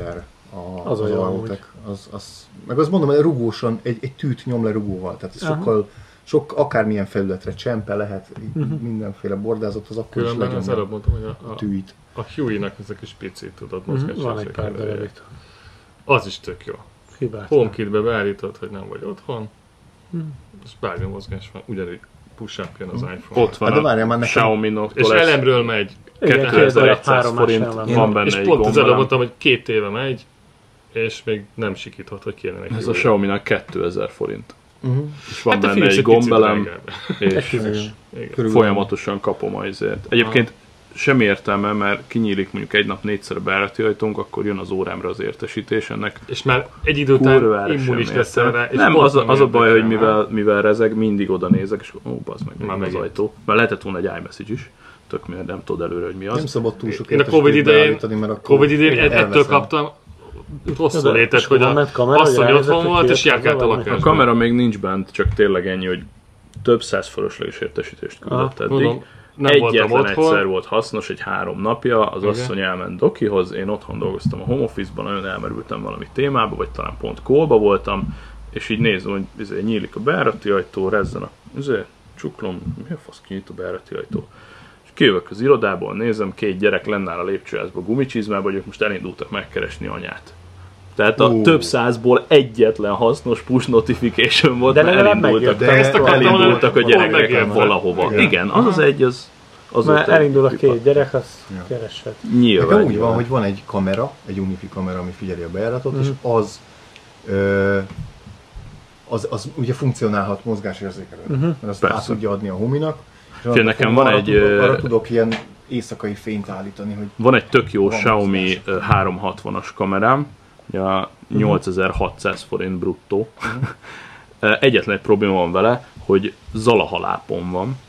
a, Az az olyan Autech. Az, az, meg azt mondom, hogy rugósan egy, egy tűt nyom le rugóval, tehát ez Aha. sokkal, sok, akármilyen felületre csempe lehet, uh-huh. mindenféle bordázott, az akkor is Különben az legyen előbb mondtam, hogy a, a a, tűt. a Huey-nak ez a kis picit, tudod, Mhm, mozgás. van egy pár darab. Az is tök jó. Hibát. HomeKit-be beállítod, hogy nem vagy otthon, Mhm. és bármi mozgás van, ugyanúgy push-up jön az iPhone. Ott van Hát de a várjál már nekem- Xiaomi-noktól És ez elemről megy. Igen, kétezer-száz három forint, másnál van. van benne És egy pont az előbb gombalám. mondtam, hogy két éve megy, és még nem sikíthat, hogy kéne neki. Ez a újra. Xiaomi-nak kétezer forint. Uh-huh. És van Hát a benne Philips egy egy picit gombelem, drágább. Egy és tízes. Igen. Körülbelül. folyamatosan kapom azért. Egyébként semmi értelme, mert kinyílik mondjuk egy nap négyszer a bejárati ajtónk, akkor jön az órámra az értesítés ennek. És már egy idő után Kurvára immunis sem leszel értem. rá. És Nem, pont az a, nem az a baj, hogy érdekel, mivel, mivel rezeg, mindig oda nézek, és ó, bazd meg, Már megint az megint. ajtó. Mert lehetett volna egy iMessage is, tök miért nem tudod előre, hogy mi az. Nem szabad túl sok Én a Covid értesítést idején, beállítani, mert akkor Covid idején ettől elveszem. kaptam rosszul De- létet, és hogy hova a ment kamera, hogy asszony ránézett, otthon hogy volt, és kijött járkált a valami? A lakásban. kamera még nincs bent, csak tényleg ennyi, hogy több száz fölösleges értesítést küldött Ah, eddig. Mondom, nem voltam Egyetlen otthon. egyszer volt hasznos, egy három napja, az Igen. asszony elment Dokihoz, én otthon dolgoztam a home office-ban, nagyon elmerültem valami témába, vagy talán pont callba voltam, és így nézem, hogy izé, nyílik a bejárati ajtó, rezzen a izé, csuklom, mi a fasz kinyit a bejárati ajtó? És kijövök az irodából, nézem, két gyerek lennáll a lépcsőházba gumicsizmába, hogy ők most elindultak megkeresni anyát. Tehát a Ú. több százból egyetlen hasznos push notification volt, De mert legalább elindultak, megjött. De Ezt akartam elindultak a mondani, gyerekek megjelent. valahova. Igen. Igen, az az egy, az, az Mert ott egy elindul a pipa. két gyerek, azt Ja. kereshet. Nyilván. Nekem úgy nyilván. van, hogy van egy kamera, egy Unifi kamera, ami figyeli a bejáratot, Mhm. és az, ö, az, az ugye funkcionálhat mozgásérzékelően, Mhm. mert azt Persze. át tudja adni a Huminak. és Fél, nekem arra van egy, tudok, ö, arra tudok ilyen éjszakai fényt állítani, hogy Van egy tök jó Van Xiaomi mozgás. ö, háromszázhatvanas kamerám, ja, nyolcezer-hatszáz forint bruttó. Ö, Egyetlen egy probléma van vele, hogy zalahalápon van,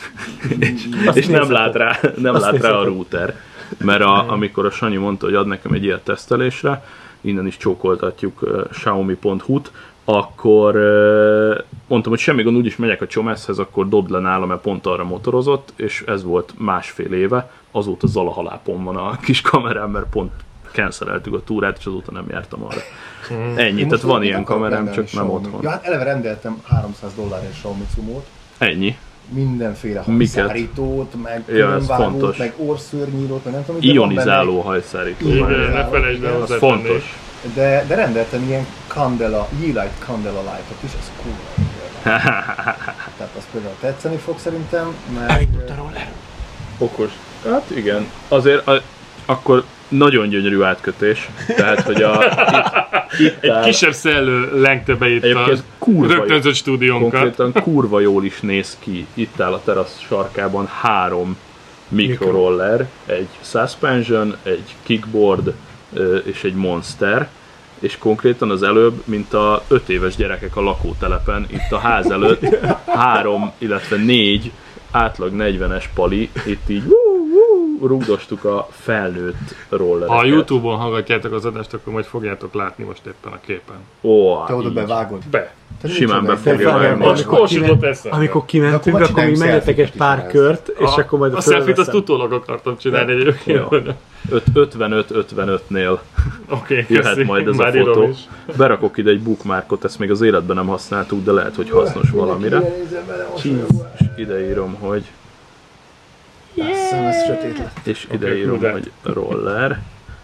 Azt és nem nézheted. lát rá, nem Azt lát rá a nézheted. router. Mert a, amikor a Sanyi mondta, hogy ad nekem egy ilyet tesztelésre, innen is csókoltatjuk uh, xiaomi pont hu-t, akkor uh, mondtam, hogy semmi gond, úgyis megyek a Csomeszhez, akkor dobd le nálam, mert pont arra motorozott, és ez volt másfél éve, azóta zalahalápon van a kis kamerám, mert pont canceleltük a túrát, és azóta nem jártam arra. Ennyi, Én tehát most van mit ilyen akarok kamerám, rendelni csak nem Xiaomi? otthon. Ja, hát eleve rendeltem háromszáz dollárért Xiaomi cumót, Ennyi. mindenféle Miket? hangszárítót, meg Ja, ez különvágót, fontos. meg orszörnyírót, meg nem tudom, de van Ionizáló hajszárító. Igen, van. ne felejtsd el Az hozzátenni. fontos. benne. De, de rendeltem ilyen Candela, Yeelight Candela Light-ot is, ez cool. Tehát az például tetszeni fog szerintem, mert Okos. Hát igen. Azért a, akkor nagyon gyönyörű átkötés. Tehát, hogy a, itt, itt Egy áll, kisebb szellő lengte be itt a egyébként kurva, rögtönzött stúdiónkat. konkrétan kurva jól is néz ki. Itt áll a terasz sarkában három mikroroller, egy suspension, egy kickboard ö, és egy monster. És konkrétan az előbb, mint a öt éves gyerekek a lakótelepen, itt a ház előtt három, illetve négy átlag negyvenes pali, itt így wú, wú, rúgdostuk a felnőtt rollereket. Ha a Youtube-on hallgatjátok az adást, akkor majd fogjátok látni most éppen a képen. Ó, te oda így. bevágod. Be. Te Simán nincs oda be egy- fogja de vágni. várjál, Most most- Kósított eszem. Amikor De kimentünk, akkor akkor még csináljunk menjetek egy selfie-t pár is kört, és A- akkor majd a selfie-t azt fölveszem. utólag akartam csinálni egyébként. Jó. Öt- ötvenöt ötvenötnél Oké, jöhet köszi. majd ez a Már írom fotó. is. Berakok ide egy bookmarkot, ezt még az életben nem használtuk, de lehet, hogy hasznos valamire. Nézzem bele most, És ide írom, hogy Basszám, ez sötét lett. és ide Oké, írom, de. hogy roller.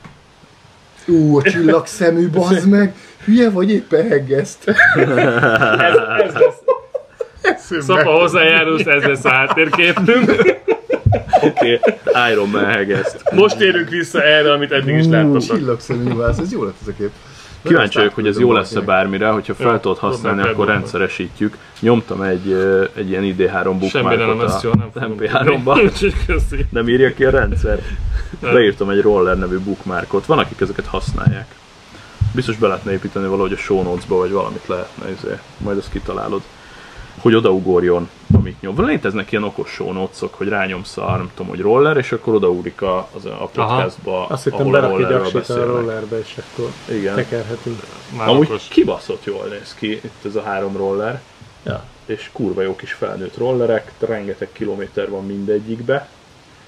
Ú, a csillagszemű, bazd meg! Hülye vagy, éppen heggeszt. Ez, ez lesz. Szapa hozzájárulsz, ez lesz a háttérképünk. Oké, okay. Iron Man hegeszt. Most érünk vissza erre, amit eddig is láttatok. Csillagszemű, vász, ez jó lett ez a kép. Kíváncsi vagyok, hogy ez jó lesz-e bármire, hogyha fel Ja, tudod használni, tudnak akkor eldobni. rendszeresítjük. Nyomtam egy, ö, egy ilyen I D három Semmi nem bookmarkot lesz jó, a nem fogom em pé háromba. tudni. Úgyhogy köszi. Nem írja ki a rendszer. Beírtam egy roller nevű bookmarkot. Van, akik ezeket használják. Biztos be lehetne építeni valahogy a show notes-ba, vagy valamit lehetne, izé. Majd azt kitalálod. Hogy odaugorjon, amik nyom. Van léteznek ilyen okos show notes-ok, hogy rányomsz a, nem tudom, hogy roller, és akkor odaugrik a, az a podcastba, Azt hittem ahol a berak egy rollerről aksit a beszélnek. rollerbe, és akkor Igen. tekerhetünk. Már Amúgy okos. kibaszott jól néz ki itt ez a három roller. Ja. És kurva jó kis felnőtt rollerek, rengeteg kilométer van mindegyikbe.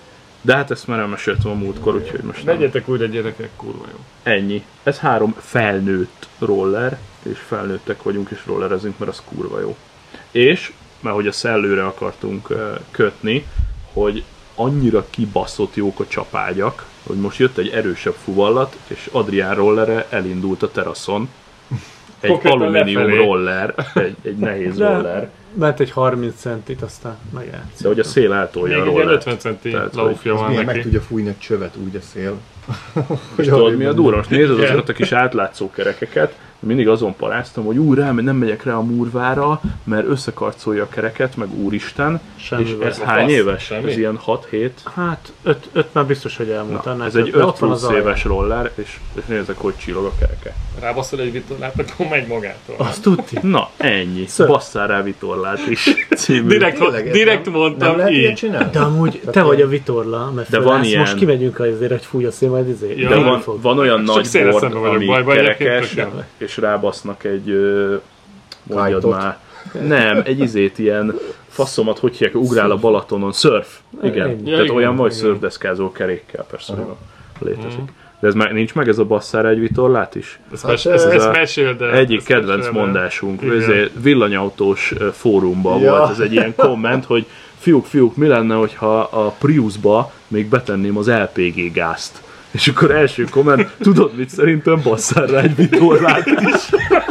De hát ezt már elmeséltem a múltkor, úgyhogy most nem. Megyetek úgy, egy gyerekek, kurva jó. Ennyi. Ez három felnőtt roller, és felnőttek vagyunk, és rollerezünk, mert az kurva jó. És, mert hogy a szellőre akartunk uh, kötni, hogy annyira kibaszott jók a csapágyak, hogy most jött egy erősebb fuvallat, és Adrián rollere elindult a teraszon. Egy Konkrétan alumínium lefelé. roller, egy, egy nehéz De- roller, Ment egy harminc centit, aztán megjátszott. de hogy a szél eltolja Még a egy ilyen rollert. ötven centi Tehát, laufja Az van milyen meg neki. tudja fújni a csövet úgy a szél. És tudod mi a durva? Most nézed azokat a kis átlátszó kerekeket, mindig azon paráztam, hogy úr, rá, nem megyek rá a murvára, mert összekarcolja a kereket, meg úristen. Semmi És baj. ez a hány fasz, éves? semmi? Ez ilyen hat-hét. Hát öt, öt már biztos, hogy elmúlt. Na, annál ez több. egy De öt ott van az plusz alja. éves roller, és, és nézzek, hogy csillog a kereke. Rábaszol egy vitorlát, akkor megy magától. Azt tudti. Na, ennyi. Ször. Basszál rá vitorlát is. Című. Direkt, Tényleg, ez direkt nem- mondtam Nem lehet ilyet így. csinálni? De amúgy te vagy a vitorla, mert De de van van ilyen- most kimegyünk azért, hogy fúj a szél, majd izé. Ja, De Égni van, fog. van olyan Csak nagy széles board, szemben vagyok ami bajban, kerekes, egyébként tök jó. és rábasznak egy, ö, mondjad Kite-ot. már, nem, egy izét ilyen faszomat, hogy hívják, ugrál a Balatonon, surf, igen, Ennyi. tehát Ja, igen, olyan vagy igen. szörfdeszkázó kerékkel, persze, hogy létezik. De ez meg, nincs meg ez a basszára egy vitorlát is? Ezt, Hát, mes, ezt, ez ezt a meséld el. Egyik ezt kedvenc meséld el. mondásunk, Igen. ezért villanyautós ö, fórumban Ja. volt ez egy ilyen komment, hogy fiúk, fiúk, mi lenne, hogyha a Priusba még betenném az el pé gé gázt? És akkor első komment, tudod mit, szerintem basszál rá egy vitorlát is.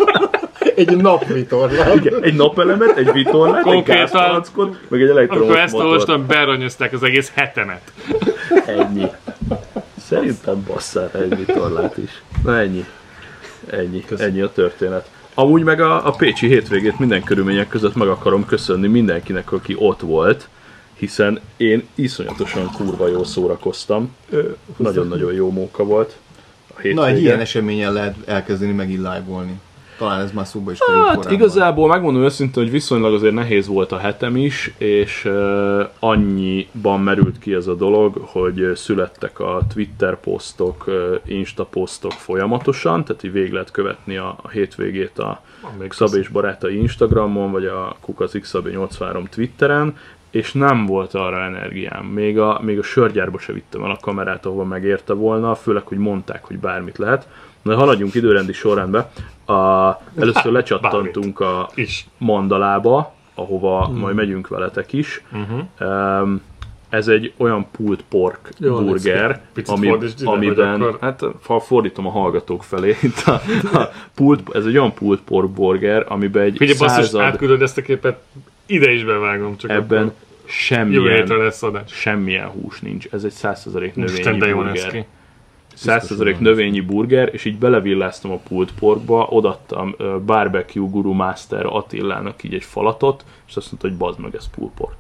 Egy napvitorlát. Igen, egy napelemet, egy vitorlát, egy Konkrétan- gázpalackot, meg egy elektromos Amikor ezt motort. olvastam, beranyozták az egész hetemet. Ennyi. Szerintem basszál rá egy vitorlát is. Na ennyi. Ennyi. Köszönöm. Ennyi a történet. Amúgy meg a, a pécsi hétvégét minden körülmények között meg akarom köszönni mindenkinek, aki ott volt, hiszen én iszonyatosan kurva jól szórakoztam. Ö, Nagyon-nagyon jó móka volt a hétvége. Na, egy ilyen eseményen lehet elkezdeni megint live-olni. Talán ez már szóba is került Hát korábban. igazából megmondom őszintén, hogy viszonylag azért nehéz volt a hetem is, és uh, annyiban merült ki ez a dolog, hogy születtek a Twitter posztok, uh, Insta posztok folyamatosan, tehát így végig lehet követni a, a hétvégét a Szabé és barátai Instagramon, vagy a kukac x szabé nyolcvanhárom Twitteren, és nem volt arra energiám. Még a, még a sörgyárba se vittem el a kamerát, ahova megérte volna, főleg, hogy mondták, hogy bármit lehet. Na, haladjunk időrendi sorrendbe. A, először lecsattantunk a Is. Mandalába, ahova mm. majd megyünk veletek is. Uh-huh. Um, ez egy olyan pulled pork Jó, burger, Picit ami, fordítsd ide, amiben, hogy akkor- hát fa- fordítom a hallgatók felé, itt a, a pulled, ez egy olyan pulled pork burger, amiben egy Figyelj, basszus, század, átküldöd ezt a képet, ide is bevágom, csak ebben akkor jövő hétre semmilyen, lesz adás. semmilyen hús nincs. Ez egy száz százalék Isten, növényi de jó néz burger. ki. száz százalék növényi burger, és így belevilláztam a pulled porkba, odattam uh, Barbecue Guru Master Attilának így egy falatot, és azt mondta, hogy bazd meg, ez pulled pork.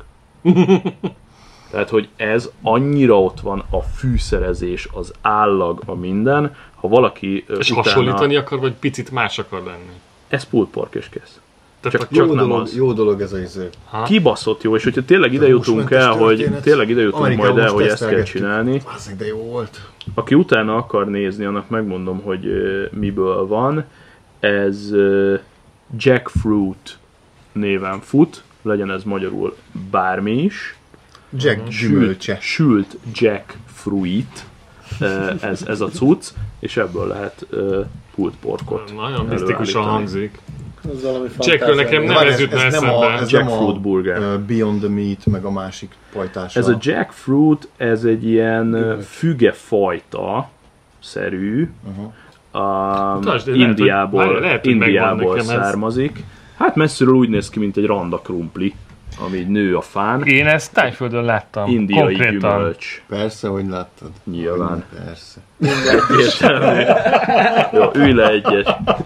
Tehát, hogy ez annyira ott van, a fűszerezés, az állag, a minden, ha valaki uh, És utána... hasonlítani akar, vagy picit más akar lenni? Ez pulled pork és kész. Tehát Csak- csak, csak Jó nem dolog, az. jó dolog ez a izé. Kibaszott jó, és hogyha tényleg ide a jutunk húsmentes el, hogy történet. tényleg ide jutunk Amerikában majd el, most hogy ezt kell tesztelgettük. csinálni, Bazzeg, de jó volt. aki utána akar nézni, annak megmondom, hogy ö, miből van. Ez ö, Jackfruit néven fut, legyen ez magyarul bármi is. Jack gyümölcse. Sült Jackfruit, ö, ez, ez a cucc, és ebből lehet ö, pulled porkot nagyon misztikusan előállítani. hangzik. Ez valami Jackről nekem nem Várj, ez jutna nem a, eszembe. ez nem Jackfruit a burger. uh, Beyond the Meat, meg a másik pajtása. Ez a jackfruit, ez egy ilyen ö, Gyümölcs. fügefajta szerű, Aha. a Mutasd, de lehet, Indiából, hogy- várj, lehet, hogy megvan Indiából nekem ez. származik. Hát messziről úgy néz ki, mint egy randa krumpli, ami így nő a fán. Én ezt Tájföldön láttam. Indiai konkrétan. gyümölcs. Persze, hogy láttad. Nyilván. Persze. Egyértelmű. Jó, ülj le egyes.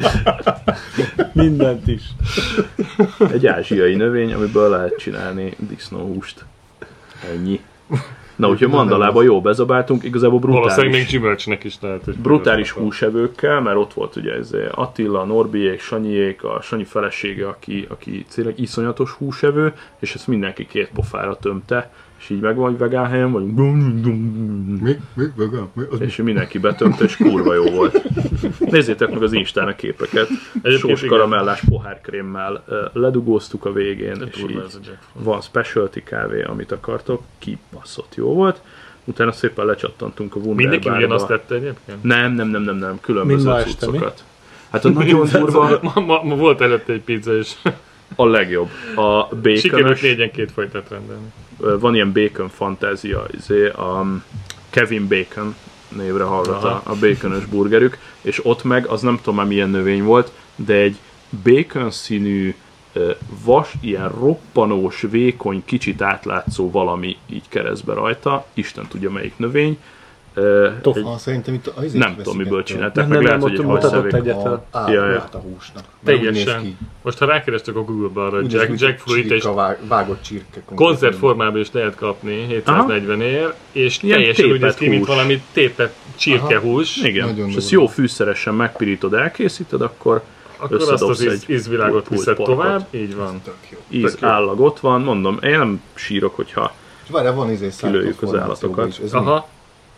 Mindent is. Egy ázsiai növény, amiből lehet csinálni disznóhúst. Ennyi. Na, úgyhogy Mandalában jó bezabáltunk, igazából Valószínűleg még brutális, gyümölcsnek is lehet. hogy brutális gyümölcs. húsevőkkel, mert ott volt ugye ez Attila, Norbiék, Sanyiék, a Sanyi felesége, aki, aki tényleg iszonyatos húsevő, és ezt mindenki két pofára tömte, és így megvan, hogy vegán helyen vagyunk. Mi? Mi? Vegán? Mi? Az És mindenki betömte, és kurva jó volt. Nézzétek meg az Instán a képeket. Egyébként Sós igen. karamellás pohárkrémmel ö, ledugóztuk a végén, és Durva így ez a jackfruit. van specialty kávé, amit akartok, kibaszott jó volt. Utána szépen lecsattantunk a Mindenki Wunderbarba. ugyanazt tette egyébként? Nem, nem, nem, nem, nem, különböző Mind ma este, cuccokat. Hát a nagyon durva ma, ma, ma volt előtte egy pizza, és a legjobb. A sikerült baconös, négyen két fajtát rendelni. van ilyen bacon fantázia, izé, a Kevin Bacon névre hallgat a, a baconös burgerük, és ott meg, az nem tudom már milyen növény volt, de egy bacon színű vas, ilyen roppanós, vékony, kicsit átlátszó valami így keresztbe rajta, Isten tudja melyik növény. Tofu. Ah, szerintem itt az Nem tudom, miből csinálták, Nem, meg nem, lehet, nem, hogy ott egy mutatott hajszevék. egyet. A át, Ja, ja. át a húsnak. Mert úgy néz Teljesen. ki. Most ha rákerestek a Google-ba arra, Úgy Jack, néz ki, jackfruit és csirka, vág, vágott csirke. konzerv formában is lehet kapni hétszáznegyven ér, és Ilyen teljesen úgy néz tépet ki, mint hús. valami tépet csirkehús. Igen, Nagyon és ezt durva. jó fűszeresen megpirítod, elkészíted, akkor Akkor azt összedobsz az íz, egy ízvilágot pult viszed porkot. tovább, így van. Tök jó. íz Tök jó. állag ott van, mondom, én nem sírok, hogyha És várjál, van izé Kilőjük az szállítóformációban állatokat. is. Ez mi? Aha.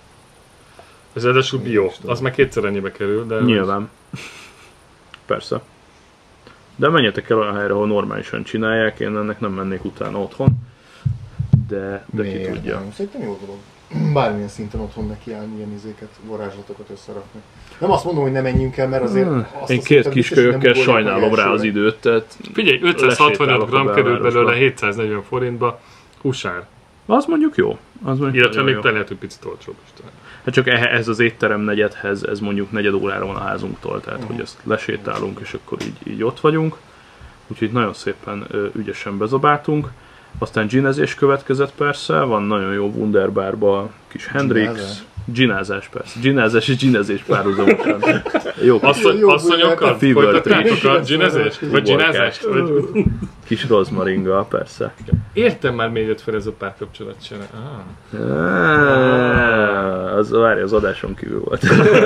Ez ráadásul bio. is tudom. Az meg kétszer ennyibe kerül, de... nyilván. Persze. De menjetek el olyan helyre, ahol normálisan csinálják, én ennek nem mennék utána otthon. De, de ki Miért? tudja. Nem, szerintem jó dolog. Bármilyen szinten otthon nekiállni, ilyen izéket, varázslatokat összerakni. Nem azt mondom, hogy ne menjünk el, mert azért... Hmm. azt Én a két szintet biztos, hogy nem kiskölyökkel ugorjak sajnálom meg rá az elsőre. időt, tehát Figyelj, ötszázhatvanöt lesétálok a gram került belvárosba. belőle hétszáznegyven forintba húsár. az mondjuk jó. Az mondjuk Illetve nagyon még jó. te lehet, hogy picit olcsóbb is talán. Hát csak ehe- ez az étterem negyedhez, ez mondjuk negyed órára van a házunktól, tehát hogy ezt lesétálunk, és akkor így, így ott vagyunk. Úgyhogy nagyon szépen ö, ügyesen bezabáltunk. Aztán ginezés következett persze, van nagyon jó Wunderbarba kis Hendrix. Ginázás? Ginázás persze. Ginázás és ginezés párhuzamosan. Jó kis, Asszony, jó, asszonyokkal Fever folytattátok a Tree. ginezést? Vagy ginázást? Vagy... kis rozmaringgal persze. Értem már, miért jött fel ez a párkapcsolat csere. Ah. Ah, az, várj, az adáson kívül volt.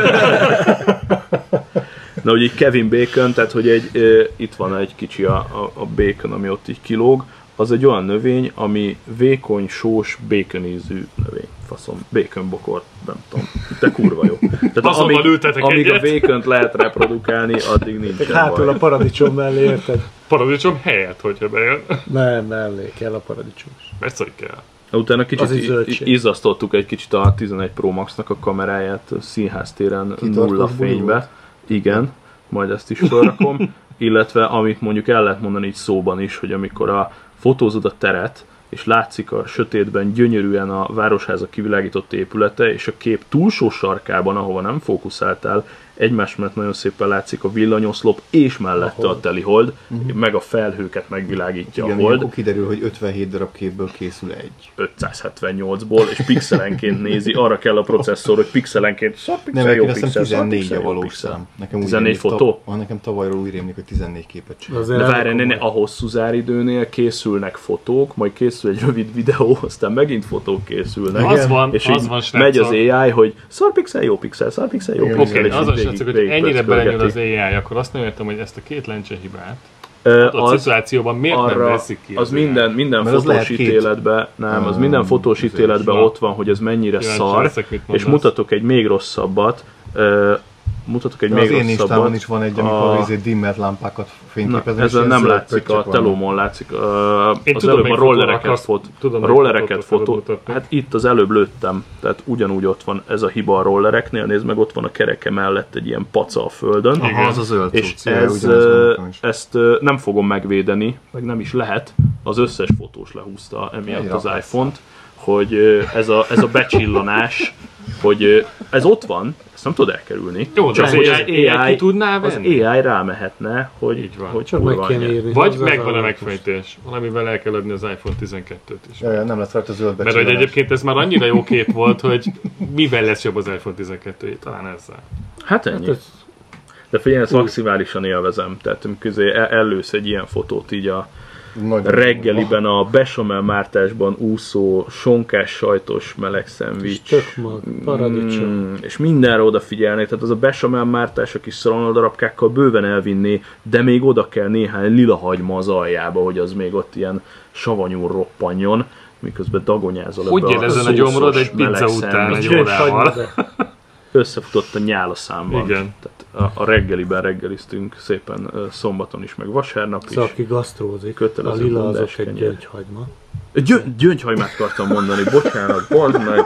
Na, hogy így Kevin Bacon, tehát hogy egy, e, itt van egy kicsi a, a, a bacon, ami ott így kilóg, az egy olyan növény, ami vékony, sós, bacon ízű növény. Faszom, bacon bokor, nem tudom. De kurva jó. Tehát Azonban amíg, ültetek amíg a egyet. bacont lehet reprodukálni, addig nincsen Hátul a baj. paradicsom mellé, érted? Paradicsom helyett, hogyha bejön. Nem, mellé kell a paradicsom is. Persze, hogy kell. Utána kicsit Az is i- zöldség. i- izzasztottuk egy kicsit a tizenegy Pro Max-nak a kameráját színháztéren Kitartós nulla bunyót? fénybe. Igen, majd ezt is felrakom. Illetve amit mondjuk el lehet mondani így szóban is, hogy amikor a fotózod a teret, és látszik a sötétben gyönyörűen a városháza kivilágított épülete, és a kép túlsó sarkában, ahova nem fókuszáltál, egymás mellett nagyon szépen látszik a villanyoszlop, és mellette a telihold, uh-huh. meg a felhőket megvilágítja Igen, a hold. akkor kiderül, hogy ötvenhét darab képből készül egy. ötszázhetvennyolcból, és pixelenként nézi, arra kell a processzor, hogy pixelenként szar pixel, Nem, jó nekem pixel, szar tizennégy pixel, a jó valós pixel. szám. Nekem úgy tizennégy rémlik, fotó? Ta, ah, nekem tavalyról úgy rémlik, hogy tizennégy képet csinál. Azért De elég várj, ne, ne, komoly. a hosszú záridőnél készülnek fotók, majd készül egy rövid videó, aztán megint fotók készülnek. Az van, és az így van, megy az srácok. á i, hogy szar pixel, jó pixel, szar pixel, jó Igen, pixel, Oké, és okay, így azon végig- sem, hogy végig ennyire pöckögeti. belenyúl az á i, akkor azt nem értem, hogy ezt a két lencse hibát Ö, a az, szituációban miért nem arra, veszik ki az á i? minden, minden Mert az fotós lehet két- ítéletben, nem, az Um, minden fotós ez ítéletben is. ott van, hogy ez mennyire Kíváncsi szar, leszek, mit és mondasz. mutatok egy még rosszabbat, ö, mutatok egy De még az én rosszabbat. Instámon is van egy, amikor A- a... dimmert lámpákat Na, fényképezem. és ezen ilyen nem zöld látszik, a pöttyök vannak. telómon látszik. Uh, Én az tudom, előbb a melyik rollereket, fotóra akarsz- fot, tudom, a melyik rollereket fotót akarod fotó. mutatni. Hát itt az előbb lőttem, tehát ugyanúgy ott van ez a hiba a rollereknél, nézd meg, ott van a kereke mellett egy ilyen paca a földön. Aha, az a zöld És cucc. Ja, ez, ugyanez van ö, nekem is. ezt ö, nem fogom megvédeni, meg nem is lehet. Az összes fotós lehúzta emiatt Egy az rakás. iPhone-t, hogy ö, ez a, ez a becsillanás, hogy ö, ez ott van, ezt nem tudod elkerülni. Jó, de Csak az hogy á i ki tudná az venni? á i rámehetne, hogy, Így van. hogy Csak meg kurva kéne anyja. írni. Vagy hozzá megvan a az megfejtés, valamivel el kell adni az iPhone tizenkettőt is. Ja, ja, nem lesz rajta zöld Mert hogy becsillanás. egyébként ez már annyira jó kép volt, hogy mivel lesz jobb az iPhone tizenkettő, talán ezzel. Hát ennyi. Hát ez, De figyelj, ezt maximálisan élvezem. Tehát amikor közé el- ellősz egy ilyen fotót így a Nagyon reggeliben a bechamel mártásban úszó, sonkás, sajtos meleg szendvics. tökmag, paradicsom. Mm, és mindenre odafigyelni, tehát az a bechamel mártás a kis szalonnadarabkákkal bőven elvinné, de még oda kell néhány lila hagyma az aljába, hogy az még ott ilyen savanyúr roppanjon, miközben dagonyázol Hogy ebbe él ezen a szószos gyomrod egy meleg pizza után egy szendvicsbe. órával? Összefutott a nyál a számban. Igen. Tehát a, a reggeliben reggeliztünk szépen ö, szombaton is, meg vasárnap is. Szóval aki gasztrózik, a Kötelező lila bundás azok egy kenyér. gyöngyhagyma. Gyö- gyöngyhagymát akartam mondani, bocsánat, bazd meg.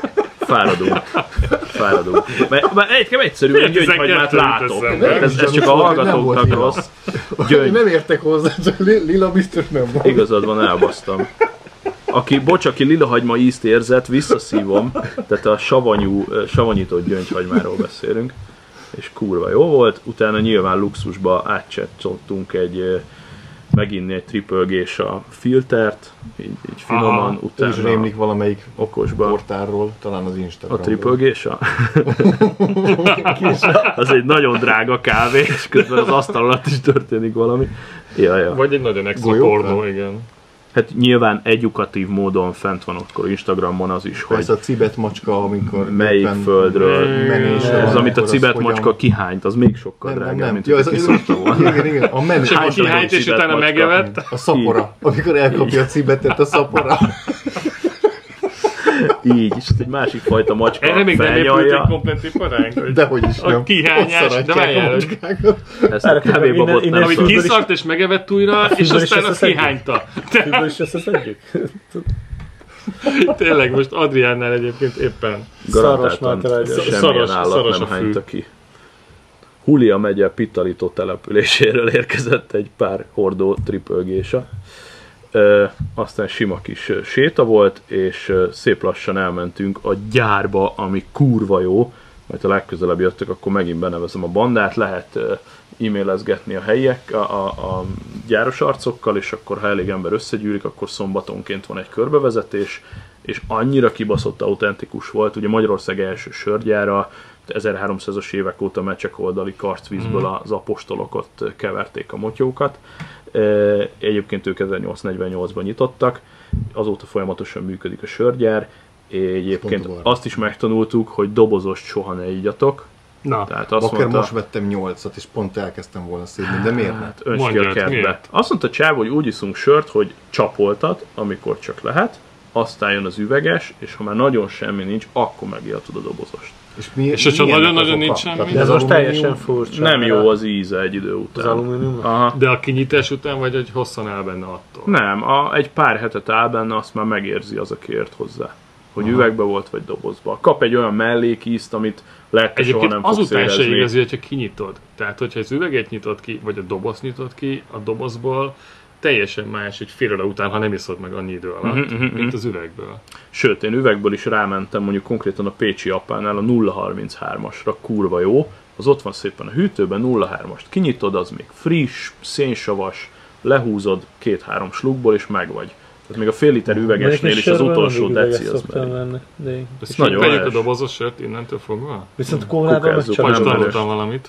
Fáradunk. Fáradunk. Mert, mert egyébként egyszerű, hogy gyöngyhagymát látok. Ez, ez csak a hallgatóknak rossz. Gyöngy. Nem értek hozzá, csak lila biztos nem van. Igazad van, elbasztam. Aki, bocs, aki lilahagyma ízt érzett, visszaszívom. Tehát a savanyú, savanyított gyöngyhagymáról beszélünk. És kurva jó volt. Utána nyilván luxusba átcsettoltunk egy meginni egy Triple Geisha filtert, így, így finoman, aha, utána is rémlik valamelyik okosba. Portálról, talán az Instagramról. A Triple Geisha? Az egy nagyon drága kávé, és közben az asztal alatt is történik valami. Ja, ja. Vagy egy nagyon extra pornó, igen. Hát nyilván edukatív módon fent van akkor Instagramon az is, hogy ez a cibet macska, amikor melyik földről menés. Ez, amit a cibet macska kihányt, az még sokkal nem, drágább, nem, mint ja, hogy kiszokta volna. Igen, igen, a menés. Csak kihányt és utána megevett. A szapora, amikor elkapja a cibetet a szapora. Így, és egy másik fajta macska erre még nem épülték felnyalja. komplett iparánk. Dehogy is nem. A kihányás, de várjál. Ezt a kávébabot nem Amit szól. kiszart és megevett újra, és aztán azt kihányta. Fiből is összeszedjük? Tényleg most Adriánnál egyébként éppen. Garantáltan Szaros semmilyen szaros- állat szaros nem a fű. hányta ki. Hulia megye Pitalito településéről érkezett egy pár hordó Triple Geisha. Ö, aztán sima kis séta volt, és szép lassan elmentünk a gyárba, ami kurva jó. Majd ha legközelebb jöttök, akkor megint benevezem a bandát. Lehet e-mailezgetni a helyiek, a, a, a gyáros arcokkal, és akkor ha elég ember összegyűlik, akkor szombatonként van egy körbevezetés, és annyira kibaszott autentikus volt. Ugye Magyarország első sörgyára, ezerháromszázas évek óta mecsek oldali karcvízből az apostolok ott keverték a motyókat. Egyébként ők ezernyolcszáznegyvennyolcban nyitottak, azóta folyamatosan működik a sörgyár. Egyébként azt is megtanultuk, hogy dobozost soha ne igyatok. Na, Tehát azt Bakker, mondta, most vettem nyolcat, és pont elkezdtem volna szívni, de miért nem? hát önts ki Mondjad, a kertbe. miért? Azt mondta Csáv, hogy úgy iszunk sört, hogy csapoltat, amikor csak lehet, aztán jön az üveges, és ha már nagyon semmi nincs, akkor megihatod a dobozost. És, mi, És hogyha milyennek nagyon-nagyon az oka? nincs semmi? Tehát De ez az most alumínium- teljesen furcsa. Nem mert jó a- az íze egy idő után. Az alumínium? Aha. de a kinyitás után vagy, hogy hosszan áll benne attól? Nem, a, egy pár hetet áll benne, azt már megérzi az, aki ért hozzá. Hogy Aha. üvegbe volt, vagy dobozba. Kap egy olyan mellékízt, amit lehet, hogy soha Egyébként nem fogsz azután se érezni. igazi, hogyha kinyitod. Tehát, hogyha az üveget nyitod ki, vagy a dobozt nyitod ki, a dobozból teljesen más egy fél óra után, ha nem iszod meg annyi idő alatt, Mhm, mhm, mint az üvegből. Sőt, én üvegből is rámentem, mondjuk konkrétan a pécsi apánál a nulla harminchámasra, kurva jó. Az ott van szépen a hűtőben, nulla hármast kinyitod, az még friss, szénsavas, lehúzod két-három slugból, és megvagy. Tehát még a fél liter üvegesnél is az utolsó deci az meg. Venni, de én... Ez És nagyon vegyük a helyes. dobozos sört innentől fogva? Viszont a kólában meg Kukázzuk, csak Vagy nem nem merős. tanultam valamit.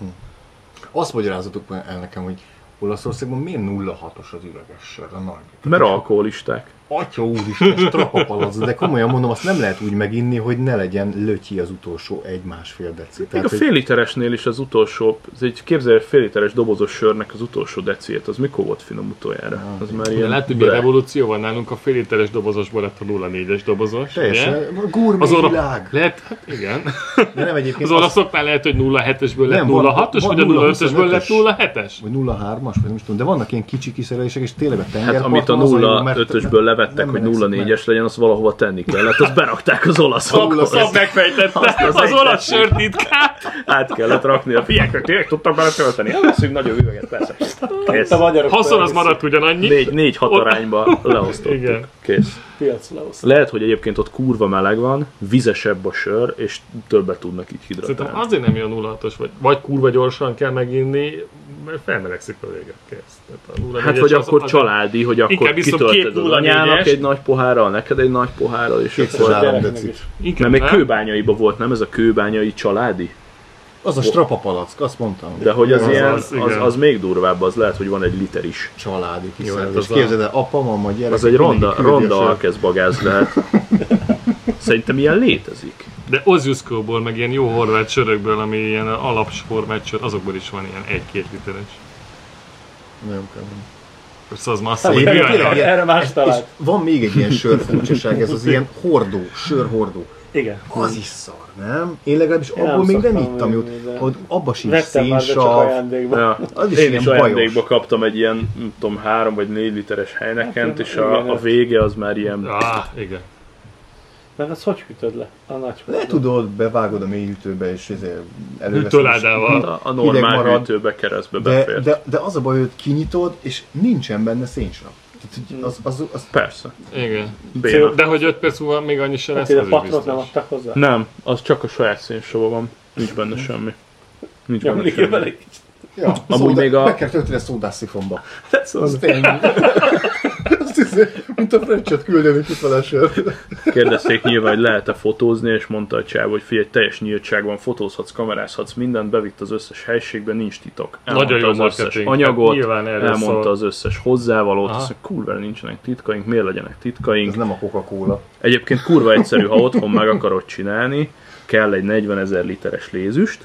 Azt magyarázatok el nekem, hogy Olaszországban miért nulla hatos az üveges sör, a nagy? Mert alkoholisták. Atya úristen, strapapalac, de komolyan mondom, azt nem lehet úgy meginni, hogy ne legyen lötyi az utolsó egy-másfél deci. Még a fél literesnél is az utolsó, ez egy képzelj, fél literes dobozos sörnek az utolsó deciét, az mikor volt finom utoljára? Az már De ilyen lehet, hogy bre. milyen revolúció van nálunk, a fél literes dobozosból lett a nulla négyes dobozos. ugye? Teljesen, gurmé Az ora... világ. Lehet, hát igen. De nem egyébként Az olaszoknál lehet, hogy nulla hetesből lett Nem, van- nulla hatos, van vagy a nulla ötösből lett nulla huszonötös. nulla hetes. vagy nulla hármas, vagy nem is tudom, de vannak ilyen kicsi kiszerelések, és tényleg a Hát tengerparton amit a az jó, nulla mert ötösből levettek, nem hogy melegszik nulla négyes legyen, azt valahova tenni kellett, azt berakták az Szab, olaszokhoz. szab megfejtette Azt az az egy olasz sört titkát. Át kellett rakni a fieknek, tényleg tudtak bele tölteni. Elveszünk nagyobb üveget, persze. Kész. A magyarok Haszon az maradt ugyanannyi. Négy, négy hat arányba leosztottuk. Igen. Kész. piac leosztó. Lehet, hogy egyébként ott kurva meleg van, vizesebb a sör, és többet tudnak így Szerintem hidratálni. azért nem jó a nulla hatos, vagy, vagy kurva gyorsan kell meginni, mert felmelegszik a véget. Kész. Tehát a nulla Hát négyes vagy az- akkor az- családi, hogy akkor Inkább iszom kitöltöd két az nulla anyának négyest. egy nagy pohárral, neked egy nagy pohárral, és akkor... három Gyereknek decit. is. Inkább Mert még nem. kőbányaiba volt, nem ez a kőbányai családi? Az a strapapalack, azt mondtam. De hogy az, Az ilyen, az, az, igen. az még durvább, az lehet, hogy van egy liter is. Családi Jó, kiszerelés. hát az a- Képzeld el, apa, mama, gyerek. Az egy ronda, mindenki küldi a ronda sört. alkezbagáz lehet. Szerintem ilyen létezik. De Oziuszkóból, meg ilyen jó horvát sörökből, ami ilyen alaps horvát sör, azokból is van ilyen egy-két literes. Nagyon kemény. Persze az masszív, Én hogy tényleg műanyag. ilyen- Erre más és talált. van még egy ilyen sörfurcsaság, ez az ilyen hordó, sörhordó. Igen. Az is szar, nem? Én legalábbis Én abból nem még nem szoktam ittam jót. venni, de- Hogy abba sincs Vettem már, de csak szénsav. ajándékban. Ja. Az is Én ilyen is bajos. ajándékba kaptam egy ilyen, nem tudom, három vagy négy literes helynekent, és a, a vége az már ilyen... Ah, igen. Mert azt hogy hűtöd le? A nagy Le tudod, bevágod a mélyhűtőbe, és ezért előveszed. Hűtőládával. A, a normál hűtőbe keresztbe de, befér. de, de az a baj, hogy kinyitod, és nincsen benne szénsav. Tehát, az, az, az, Persze. Igen. Béna. De hogy öt perc múlva még annyi se lesz, Hát az ide is patront nem biztos. adtak hozzá? Nem, az csak a saját szénsava van. Nincs benne semmi. Nincs benne Nyomni kell semmi. bele egy kicsit. ja, Amúgy szóda, még a- meg kell tölteni a szódás szifonba. Ez Az az. tényleg. Azt hiszem, mint a Frecset küldeni kifele a sört. Kérdezték nyilván, hogy lehet-e fotózni, és mondta a csáv, hogy figyelj, teljes nyíltság van, fotózhatsz, kamerázhatsz, mindent, bevitt az összes helységbe, nincs titok. Elmondta Nagyon jó az összes marketing. anyagot, Nyilván erről elmondta szól. az összes hozzávalót, Aha. azt mondja, kurva nincsenek titkaink, miért legyenek titkaink. Ez nem a Coca-Cola. Egyébként kurva egyszerű, ha otthon meg akarod csinálni, kell egy negyvenezer literes lézüst,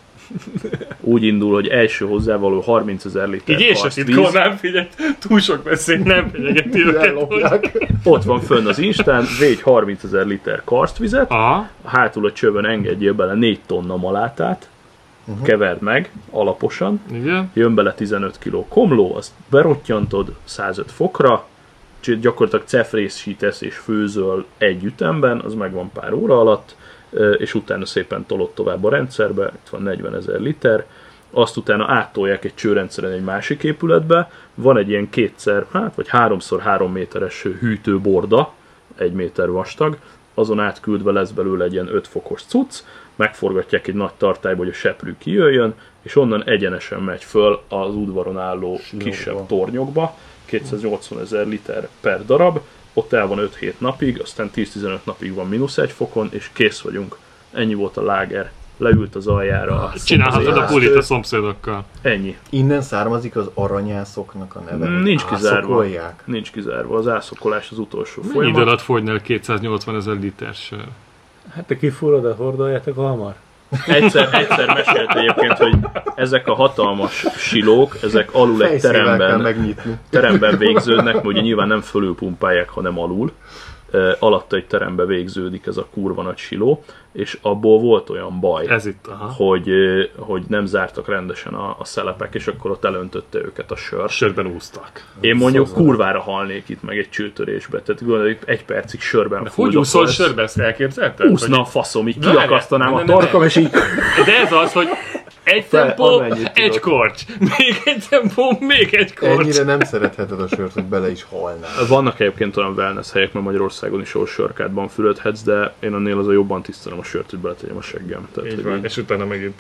úgy indul, hogy első hozzávaló harmincezer liter Így én sem karsztvíz. titkolnám, figyelj, túl sok beszéd, nem fenyegeti őket, hogy... Ellopják. Ott van fönn az Instán, végy harmincezer liter karstvizet, Aha, hátul a csövön engedjél bele négy tonna malátát, uh-huh. keverd meg alaposan, igen. jön bele tizenöt kiló komló, azt berottyantod százöt fokra, gy- gyakorlatilag cefrészsítesz és főzöl egy ütemben, az megvan pár óra alatt, ö, és utána szépen tolod tovább a rendszerbe, itt van negyvenezer liter, azt utána áttolják egy csőrendszeren egy másik épületbe, van egy ilyen kétszer, hát vagy háromszor három méteres hűtőborda, egy méter vastag, azon átküldve lesz belőle egy ilyen öt fokos cucc, megforgatják egy nagy tartályba, hogy a seprű kijöjjön, és onnan egyenesen megy föl az udvaron álló Silóba. kisebb tornyokba, kétszáznyolcvan ezer liter per darab, ott el van öt-hét napig, aztán tíz-tizenöt napig van mínusz egy fokon, és kész vagyunk. Ennyi volt a láger. Leült az aljára. a Csinálhatod a szomszédház. pulit a szomszédokkal. Ennyi. Innen származik az aranyászoknak a neve. hogy Nincs kizárva. ászokolják. Nincs kizárva. Az ászokolás az utolsó Mennyi folyamat. idő alatt fogynál kétszáznyolcvan ezer liter sör? Hát te kifúrod, hordoljátok hamar. Egyszer, egyszer mesélt egyébként, hogy ezek a hatalmas silók, ezek alul egy Fejszével kell teremben, megnyitni. teremben végződnek, mert ugye nyilván nem fölül pumpálják, hanem alul. Uh, alatta egy terembe végződik ez a kurva nagy siló, és abból volt olyan baj, Ez itt, aha. hogy, uh, hogy nem zártak rendesen a, a szelepek, és akkor ott elöntötte őket a sör. Sörben úsztak. Én mondjuk kurvára halnék itt meg egy csőtörésbe, tehát gondoljuk egy percig sörben De hogy úszol sörbe, ezt elképzelted? Úszna a Hogy- faszom, így Várjál, kiakasztanám ne, a ne, ne, torkam, ne. és így De ez az, hogy egy Fel, tempó, amennyit egy tudod. korcs. Még egy tempó, még egy korcs. Ennyire nem szeretheted a sört, hogy bele is halnál. vannak egyébként olyan wellness helyek, mert Magyarországon is ahol sörkádban fürödhetsz, de én annél az a jobban tisztelem a sört, hogy beletegyem a seggem. Tehát, Így hogy van, így- és utána megint.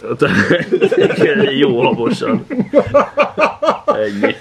Tehát, jó labosan. Ennyi.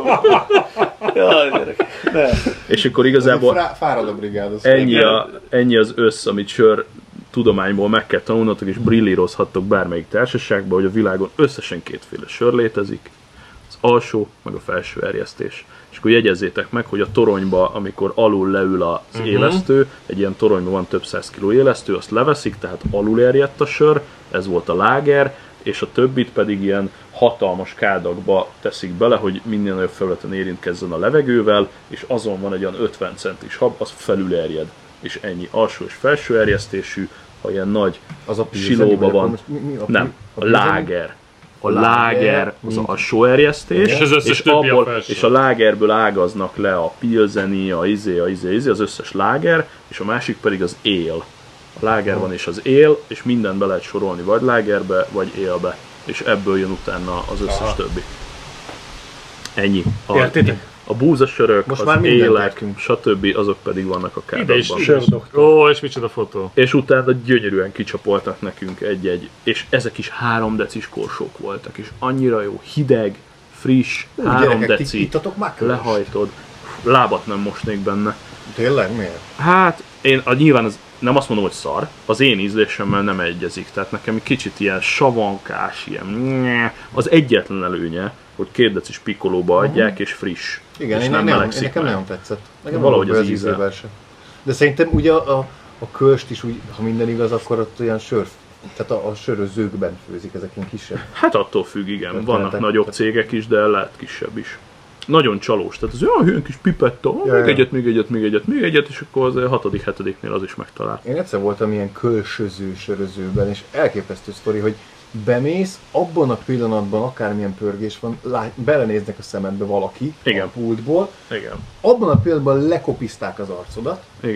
Jaj, gyerek. Ne. És akkor igazából Frá- Fárad a brigád. az ennyi, a, ennyi az össz, amit sör tudományból meg kell tanulnotok, és brillírozhattok bármelyik társaságban, hogy a világon összesen kétféle sör létezik, az alsó, meg a felső erjesztés. És akkor jegyezzétek meg, hogy a toronyba, amikor alul leül az uh-huh. élesztő, egy ilyen toronyban van több száz kiló élesztő, azt leveszik, tehát alul erjedt a sör, ez volt a láger, és a többit pedig ilyen hatalmas kádakba teszik bele, hogy minél nagyobb felületen érintkezzen a levegővel, és azon van egy olyan ötven centis hab, az felül erjed. És ennyi alsó és felső erjesztésű, ha ilyen nagy Az a pilzeni, silóba vagy akkor van. most mi- mi a Nem, pi- a pilzeni? láger. A láger, láger az mint- alsó erjesztés, És az összes és, többi a abból, felső. és a lágerből ágaznak le a pilzeni, a izé, a izé, izé, az összes láger, és a másik pedig az él. A láger van és az él, és mindent be lehet sorolni vagy lágerbe, vagy élbe. És ebből jön utána az összes Aha. többi. Ennyi. A, Értitek? a búzasörök, Most az már mindent élek, értünk. stb. Azok pedig vannak a Ide is, kádakban. ide is. Sördoktor. Ó, és micsoda fotó. És utána gyönyörűen kicsapoltak nekünk egy-egy, és ezek is három decis korsók voltak, és annyira jó, hideg, friss, Ú, három gyerekek, ti deci, ittatok már közös? lehajtod, lábat nem mosnék benne. Tényleg? Miért? Hát, én a, nyilván az, nem azt mondom, hogy szar, az én ízlésemmel nem egyezik, tehát nekem egy kicsit ilyen savankás, ilyen nye. Az egyetlen előnye, hogy két decis pikkolóba adják, és friss, Igen, és én, nem nem, én melegszik nekem meg. nagyon tetszett. Nekem Valahogy nem volt az baj íze. ízével se. De szerintem ugye a, a, a kölst is úgy, ha minden igaz, akkor ott olyan sör, tehát a, a sörözőkben főzik, ezek ilyen kisebb. Hát attól függ, igen. Történetek. Vannak nagyobb cégek is, de lehet kisebb is. Nagyon csalós, tehát az olyan hülyen kis pipetta, Ja, még ja. egyet, még egyet, még egyet, még egyet, és akkor az hatodik, hetediknél az is megtalál. Én egyszer voltam ilyen kölsöző sörözőben, és elképesztő sztori, hogy bemész, abban a pillanatban akármilyen pörgés van, lá- belenéznek a szemedbe valaki Igen. a pultból, Igen, abban a pillanatban lekopizták az arcodat, igen.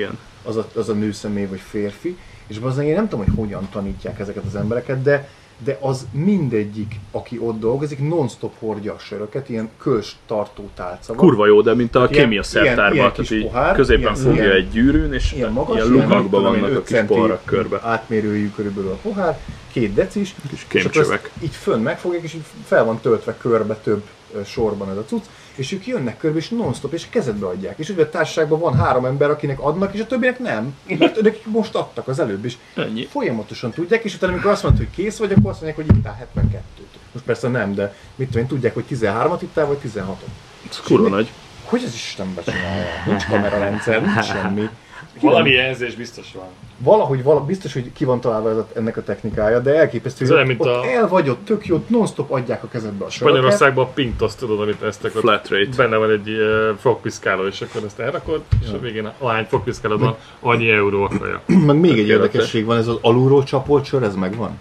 az a, az a nőszemély vagy férfi, és aztán én nem tudom, hogy hogyan tanítják ezeket az embereket, de, de az mindegyik, aki ott dolgozik, non-stop hordja a söröket, ilyen köls tartó tálca van. Kurva jó, de mint a ilyen- kémia szertárban, ilyen tehát kis így pohár, középen ilyen- fogja ilyen- egy gyűrűn, és Ilyen magas, ilyen ilyen, lukakban nem tudom én, vannak a öt kis centi poharak körbe. átmérőjű körülbelül a pohár, két decis, Kis és akkor kémcsövek. ezt így fönn megfogják, és így fel van töltve körbe több ö, sorban ez a cucc, és ők jönnek körbe, és non-stop, és kezedbe adják. És ugye a társaságban van három ember, akinek adnak, és a többinek nem. Mert nekik most adtak az előbb is. Ennyi. Folyamatosan tudják, és utána amikor azt mondod, hogy kész vagy, akkor azt mondják, hogy ittál hetvenkettőt. Most persze nem, de mit tudom én, tudják, hogy tizenhármat ittál, vagy tizenhatot. Ez kurva nagy. Hogy az Istenbe csinálja? Nincs kamerarendszer, nincs semmi. Valami jelzés biztos van. Valahogy vala, biztos, hogy ki van találva ez a, ennek a technikája, de elképesztő, Ez hogy olyan, ott, mint ott a- el vagy ott, tök jó, non-stop adják a kezedbe a söröket. Spanyolországban a Pintos, tudod, amit eztek ott. Flat rate. Benne van egy uh, fogpiszkáló, és akkor ezt elrakod, és a végén ahány fogpiszkálod van, annyi euró a kaja. Meg még egy Tökéletes. érdekesség van, ez az alulról csapolt sör, ez megvan?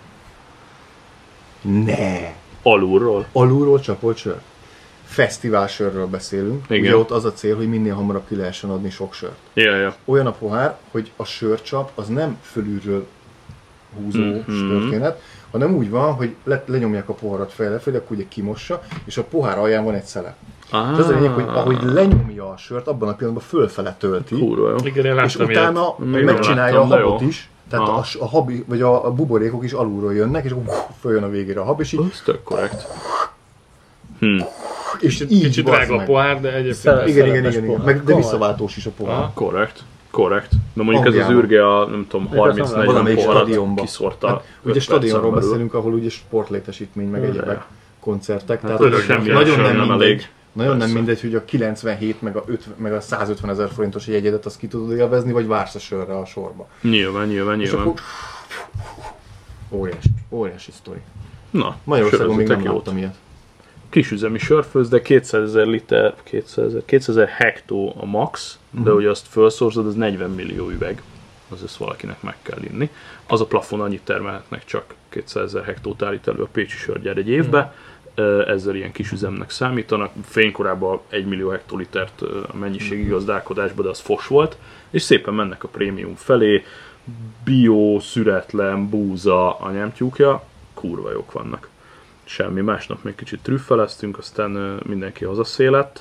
Ne! Alulról. Alulról csapolt sör? Fesztiválsörről beszélünk. Igen. Ugye ott az a cél, hogy minél hamarabb ki lehessen adni sok sört. Ja, ja. Olyan a pohár, hogy a sörcsap az nem fölülről húzó Mhm. történet, hanem úgy van, hogy le, lenyomják a poharat fejlefelé, akkor ugye kimossa, és a pohár alján van egy szele. Ah, És az a lényeg, hogy ahogy lenyomja a sört, abban a pillanatban fölfele tölti, kurva jó. Igen, én és láttam utána Még nem megcsinálja láttam, a de habot jó. is, tehát Aha. a, a, habi, vagy a, a buborékok is alulról jönnek, és akkor följön a végére a hab, és így, Ez tök korrekt. Hm. és Kicsit, így kicsit bazd drága a meg. pohár, de egyébként... Szeret- Igen, igen, Szeretes igen, igen. pohár. Meg, de Komoly. visszaváltós is a pohár. Aha. Korrekt. Korrekt. De mondjuk ez az Angliában. űrge a, nem tudom, Még azt nem harminc-negyven valamelyik poharat stadionba. kiszórta. Hát, öt ugye percen stadionról belül. beszélünk, ahol ugye sportlétesítmény, meg Ja. egyebek, koncertek. Hát Tehát örök, semmi nagyon sör nem nem mindegy, elég. nagyon nem Persze. mindegy, hogy a kilencvenhét meg a, ötven, meg a százötven ezer forintos jegyedet azt ki tudod élvezni, vagy vársz a sörre a sorba. Nyilván, nyilván, És nyilván. akkor óriási, óriási sztori. Na, Magyarországon még nem sörözzetek jót. láttam ilyet. Kisüzemi sörfőz, de kétszázezer liter, kétszázezer hektó a max, de Mhm. hogy azt felszorzod, az negyven millió üveg. Az ezt valakinek meg kell inni. Az a plafon annyit termelhetnek csak kétszázezer hektót állít elő a pécsi sörgyár egy évbe. Ö, Ezzel ilyen kisüzemnek számítanak. Fénykorában egy millió hektolitert ö, a mennyiségi gazdálkodásba, de az fos volt. És szépen mennek a prémium felé. Bio, szüretlen, búza, anyámtyúkja. Kurva jók vannak. Semmi, másnap még kicsit trüffeleztünk, aztán ö, mindenki hazaszélett,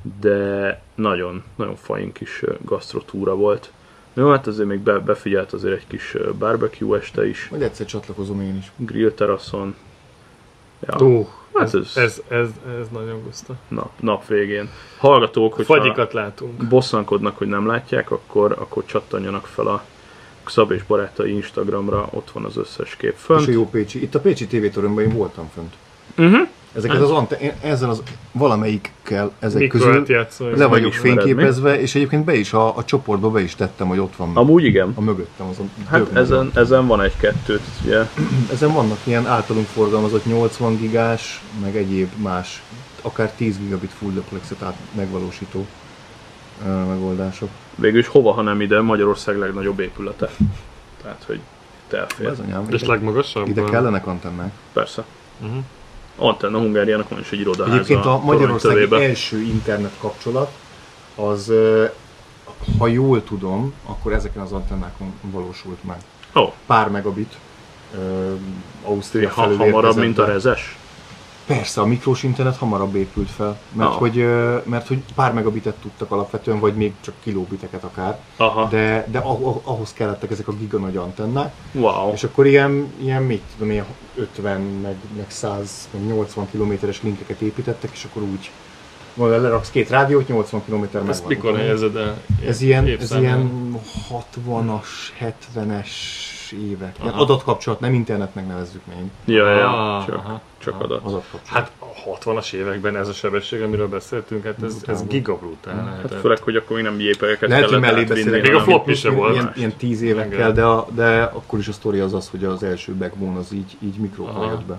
de nagyon, nagyon fain kis ö, gasztrotúra volt. Jó, hát azért még be, befigyelt azért egy kis ö, barbecue este is, Majd egyszer csatlakozom én is. grill teraszon. Ja, Ú, hát ez, ez, ez, ez, ez nagyon guszta. nap, nap végén. Hallgatók, hogyha Fagyikat látunk. bosszankodnak, hogy nem látják, akkor, akkor csattanjanak fel a Szab és barátai Instagramra, ott van az összes kép És a fönt. jó Pécsi. Itt a Pécsi tévétoronyban én voltam fönt. Uh-huh. Ezeket az ante- én ezzel az valamelyikkel ezek közül Mikroát játszol. le vagyok megismered fényképezve, és egyébként be is a, a csoportba be is tettem, hogy ott van Amúgy igen. a mögöttem azon. Hát ezen, ezen van egy-kettőt, ugye. Ezen vannak ilyen általunk forgalmazott nyolcvan gigás, meg egyéb más, akár tíz gigabit full duplexet át megvalósító uh, megoldások. Végülis hova, ha nem ide, Magyarország legnagyobb épülete. Tehát, hogy itt elfér. Ez anyám, És ide, legmagasabb? ide kellenek antennák. Persze. Uh-huh. Antenna Hungáriának van is egy irodaháza. Egyébként a magyarországi toronytövébe. első internet kapcsolat, az, uh, ha jól tudom, akkor ezeken az antennákon valósult meg. Ó, Pár megabit, uh, Ausztria ha, felül hamarabb, érkezett mint a be. rezes? Persze, a mikrós internet hamarabb épült fel, mert, Ah. hogy, ö, mert hogy pár megabitet tudtak alapvetően, vagy még csak kilóbiteket akár, Aha, de, de ah- ah- ahhoz kellettek ezek a giga nagy antennák, wow. és akkor ilyen, ilyen mit tudom, ilyen ötven, meg, meg száz, meg nyolcvan kilométeres linkeket építettek, és akkor úgy, mondja, leraksz két rádiót, nyolcvan kilométer megvan. Ezt mikor helyezed el? Ez ilyen, ez Évszámon? ilyen hatvanas, hetvenes évek. Ilyen Aha. adatkapcsolat, nem internetnek nevezzük még. Ja, ja, Ah, csak, aha, csak aha. adat. Adatkapcsolat. Hát a hatvanas években ez a sebesség, amiről beszéltünk, hát ez, ez gigabrutál. Hát lehetett. főleg, hogy akkor még nem jépegeket Lehet, hogy kellett mellé átvinni, beszélek. Még a hanem- floppy se volt. Ilyen, ilyen tíz évekkel, Igen. de, a, de akkor is a sztori az az, hogy az első backbone az így, így mikrókkal Aha. jött be.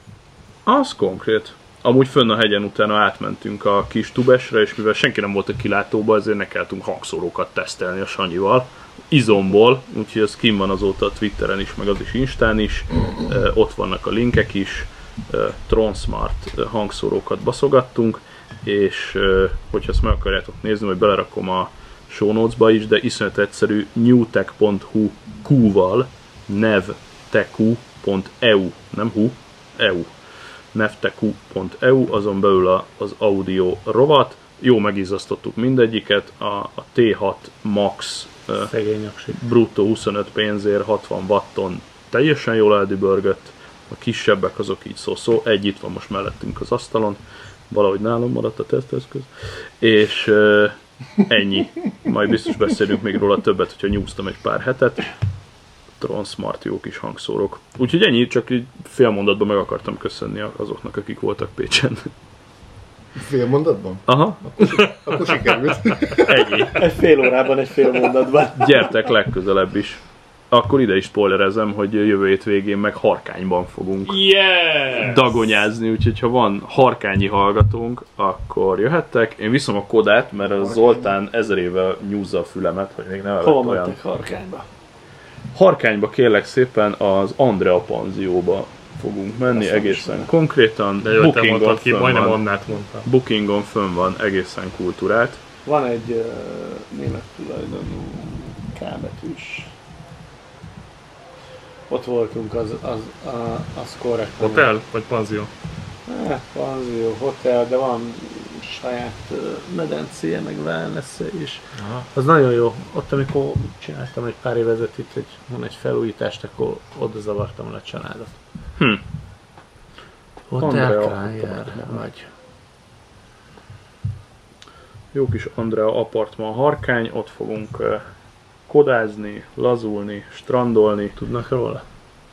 Az konkrét. Amúgy fönn a hegyen utána átmentünk a kis tubesre, és mivel senki nem volt a kilátóba, ezért ne kelltünk hangszórókat tesztelni a Sanyival. Izomból, úgyhogy ez kim van azóta a Twitteren is, meg az is Instán is. Ö, ott vannak a linkek is. Ö, Tronsmart ö, hangszórókat baszogattunk, és ö, hogyha ezt meg akarjátok nézni, vagy belerakom a show notes-ba is, de iszonyat egyszerű newtek pont hu Q-val, nevteku pont e u, nem hu, e u. nevteku pont e u, azon belül az audio rovat. Jó, megizzasztottuk mindegyiket, a, a té hat Max uh, bruttó huszonöt pénzért hatvan watton teljesen jól eldübörgött, a kisebbek azok így szó-szó, egy itt van most mellettünk az asztalon, valahogy nálam maradt a teszteszköz, és uh, ennyi. Majd biztos beszélünk még róla többet, hogyha nyúztam egy pár hetet. Tron Smart jó kis hangszórok. Úgyhogy ennyi, csak így fél mondatban meg akartam köszönni azoknak, akik voltak Pécsen. Fél mondatban? Aha. Akkor, akkor sikerült. Ennyi. Egy fél órában, egy fél mondatban. Gyertek legközelebb is. Akkor ide is spoilerezem, hogy jövő hét végén meg Harkányban fogunk yes! dagonyázni, úgyhogy ha van harkányi hallgatónk, akkor jöhettek. Én viszom a Kodát, mert a Zoltán ezer éve nyúzza a fülemet, hogy még nem evett Hol olyan. mentek Harkányba? Harkányba kérlek szépen az Andrea panzióba fogunk menni egészen konkrétan. De jó, te Bookingon mondtad ki, fönn majdnem van. Annát mondtam. Bookingon fönn van egészen kultúrált. Van egy uh, német tulajdonú kábetűs. Ott voltunk, az, az, a, az korrekt. Hotel vagy panzió? Hát, panzió, hotel, de van saját uh, medencéje, meg wellness is. Aha. Az nagyon jó. Ott, amikor csináltam egy pár évezet itt egy, van egy felújítást, akkor oda zavartam le a családot. Hm. Hotel Andrea Krájer, vagy... Jó kis Andrea apartman Harkány, ott fogunk uh, kodázni, lazulni, strandolni. Tudnak róla?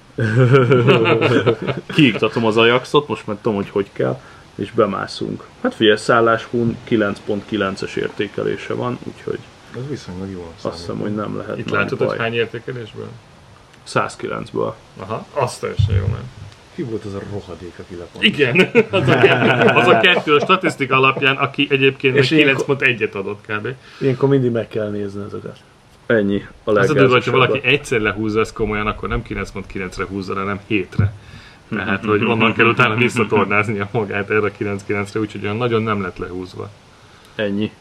Kiiktatom az Ajaxot, most már tudom, hogy hogy kell, és bemászunk. Hát figyelj, szálláshún kilenc pont kilences értékelése van, úgyhogy Az viszonylag jó. azt hiszem, hogy nem lehet Itt nagy látod, baj. hogy hány értékelésből? százkilencből. Aha, azt teljesen jó, nem? Ki volt az a rohadék, aki lepont? Igen, az a kettő, az a, kettő a statisztika alapján, aki egyébként meg És ilyenkor- kilenc pont egyet adott kb. Ilyenkor mindig meg kell nézni ezeket. Ennyi a Az a durva, hogyha leggázosabb. valaki egyszer lehúzza ezt komolyan, akkor nem kilenc pont kilencre húzza, hanem hétre. Tehát, hogy onnan kell utána visszatornáznia magát erre a kilenc kilencre, úgyhogy olyan nagyon nem lett lehúzva. Ennyi.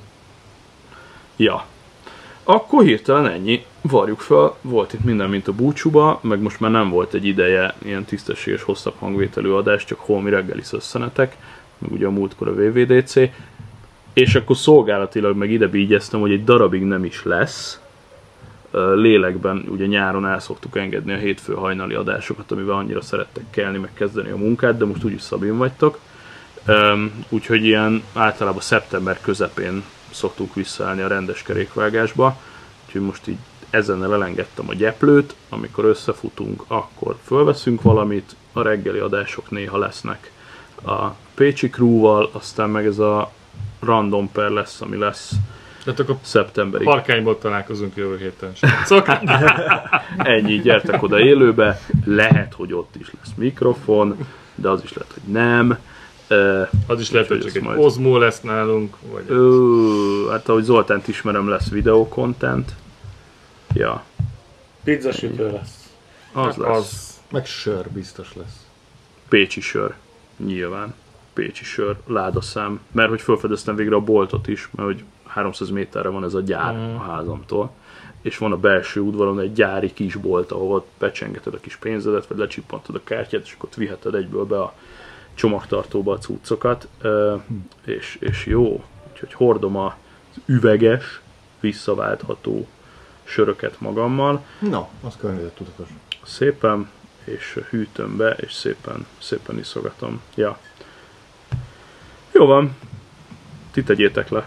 Ja. Akkor hirtelen ennyi. Varjuk fel, volt itt minden, mint a búcsúba, meg most már nem volt egy ideje ilyen tisztességes, hosszabb hangvételű adás, csak holmi reggeli szösszenetek, meg ugye a múltkor a vé vé dé cé. És akkor szolgálatilag meg ide bígyeztem, hogy egy darabig nem is lesz. Lélekben ugye nyáron el szoktuk engedni a hétfő hajnali adásokat, amivel annyira szerettek kelni, meg kezdeni a munkát, de most úgyis Szabin vagytok. Úgyhogy ilyen általában szeptember közepén szoktunk visszaállni a rendes kerékvágásba. Úgyhogy most így ezennel elengedtem a gyeplőt, amikor összefutunk, akkor fölveszünk valamit, a reggeli adások néha lesznek a Pécsi Crew-val, aztán meg ez a random per lesz, ami lesz Tehát akkor szeptemberig. Harkányból találkozunk jövő héten. Srácok. Ennyi, gyertek oda élőbe, lehet, hogy ott is lesz mikrofon, de az is lehet, hogy nem. Uh, Az is lehet, hogy csak ez egy majd- Ozmo lesz nálunk, vagy egy... Ö, hát ahogy Zoltánt ismerem, lesz videokontent. Ja, Pizzasütő lesz. az Hát lesz. az... Meg sör biztos lesz. Pécsi sör, nyilván. Pécsi sör, ládaszám. Mert hogy felfedeztem végre a boltot is, mert hogy háromszáz méterre van ez a gyár Mm. a házamtól. És van a belső udvaron egy gyári kisbolt, ahol becsengeted a kis pénzedet, vagy lecsippantod a kártyát, és akkor ott viheted egyből be a csomagtartóba a cuccokat. Ö, és, és jó, úgyhogy hordom az üveges, visszaváltható söröket magammal. Na, az környezettudatos. Szépen, és hűtöm be, és szépen, szépen iszogatom. Ja. Jó van. Ti tegyétek le.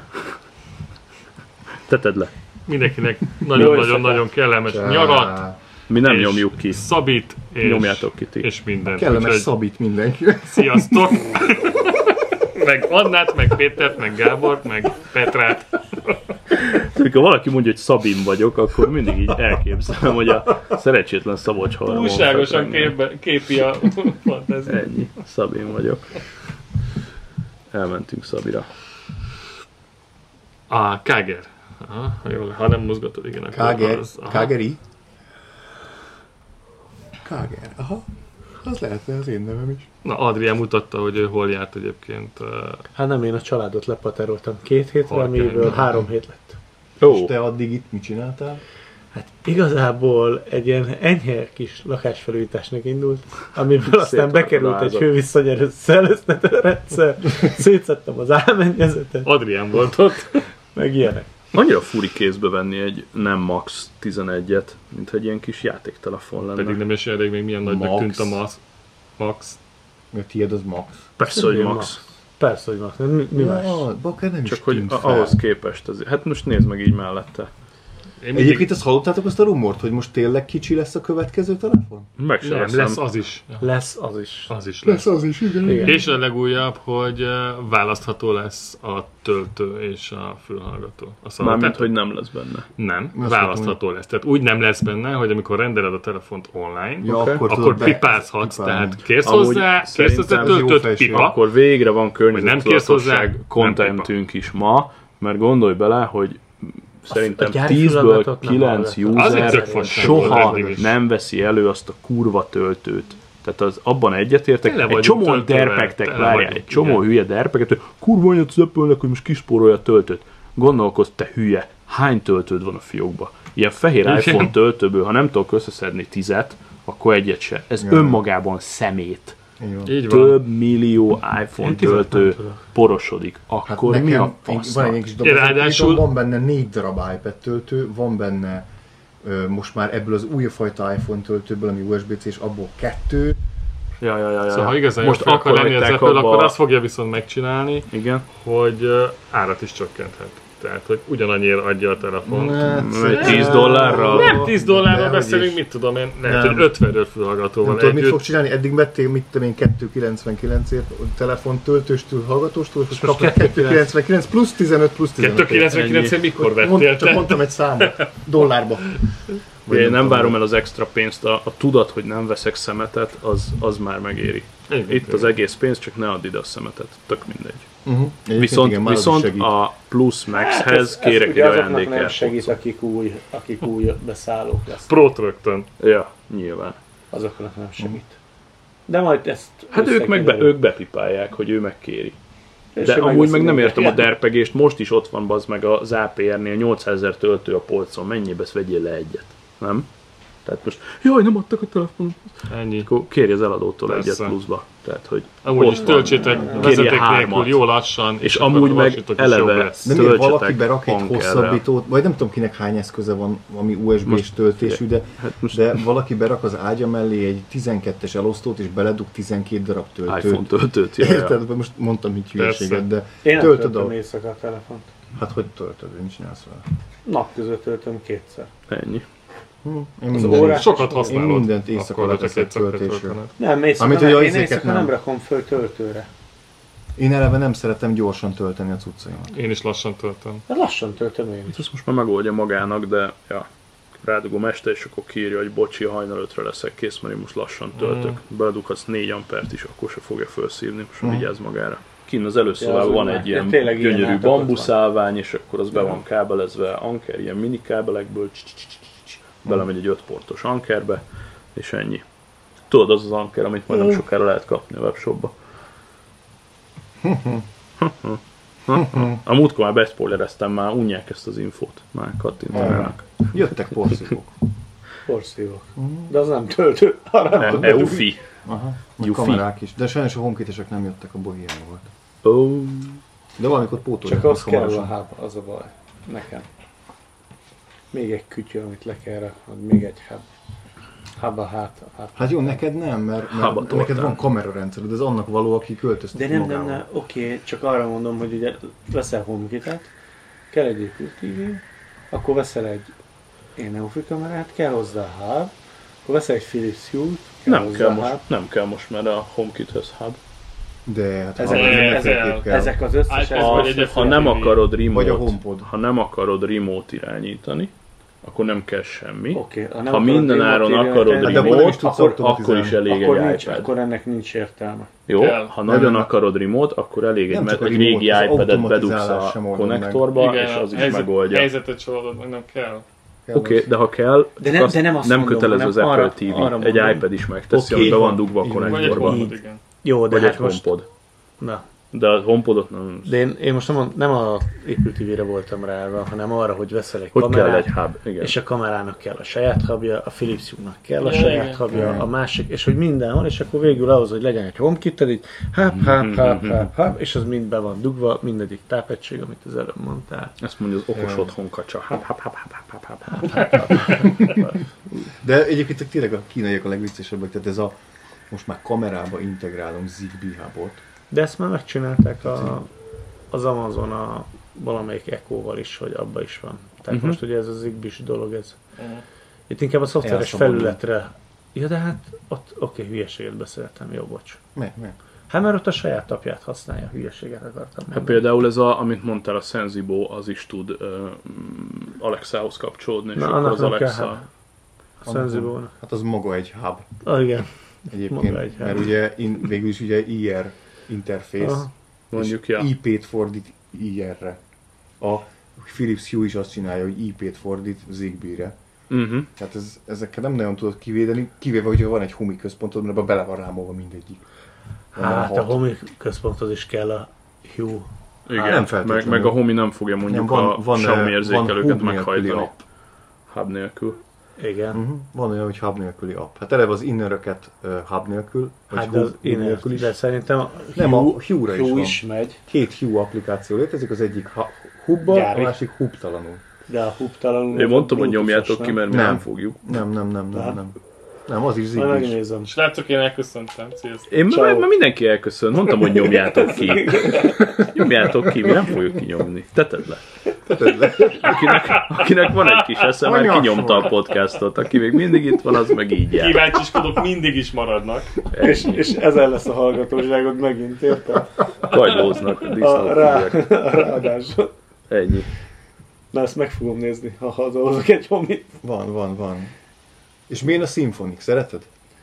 Te tedd le. Mindenkinek Jó nagyon-nagyon-nagyon kellemes nyarat, Mi nem és nyomjuk ki. Szabit, és, Nyomjátok ki ti. és mindent. Kellemes Úgyhogy szabít mindenki. sziasztok! Meg Annát, meg Pétert, meg Gábort, meg Petrát. Amikor valaki mondja, hogy Szabin vagyok, akkor mindig így elképzelem, hogy a szerencsétlen Szabolcs Halmon Túlságosan fekveng. képbe, képi a fantázia. Ennyi. Szabin vagyok. Elmentünk Szabira. A Káger. Aha, ha, jól, ha nem mozgatod, igen, akkor Káger. az. aha. Kágeri. Káger. Aha. Az lehetne az én nevem is. Na, Adrián mutatta, hogy ő hol járt egyébként. Uh, Hát nem, én a családot lepateroltam két hétre, Harkányban. amiből három hét lett. Ó. És te addig itt mit csináltál? Hát igazából egy ilyen enyhe kis lakásfelújításnak indult, amiből aztán bekerült egy rázott. hővisszanyerő szellőztető rendszer, szétszedtem az álmennyezetet, Adrián volt ott. meg ilyenek. Annyira furi kézbe venni egy nem Max tizenegyet, mint egy ilyen kis játéktelefon lenne. Pedig nem is elég, még milyen nagynak Max. tűnt a Max. Max. Mert tiéd az Max. Persze, hogy Igen, Max. Persze, hogy Max. Mi, mi más? Ja, Bakker nem Csak is hogy tűnt a- fel. ahhoz képest azért. Hát most nézd meg így mellette. Én mindig... Egyébként azt hallottátok azt a rumort, hogy most tényleg kicsi lesz a következő telefon? Meg sem Nem, veszem. lesz az is. Lesz az is. Az is lesz. az is, igen. Igen. És a legújabb, hogy eh, választható lesz a töltő és a fülhallgató. A Mármint, szalagtát- hogy nem lesz benne. Nem, Azt választható lesz. Tehát úgy nem lesz benne, hogy amikor rendeled a telefont online, Ja, Oké. akkor, akkor tudod be- pipázhatsz, pipálni. tehát kérsz Amúgy hozzá, kérsz hozzá szerintem jó töltött felség. pipa. Akkor végre van nem kérsz hozzá, környezettudatosság nem kontentünk is ma, mert gondolj bele, hogy szerintem a gyári tízből fülhallgatót nem kilenc hallgatom. Az egy user tök fasság volt soha eddig is. nem veszi elő azt a kurva töltőt. Tehát az, abban egyetértek, Tele egy vagyunk csomó töltővel, derpektek, tele várjál, vagyunk, egy csomó igen. hülye derpeket, hogy kurva anyat az Apple-nek, hogy most kispórolja a töltőt. Gondolkozz, te hülye, hány töltőd van a fiókba? Ilyen fehér Igen. iPhone töltőből, ha nem tudok összeszedni tizet, akkor egyet se. Ez Ja. önmagában szemét. Így van. Így van. Több millió iPhone Én tizet nem töltő tudok. porosodik. Hát Akkor mi nekem a én- van egy fasznak? ilyen kis doboz, Ráadásul- van benne négy darab iPad töltő, van benne ö, most már ebből az új fajta iPhone töltőből, ami u es bé cé, és abból kettő. Ja, ja, ja, ja. Szóval ha igazán most most akar akkor lenni az hagyták Apple, abba- akkor azt fogja viszont megcsinálni, Igen. hogy ö, árat is csökkenthet. Tehát, hogy ugyanannyiért adja a telefont. Vagy tíz dollárral? Nem tíz dollárról Dehogy beszélünk, is. mit tudom én, lehet, Nem. hogy ötvenről fülhallgatóval Nem tudod, mit fog együtt. csinálni? Eddig vettél, mit tudom én, kettő kilencvenkilencért telefon töltőstől, hallgatóstól, és most Most kapnak kettő kilencvenkilenc plusz tizenöt plusz tizenöt. kettő kilencvenkilencért mikor vettél Mond, csak te? mondtam egy számot. Dollárba. Vagy Én nem tudom. várom el az extra pénzt, a, a tudat, hogy nem veszek szemetet, az, az már megéri. Igen, Itt az igen. egész pénz, csak ne add ide a szemetet. Tök mindegy. Uh-huh. Egyébként Viszont, igen, már az is viszont segít. a Plus Max-hez Ez kérek egy ugye azoknak nem ajándékért. segít, akik új, akik új beszállók lesznek. Prót rögtön. Ja, nyilván. Azoknak nem segít. De majd ezt... Hát ők meg be, összekeverjük. ők bepipálják, hogy ő megkéri. És De ő amúgy megveszi meg nem minket. értem a Ja. derpegést, most is ott van bazd meg az á pé er-nél nyolcszázezer töltő a polcon, mennyibe vegyél le egyet, nem? Tehát most, jaj, nem adtak a telefon, Ennyi. akkor kérj az eladótól Persze. egyet pluszba. Tehát, hogy Amúgy ott is van. töltsétek Kérje vezeték nélkül, hármat. jó lassan. És akkor amúgy meg lassítok, és jobb eleve- lesz. De miért töltsetek valaki berak egy hangerrel. hosszabbítót, vagy nem tudom kinek hány eszköze van, ami u es bé-s töltésű, de, Hát most de valaki berak az ágya mellé egy tizenkettes elosztót, és beledug tizenkét darab töltőt. iPhone töltőt, ja, ja. Érted? Most mondtam, hogy hülyeséget, de Én nem töltöd töltöm a... éjszaka a telefont. Hát hogy töltöd? Mit csinálsz vele? Nap között töltöm kétszer. Ennyi. Hm, én Az minden, órás- Sokat én használod. mindent éjszaka Akkor, hogyha leteszek kétszer kell töltésre. töltened. Nem, éjszaka, Amit nem, ugye a én izéket éjszaka nem. nem rakom föl töltőre. Én eleve nem szeretem gyorsan tölteni a cuccaimat. Én is lassan töltöm. De lassan töltöm én is. Ezt most már megoldja magának, de ja. Rádugom este, és akkor kiírja, hogy bocsi, hajnal ötre leszek kész, mert én most lassan töltök. Mm. Beledughatsz négy ampert is, akkor se fogja felszívni, most Mm. vigyázz magára. Kinn az előszobában Ja, az van úgy egy már- ilyen tényleg ilyen gyönyörű átok ott bambuszálvány, és akkor az be van kábelezve anker, ilyen mini kábelekből, cs- cs- cs- cs- belemegy egy öt portos ankerbe, és ennyi. Tudod, az az anker, amit majd nem sokára lehet kapni a webshopba. A múltkor már bespoilereztem, már unják ezt az infót. Már kattintanának. Jöttek porszívók. Porszívok. De az nem töltő. Arra nem tudom. Eufi. Aha. Meg Yuffie. kamerák is. De sajnos a homekitesek nem jöttek, a bohém volt. Ó, De valamikor pótolják. Csak az most kell a hamarosan. hub, az a baj. Nekem. Még egy kütyű, amit le kell raknod, még egy hub. Hub a hát. hát. Hát jó, neked nem, mert, mert Habatoltál. neked van kamerarendszered, ez annak való, aki költöztet De nem, nem, magával. nem, oké, csak arra mondom, hogy ugye veszel HomeKit-et, kell egy Apple té vé, akkor veszel egy én Eufi kamerát, kell hozzá a hub, akkor veszel egy Philips Hue-t, kell nem hozzá kell, a most, hub. nem kell most, mert a HomeKit-höz hub. De hát Ezek, ha ezek- mindenféleképp kell. ezek az összes iPad ez vagy most- egy Ha Apple nem té vé. akarod Vagy a remote, HomePod. ha nem akarod remote irányítani, akkor nem kell semmi. Oké, ha, nem Ha akarod minden remote áron irányítani, akarod Hát de akkor nem is remote, tudsz akkor- automatizálni. akkor is elég akkor, egy nincs, iPad. akkor ennek nincs értelme. Jó? Kell. Ha Nem, nagyon nem. akarod remote, akkor elég egy, Nem me- csak a egy remote, régi az iPad-et bedugsz automatizálás a sem oldod meg. konnektorba, és az is helyzet, megoldja. helyzetet se oldod, meg nem kell. Oké, okay, de ha kell, De nem- azt de nem azt nem mondom, kötelező az hanem Apple arra- té vé. arra Egy mondom. iPad is megteszi, Oké, ami be van van. dugva a Így van. Vagy egy konnektorba. HomePod, igen. Jó, de Vagy hát egy most... HomePod. Na, De a HomePodot nem... De én, én most nem a, nem a Apple té vére voltam rá, hanem arra, hogy veszel egy Hogy kamerát, kell egy hub, igen. és a kamerának kell a saját hubja, a Philips Hue-nak kell a Ja, saját igen. hubja, Igen. a másik, és hogy mindenhol, és akkor végül ahhoz, hogy legyen egy HomeKit-ed, így hub, hub, hub, hub, hub, és az mind be van dugva, mindegyik tápegység, amit az előbb mondtál. Ezt mondja az okos Ja. otthon kacsa. Hap, hap, hap, hap, hap, hap, hap. De egyébként tényleg a kínaiak a legviccesebbek, tehát ez a most már kamerába integrálom Zigbee hubot. De ezt már megcsinálták a, az Amazon a valamelyik Echo-val is, hogy abba is van. Tehát Mhm. most ugye ez az Zigbee-s dolog, ez. Mhm. Itt inkább a szoftveres Elszabadul. felületre. Ja, de hát ott, oké, okay, hülyeséget beszéltem, jó, bocs. Meg, meg. Hát mert ott a saját apját használja, hülyeséget akartam Hát mondani. például ez a, amit mondtál, a Sensibo, az is tud uh, Alexához kapcsolódni, és Na, akkor annak az nem kell Alexa... hub. A Sensible-nak. Hát az maga egy hub Ah, igen. egyébként, Maga egy hub. mert ugye in, végül is ugye i er interfész, Aha. Mondjuk, és ja. i pét fordít i erre. A Philips Hue is azt csinálja, hogy i pét fordít Zigbee-re. Uh-huh. Tehát ez, ezekkel nem nagyon tudod kivédeni, kivéve, hogyha van egy Humi központod, mert abban bele van rámolva mindegyik. Van Hát hat. a Homi központhoz is kell a Hue. Igen, nem meg, feltétlenül. meg a Homi nem fogja mondjuk Nem, van- a van, Xiaomi eh, érzékelőket van hub nélküli meghajtani. app. Hub nélkül. Igen. Uh-huh. Van olyan, hogy hub nélküli app. Hát eleve az inneröket uh, hub nélkül, vagy Hát de, hub az én nélkül is. de szerintem a Nem, a Hue-ra is Hue van. is megy, Két Hue applikáció létezik, az egyik ha- hubban, Gyári. a másik hubtalanul. de a hubtalanul... Én mondtam, hogy Bluetooth-os, nyomjátok ki, nem? mert mi Nem. nem fogjuk. Nem, nem, nem, nem, Hát. nem. Nem, az is Majd Zigbee is. megnézem. Srácok, én elköszöntem. Sziasztok. Én Ciao. már, már mindenki elköszön, mondtam, hogy nyomjátok ki. Nyomjátok ki, mi nem fogjuk kinyomni. Teted le. Teted le. Akinek, akinek van egy kis esze, már Anyag kinyomta a podcastot. Aki még mindig itt van, az meg így jár. Kíváncsiskodók mindig is maradnak. És, és ezen lesz a hallgatóságod megint, érted? Kagylóznak a A, rá, disznók. a ráadásul. Ennyi. Na ezt meg fogom nézni, ha hazahozok egy homit. Van, van, van. És milyen a Symphonic? Szereted?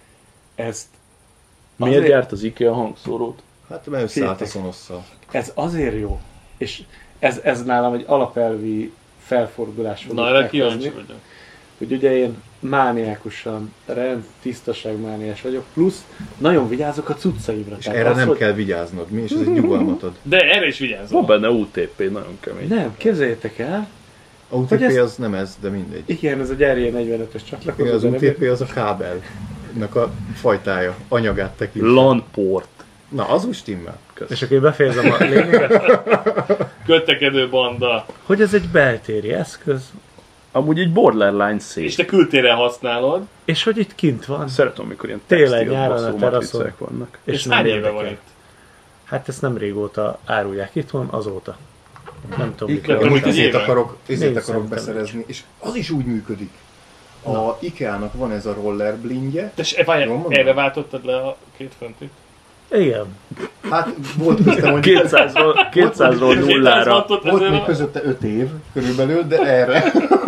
Ezt Miért Azért- gyárt az IKEA hangszórót? Hát mert összeállt a Féltek. Sonosszal. ez azért jó. És ez, ez nálam egy alapelvi felfordulás volt. Na, erre kíváncsi vagyok. Hogy ugye én mániákusan, rend, tisztaságmániás vagyok, plusz nagyon vigyázok a cuccaimra. És Tehát erre az, nem hogy- kell vigyáznod. Mi? És ez egy nyugalmat ad. De erre is Van vigyázom. benne U T P, nagyon kemény. Nem, képzeljétek el. A u té Hogy pé ezt- az nem ez, de mindegy. Igen, ez egy er jé negyvenötös csatlakozó. Igen, az de u nem- té pé az a kábelnek a fajtája, anyagát tekint. LAN-port. Na, az úgy stimmel. És akkor én befejezem a lényeget, Kötekedő banda. hogy ez egy beltéri eszköz, Amúgy egy borderline És szép. te kültéren használod. és hogy itt kint van. Szeretem, amikor ilyen Télen, textil nyáron a baszó teraszon. matricák vannak. És És nem hány éve érdekel. van itt? Hát ezt nem régóta árulják itthon, azóta. Nem tudom, Ikea, mikor. Úgy most egy ezért éve? akarok, ezért Négy akarok szerintem beszerezni. És az is úgy működik. A Ikea-nak van ez a roller blindje. Te se, várjál, Jól mondom? erre váltottad le a két föntit? Igen. Hát volt köztem, hogy kétszázról, kétszázról nullára. volt még közötte öt év körülbelül, de erre.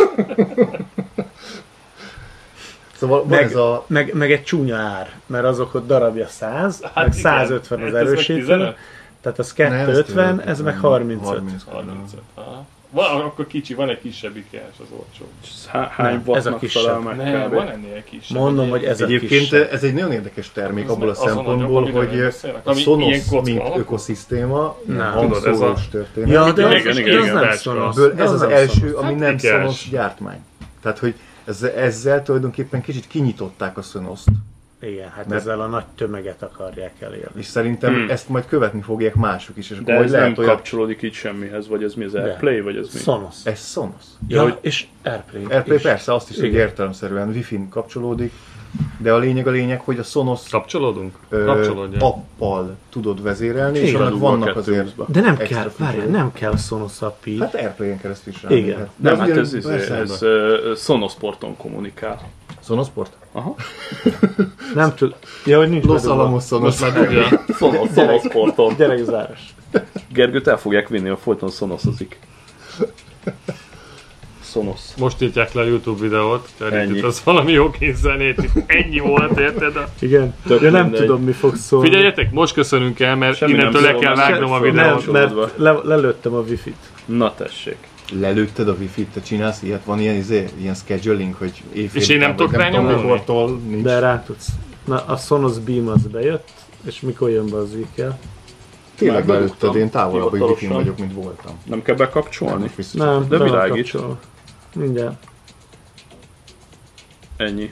Szóval van Meg, ez a... meg, meg egy csúnya ár, mert azok ott darabja száz, Hát meg igen. százötven az Hát ez meg erősítő, tizenöt? tehát az Ne, ez kétszázötven, tényleg ez meg nem, harmincöt. harminc. harmincöt. Aha. Van, akkor kicsi, van egy kisebb ikás az olcsó. Há- Hány Nem, ez a wattnak kisebb. felel meg Nem, kb. van ennél kisebb. Mondom, egy hogy ilyen- ez a Egyébként kisebb. ez egy nagyon érdekes termék Ez abból a meg azon szempontból, nagyobb, amiről hogy beszélek, a ami Sonos, ilyen kocka mint alakú. ökoszisztéma, Na. Tudod, ez a- hangszórós történet. Ja, de Igen, az, igen, az igen, nem bácska. szonos. Ből De ez az nem első, szonos. ami Hát nem ikás. Sonos gyártmány. Tehát, hogy ezzel, ezzel tulajdonképpen kicsit kinyitották a Sonost. Igen, hát Mert- ezzel a nagy tömeget akarják elérni. És szerintem Hmm. ezt majd követni fogják mások is. És De akkor ez majd nem lehet olyan... kapcsolódik így semmihez, vagy ez mi az De. AirPlay, vagy ez mi? Sonos. Ez Sonos. Ja, Ja, hogy- és Airplay. AirPlay is. persze, azt is, hogy Igen. értelemszerűen Wi-Fi-n kapcsolódik, de a lényeg a lényeg, hogy a Sonos Kapcsolódunk? ö, Kapcsolódjál. appal tudod vezérelni, és Igen. annak Dugva vannak kettő azért... húszba. De nem extra kell, várjál, feature. nem kell Sonos appi. Hát Airplay-en keresztül is Igen. rámérhet. Nem, az hát ugyan- ez, ez, persze, ez, de- ez Sonosporton kommunikál. Sonosport? Aha. Nem tud. Ja, hogy nincs Los bedugva. Alamos Sonos. Most már tudja. Sonos, Sonosporton. Gyerekzáros. Gergőt el fogják vinni, a folyton Sonosozik. Sonos. Most írják le a YouTube videót, Ennyi. tehát itt az valami jó kézzenét, itt ennyi volt, érted? Igen. Tök Ja, nem mindegy. tudom, mi fog szólni. Figyeljetek, most köszönünk el, mert Semmi innentől nem le szól, kell mert vágnom a semmi Nem, videót. mert le, lelőttem a wifi-t. Na tessék. Lelőtted a Wi-Fi-t, te csinálsz ilyet? Van ilyen, izé, ilyen scheduling, hogy éjfél És én nem után, tudok vagy tudom, rányomni? tényleg Már belőtted, bedugtam én távolabb a hivatalosan. wifi vagyok, mint voltam. Nem kell bekapcsolni? Most biztos. Nem, De be van világít. kapcsolva. Mindjárt. Ennyi.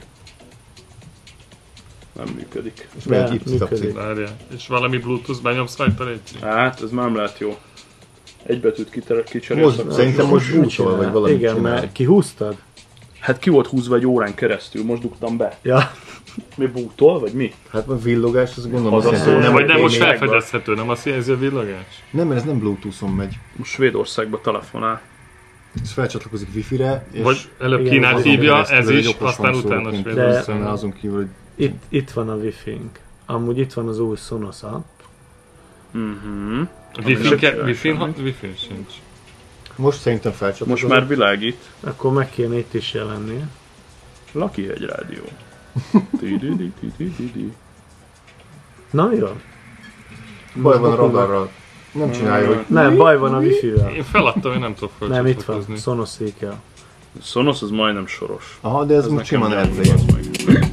Nem működik. És megy De, itt működik. tapszik. Várjál. És valami Bluetooth benyomsz rajta, légy? Hát, ez már nem lehet jó. Egy betűt kiter- kicserélsz. Most szerintem most Mit búcsol, vagy csinál? valamit Igen, csinál. mert kihúztad? Hát ki volt húzva egy órán keresztül, most dugtam be. Ja. Mi bútol, vagy mi? Hát a villogás, az gondolom Az azt az jelenti, hogy nem, nem, Vagy nem, most lényegben. felfedezhető, nem azt jelzi a villogás? nem, mert ez nem Bluetooth-on megy. Most Svédországba telefonál. Ez felcsatlakozik Wi-Fi-re, és Vagy előbb igen, Kínát azon hívja, keresztül ez egy is, okos aztán hangszóróként utána közösen, Svédország. azon kívül, hogy Itt, itt van a wifi-nk. Amúgy itt van az új Sonos app. Mhm. A Wi-Fi Sem- Wi-Fi Wi-Fi sincs. most szerintem felcsatlakozik. Most már világít. Akkor meg kéne itt is jelennie. Laki egy rádió. Ti-di-di-di-di-di. Na jó? Baj van a Most radarral. Nem csinálja, hogy Nem, baj van a wifi-vel. Én feladtam, hogy nem tudok Nem, itt van. felcsatlakozni. Sonos székel. Sonos az majdnem soros. aha, de ez, Ez most nekem simán nem edzeje. az meg.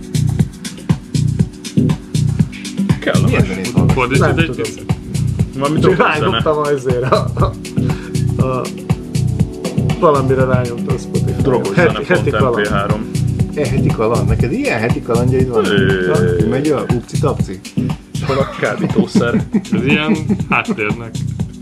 Milyen Kellemes. zenét hallgass? Fordítsd Nem egy tudom. picit. Valami dobott zene. Rányomtam azért a, a, a, valamire rányomtam a Spotify. Drogos heti, heti zene pont em pé kaland. három. E, heti kaland. Neked ilyen heti kalandjaid van? Ö. Megy a upci-tapci? Hol a kábítószer? Ez ilyen háttérnek.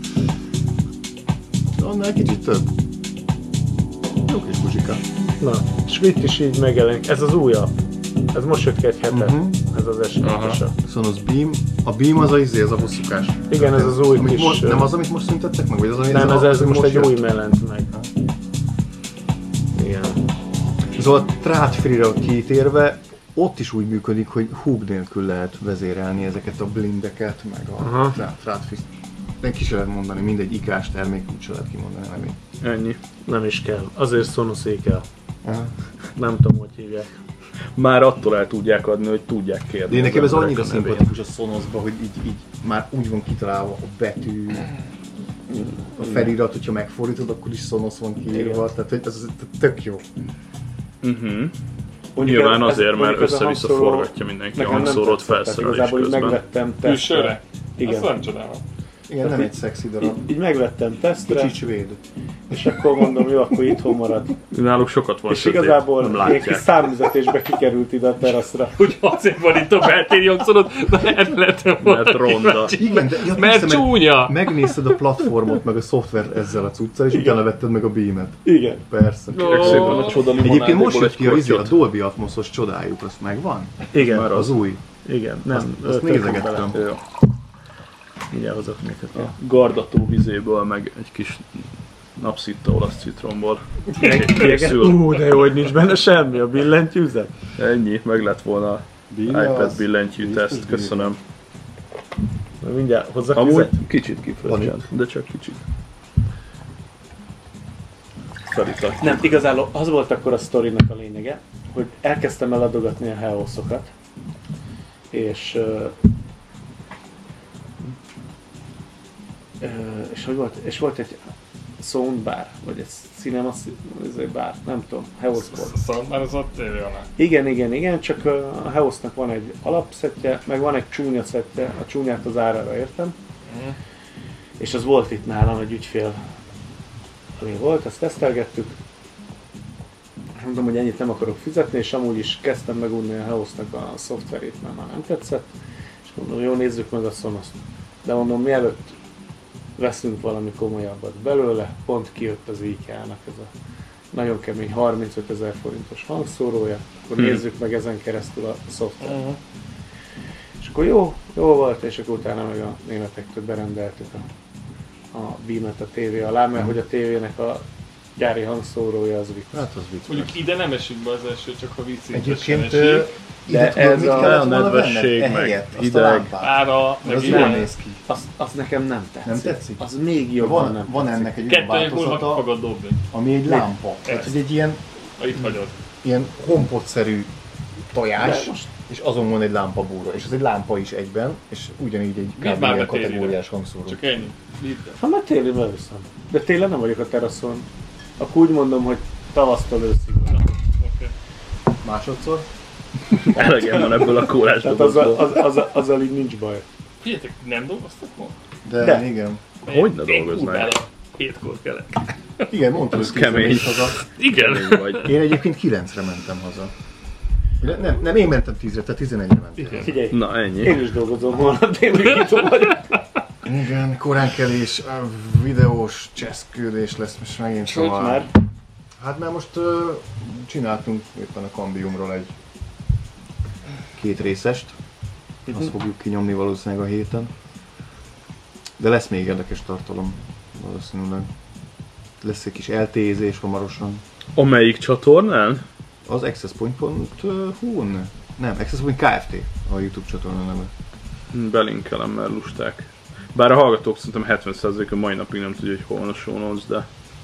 Annál kicsit több. Jó kis muzsika. Na, és itt is így megjelenik. Ez az új app. Ez most jött ki egy hete. Mhm. Ez az es Aha. kettes app. Sonos Beam. A Beam az a izé, az a hosszúkás. Igen, ez az új Amit kis- most, nem az, amit most szüntettek meg? Vagy az, amit Nem, ez, ez az, most egy jött? új melent meg. Igen. Szóval Trád-Free-ra kitérve, ott is úgy működik, hogy húg nélkül lehet vezérelni ezeket a blindeket, meg a Aha. Trád-Free. De ki se lehet mondani, mindegy ikás termék, úgy se lehet kimondani, nem én. Ennyi. Nem is kell. Azért Sonos székel. Aha. Nem tudom, hogy hívják. Már attól el tudják adni, hogy tudják kérni. De én nekem ez az annyira emberek a nevét. szimpatikus a Sonosba, hogy így, így már úgy van kitalálva a betű, a felirat, hogyha megfordítod, akkor is Sonos van kiírva, tehát hogy ez, ez tök jó. Mhm. Nyilván ez- azért, mert mondjuk ez a össze-vissza hangszóró forgatja mindenki a nekem nem hangszórót tetszett, tehát felszerelés igazából így közben. megvettem Külsőre? tesztre. Igen. Azt Igen. nem csodálom. Igen, nem egy szexi darab. Így, így megvettem tesztre, Kicsit svéd. és akkor mondom, jó, akkor itthon marad. Náluk sokat van És sötét, igazából nem ilyen kis látják. számüzetésbe kikerült ide a teraszra. Hogy azért van itt a beltéri hangszorod, de erre lettem volna Mert ronda. Igen, de ja, Mert persze, csúnya! megnézted a platformot, meg a szoftvert ezzel a cuccal, és utána vetted meg a Beamet. Igen. Persze. Kérlek szépen a csoda Egyébként most limonádéból jött ki a, izé, a kortyot. Dolby Atmosos csodájuk, azt megvan? Igen. Már Az új. Igen. Nem. Azt, azt töltünk nézegettem. bele. Jó. Mindjárt hozok neked. A gardató vizéből, meg egy kis napszitta olasz citromból. Készül. Ú, de jó, hogy nincs benne semmi, a billentyűzet. Ennyi, meg lett volna a Bír iPad az- billentyű biztos teszt, bír. köszönöm. Na, mindjárt hozzak Amúgy vizet. kicsit kifröccsent, de csak kicsit. Felita. Nem, igazából az volt akkor a sztorinak a lényege, hogy elkezdtem eladogatni a Heoszokat, és uh, uh, és hogy volt, és volt egy soundbar, vagy egy cinema bar, nem tudom, Heosból. Szóval már az ott tévé alá. Igen, igen, igen, csak uh, a Heosnak van egy alapszettje, meg van egy csúnya szettje, a csúnyát az árára értem, Mhm. és az volt itt nálam egy ügyfél, ami volt, azt tesztelgettük. Mondom, hogy ennyit nem akarok fizetni, és amúgy is kezdtem megunni a Heosnak a szoftverét, mert már nem tetszett. És mondom, jó, nézzük meg a Sonost. De mondom, mielőtt veszünk valami komolyabbat belőle, pont kijött az i ká-nak ez a nagyon kemény harmincötezer forintos hangszórója, akkor Hmm. nézzük meg ezen keresztül a szoftvert. Mhm. És akkor jó, jó volt, és akkor utána meg a németektől berendeltük a, a Beamet a tévé alá, mert hogy a tévének a gyári hangszórója az vicc. Hát az vicc. Mondjuk ide nem esik be az eső, csak ha viccintesen Egyébként esik. ö, ide De tudod, ez mit a- kellett a volna nedvesség, venned? meg Ehelyett, azt a ideg. lámpát. Ára, meg Az ide. jól néz ki. Az, az nekem nem tetszik. Nem tetszik? Az még jobban Van, nem van tetszik. ennek egy olyan Kettőjük múlva változata, fogod dobni, ami egy lámpa. Tehát, hogy egy ilyen, ha itt hagyod. ilyen HomePod-szerű tojás, De most- és azon van egy lámpabúra. És ez egy lámpa is egyben, és ugyanígy egy Miért kb. már ilyen betéri ide? kategóriás hangszóró. Csak ennyi. Vidd el. Ha már téli beviszem. De télen nem vagyok a teraszon. Akkor úgy mondom, hogy tavasztól őszig vagyok. Oké. Másodszor? Elegem van ebből a kórás Tehát azzal, dobozból. az, az, azzal így nincs baj. Figyeljetek, nem dolgoztak ma? De, De. igen. Hogy ne Én dolgoznál? kurvára hétkor kellett. Igen, mondtad, Ez hogy kétszer kemény. mész haza. Igen. Vagy. Én egyébként kilencre mentem haza. Nem, nem, nem én mentem tízre, tehát tizenegyre mentem. Igen. Figyelj, Na ennyi. én is dolgozom holnap, délután vagyok. Igen, koránkelés, a videós cseszkődés lesz most megint, Sőt, szóval... már. Hát már most uh, csináltunk éppen a Cambiumról egy két részest. Azt fogjuk kinyomni valószínűleg a héten. De lesz még érdekes tartalom, valószínűleg. Lesz egy kis eltézés hamarosan. Amelyik csatornán? Az access point pont hu-n? Nem, access point Kft. a YouTube csatorna neve. Belinkelem, mert lusták. Bár a hallgatók szerintem hetven százaléka mai napig nem tudja, hogy hol van a show notes, de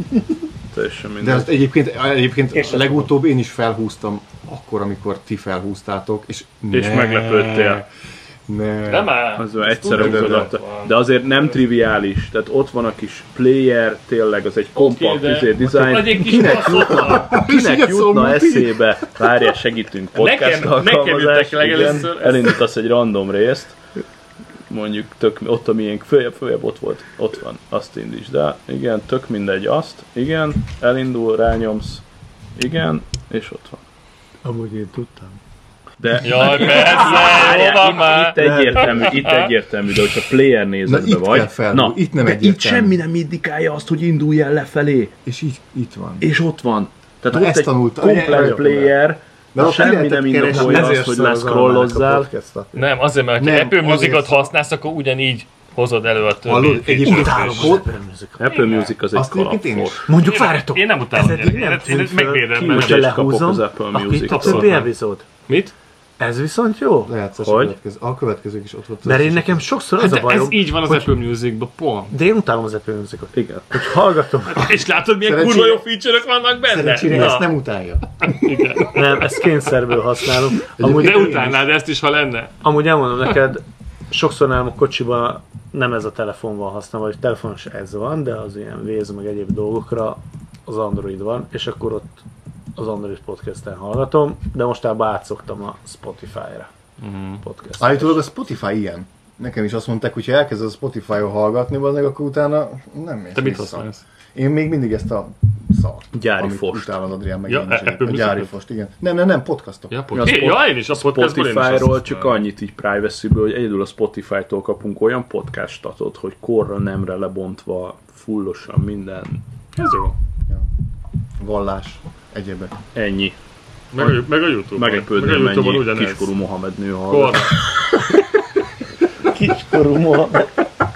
teljesen De mindegy. azt egyébként, egyébként És legutóbb én is felhúztam akkor, amikor ti felhúztátok, és, És ne, meglepődtél. Ne. Nem áll. Az egyszerre de, de, de. ugrott. De azért nem triviális. Tehát ott van a kis player, tényleg az egy kompakt Oké, de- izé, design. Vagy egy kis Kinek passzottal. Kinek Igen, jutna szóval eszébe? Várjál, segítünk. Podcast Nekem- nekem alkalmazás. jöttek igen. legelőször. Elindítasz egy random részt. Mondjuk tök, ott a miénk följebb, följebb ott volt. Ott van. Azt indítsd el. Igen, tök mindegy azt. Igen, elindul, rányomsz. Igen, és ott van. Amúgy én tudtam. De Jaj, persze, Várjál, hol van itt, már? itt egyértelmű, itt egyértelmű, de hogyha player Na, nézetbe itt vagy, kell felhúzni. Itt nem de egyértelmű. itt semmi nem indikálja azt, hogy indulj el lefelé, És így, itt van. és ott van. Tehát Na, ott ezt egy tanultam. komplet Nagyon player, Mert ott semmi lehetett nem keresni, indokolja ezért azt, hogy szavazom leszcrollozzál. a podcastra. Nem, azért, mert ha Nem, Apple Music-ot azért. használsz, akkor ugyanígy hozod elő a többi. Hallod? Egyébként Utálom az ott- Apple Music-ot. Apple Music az egy Azt egyébként én kalapfor. is. Mondjuk Én- várjatok. Én nem utálom, ez eddig gyerek. nem Én- én tűnt föl. megvédem, Ki, mert hogyha is kapok lehúzom, az Apple akkor Music-ot. a többi epizód. Mit? Ez viszont jó. Lehet, hogy? Hogy? A következő, a következők is ott volt. Mert én nekem sokszor az Hát a de bajom, ez így van az hogy- Apple Music-ban, pont. de én utálom az Apple Music-ot. Igen. Hogy hallgatom. És látod, milyen Szerencsére- kurva jó feature-ök vannak benne? Szerencsére Na. ezt nem utálja. Nem, ezt kényszerből használom. Amúgy, De utálnád ezt is, ha lenne. amúgy elmondom neked, sokszor nálam a kocsiban nem ez a telefon van használva, vagy telefonon se ez van, de az ilyen Waze meg egyéb dolgokra az Android van, és akkor ott az Android podcasten hallgatom, de mostában átszoktam a Spotify-ra. Uh-huh. Podcast. Állítólag a Spotify ilyen. Nekem is azt mondták, hogy ha elkezded a Spotify-on hallgatni, az meg akkor utána nem mész Te mit vissza. használsz? Én még mindig ezt a szart. Gyári amit fost. utálod, Adrián, meg Ja, én is. Apple A gyári Musicot? fost, igen. Nem, nem, nem, podcastok. Ja, Ja, pod- Spot- ja, én is a podcastból én is azt Spotify-ról csak használom. annyit így privacy-ből, hogy egyedül a Spotify-tól kapunk olyan podcastatot, hogy korra nemre lebontva, fullosan minden. Ez jó. Vallás, egyébek. Ennyi. Meg a, meg a YouTube-on. Meglepődnél, meg a YouTube-on mennyi ugyanez. kiskorú Mohamed nő hallgat. Korra. Kiskorú Mohamed.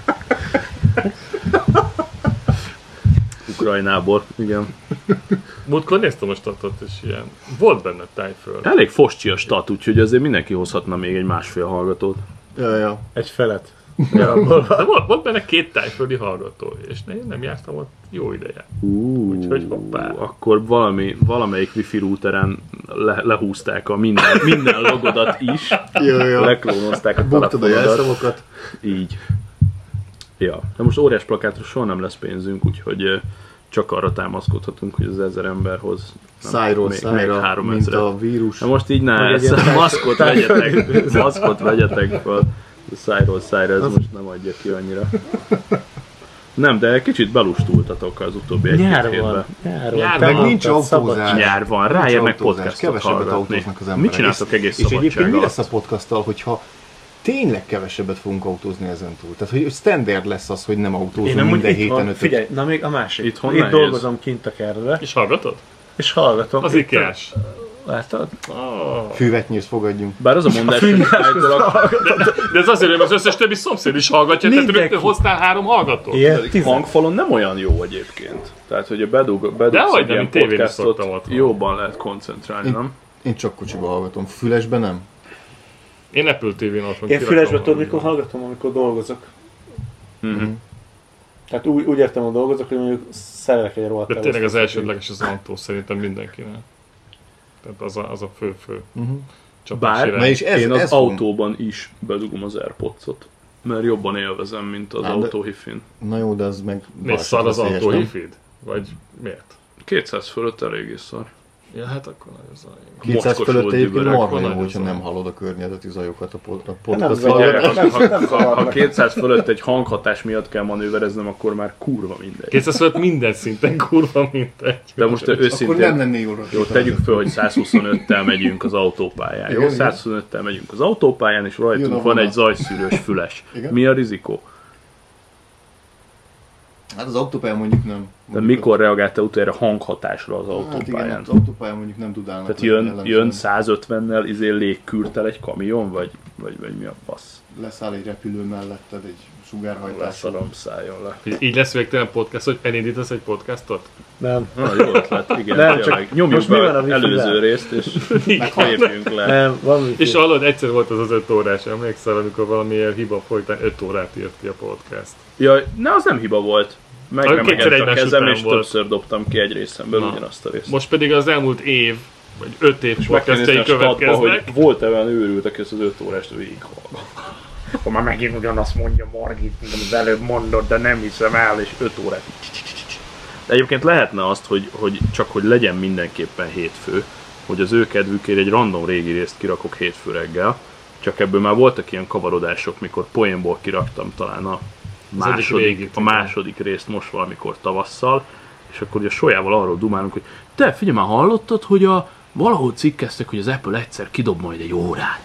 Ukrajnából, igen. Múltkor néztem a statot, és ilyen. Volt benne tájföld. Elég fostcsi a stat, úgyhogy azért mindenki hozhatna még egy másfél hallgatót. Ja, ja. Egy felet. Gyarapolva. De volt, volt benne két tájföldi hallgató, és én nem jártam ott jó ideje. Uh, Úgyhogy hoppá. Akkor valami, valamelyik wifi routeren le, lehúzták a minden, minden logodat is. Ja, ja. Leklónozták a Buktad a telefonodat. jelszavakat. Így. Ja. De most óriás plakátra soha nem lesz pénzünk, úgyhogy ö, csak arra támaszkodhatunk, hogy az ezer ember hoz nem, Szájról még, szájra, még három mint ezret. a vírus. Na most így ne, Vagy egy ezt ilyen maszkot vegyetek, maszkot vegyetek fel. Szájról szájra, ez Az- most nem adja ki annyira. Nem, de kicsit belustultatok az utóbbi egy-két Nyár hétben. van. Nyár van. Nyár Te Meg van, nincs mondtad, szabad- autózás. Nyár van, Nincs ráér meg autózás, podcastot kevesebbet hallgatni. autóznak az emberek. Mit csináltok egész És egyébként szabadság mi lesz alatt? a podcasttal, hogyha tényleg kevesebbet fogunk autózni ezen túl? Tehát, hogy standard lesz az, hogy nem Én autózunk amúgy minden itt héten van, ötöt. figyelj, na még a másik. Itthon Itt nehéz. dolgozom kint a kertbe, És hallgatod? és hallgatom. Az Itt- ikás. Látod? Oh. Fűvetnyőzt fogadjunk. Bár az a mondás, hogy állítólag De ez azért, mert az összes többi szomszéd is hallgatja, tehát Mindenki. rögtön hoztál három hallgatót. Ilyen egy tizen- hangfalon nem olyan jó egyébként. Tehát, hogy a bedug, bedugsz Dehogy egy nem, ilyen én tévén is podcastot, szoktam otthon. jobban lehet koncentrálni, nem? Én csak kocsiba hallgatom. Fülesbe nem. Én Apple té vén otthon Én kirakom fülesbe tudod, valamit. mikor hallgatom, amikor dolgozok. Mhm. Tehát úgy, úgy értem, hogy dolgozok, hogy mondjuk szerelek egy rohadt De tényleg az elosztást. elsődleges az autó szerintem mindenkinek. Tehát az a, az a fő-fő Uh-huh. csapás Bár- irány. Na és ez, Én az ez autóban is bedugom az AirPods-ot. Mert jobban élvezem, mint az Á, de- autó hifin. Na jó, de az meg... Miért szar az veszélyes, autó nem? hifid? Vagy miért? kétszáz fölött eléggé szar. Ja, hát akkor nagyon zaj. kétszáz Mocskos fölött volt egyébként dübörög. marha jó, Nagyon hogyha zaj. nem hallod a környezeti zajokat a pod- a Nem podcast zavar. Figyelj, hallgatásán. ha, ha, ha, ha kétszáz fölött egy hanghatás miatt kell manővereznem, akkor már kurva mindegy. kétszáz fölött minden szinten kurva mindegy. De most te Akkor nem őszintén, lenné jól. jó, tegyük föl, hogy száz huszonöttel megyünk az autópályán. Jó, Jó, igen. száz huszonöttel megyünk az autópályán, és Jön a rajtunk van vonat. egy zajszűrős füles. Igen. Mi a rizikó? Hát az autópályán mondjuk nem. De mikor reagáltál utoljára hanghatásra az Hát igen, autópályán? az autópályán mondjuk nem dudálnak. Tehát le jön, jellemzően. jön száz ötvennel izé légkürtel egy kamion, vagy, vagy, vagy mi a fasz? Leszáll egy repülő melletted, egy sugárhajtású. Leszarom, szálljon le. Így lesz végtelen podcast, hogy elindítasz egy podcastot? Nem. Na, jó ötlet, igen, Nem, tényleg. csak Nyomjuk most mi be van a az wifi-vel? előző részt, és lépjünk le. Nem, van wifi. És hallod, egyszer volt az az öt órás, emlékszel, amikor valamilyen hiba folytán öt órát írt ki a podcast. Jaj, ne, az nem hiba volt. Meg Ah, nem kétszer egett a egymás kezem, után és volt. többször dobtam ki egy részemből Na. ugyanazt a részt. Most pedig az elmúlt év, vagy öt év És meg kell nézni podcastjai a statba, következnek. hogy volt-e olyan őrült, aki ezt az öt órást végighallgat. Akkor már megint ugyanazt mondja Margit, mint az előbb mondott, de nem hiszem el, és És öt órát. De egyébként lehetne azt, hogy, hogy csak hogy legyen mindenképpen hétfő, hogy az ő kedvükért egy random régi részt kirakok hétfő reggel, csak ebből már voltak ilyen kavarodások, mikor poénból kiraktam talán a Az egyik második, régit, a igen. második részt most valamikor tavasszal, és akkor ugye a Solyával arról dumálunk, hogy te figyelj már, hallottad, hogy a valahol cikkeztek, hogy az Apple egyszer kidob majd egy órát.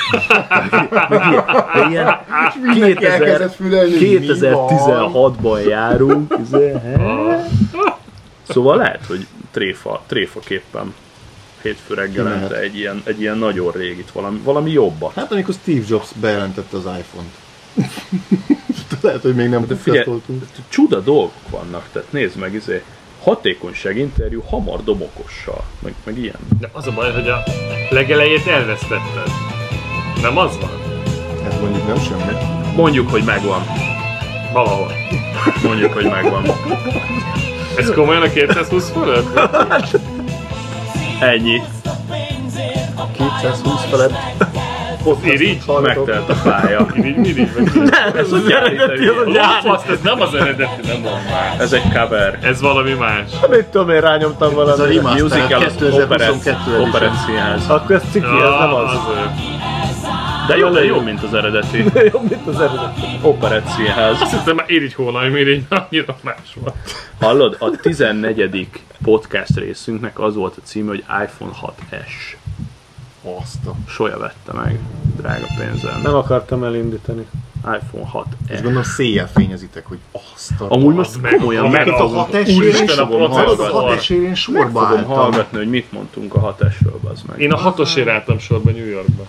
De ilyen Mindenki elkezdett fülelni, mi van? kétezer-tizenhatban járunk. izé, he? Szóval lehet, hogy tréfa, tréfaképpen hétfő reggelente Lehet. egy ilyen, egy ilyen nagyon régit, valami, valami jobbat. Hát amikor Steve Jobs bejelentette az iPhone-t. Lehet, hogy még nem De figyelj, podcastoltunk. csuda dolgok vannak, tehát nézd meg, izé, hatékonyság interjú hamar domokossal, meg, meg ilyen. De az a baj, hogy a legelejét elvesztetted. Nem az van? Hát mondjuk nem semmi. Mondjuk, hogy megvan. Valahol. Mondjuk, hogy megvan. Ez komolyan a kétszázhúsz fölött? Ennyi. kétszázhúsz felett. Ott irigy? Megtelt a pálya. Irigy, irigy, meg irigy. Ez az eredeti, Ó, fasz, ez nem az eredeti, nem van már. Ez egy cover. Ez valami más. Mit tudom én, rányomtam Ez a valamit. remaster, Musical kétezer-huszonkettő edition. Operett színház. Akkor ez ciki, ez nem az. ő. De jó, de jó, mint az eredeti. Jobb, mint az eredeti. Operett színház. Azt hittem már irigy hónaj, irigy, annyira más van. Hallod, a tizennegyedik podcast részünknek az volt a címe, hogy iPhone hat es. Azt a... Solya vette meg, drága pénzzel. Nem akartam elindítani. iPhone hat És es. gondolom széjjel fényezitek, hogy azt a... Amúgy most Az meg, komolyan az meg meg Itt a fogom, hat esére Úristen, én a sorba- processzor. a hat esére én meg sorba fogom álltam. hallgatni, hogy mit mondtunk a hat esről, bazd meg. Én a hatosért álltam sorba New Yorkba.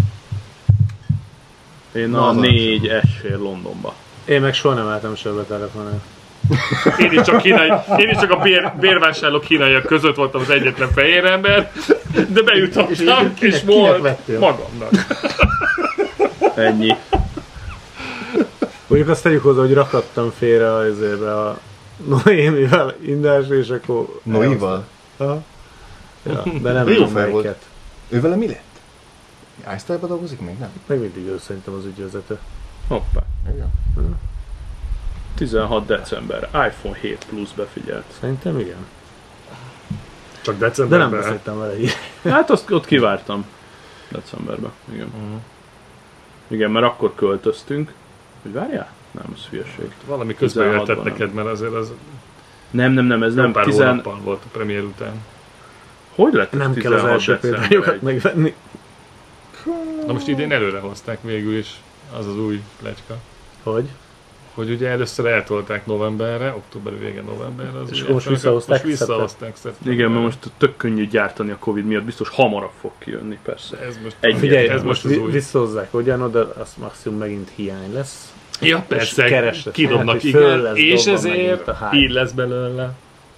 Én Na, a az négy esért Londonba. Én meg soha nem álltam sorba telefonálni. Én is csak, kínai, én is csak a bér, bérvásárló kínaiak között voltam az egyetlen fehér ember, de bejutottam, és, kinek- és kinek volt vettél? magamnak. Ennyi. Mondjuk azt tegyük hozzá, hogy rakadtam félre a izébe a Noémivel indás, és akkor... Noival? Aha. Ja, de nem Jó tudom fej volt. melyiket. Ő vele mi lett? iStyle-ba dolgozik még? Nem? Meg mindig ő szerintem az ügyvezető. Hoppá. Igen. tizenhat december. iPhone hét Plus befigyelt. Szerintem igen. Csak De nem decemberben. beszéltem vele így. Hát azt ott kivártam. Decemberben. Igen. Uh-huh. Igen, mert akkor költöztünk. Hogy várjál? Nem, ez hülyeség. Valami közbejöhetett tizenhatban neked, mert azért az Nem, nem, nem, ez nem. nem pár Tizen... hónappal volt a premier után. Hogy lett ez Nem kell az tizenhat első december példányokat egy? megvenni. Na most idén előre hozták végül is, az az új plecska. Hogy? Hogy ugye először eltolták novemberre, október vége novemberre. Az És új akkor most iPhone-okat, visszahozták Most visszahozták szeptemberre. Igen, mert most tök könnyű gyártani a Covid miatt, biztos hamarabb fog kijönni, persze. Ez most, Egy- Figyelj, ez ez most most az új. visszahozzák ugyanoda, az maximum megint hiány lesz. Ja, persze, kereslet. kidobnak, Hát, hogy föl igen, lesz és dobva ezért megint a hype. így lesz belőle.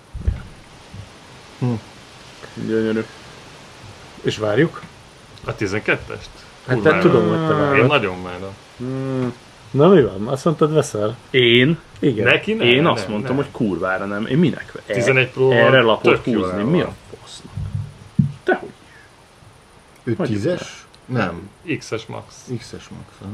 Gyönyörű. És várjuk? A tizenkettest? Hát Kurvára. te tudom, hogy te Én várod. nagyon várom. Hmm. Na mi van? Azt mondtad veszel? Én? Igen. Neki nem, Én azt nem, mondtam, nem. hogy kurvára nem. Én minek? E- tizenegy Pro-val Erre lapot tök jól húzni, el mi van. a fasznak? Dehogy. Ő Hagyjuk tízes? Nem. X-es Max. X-es max. aha.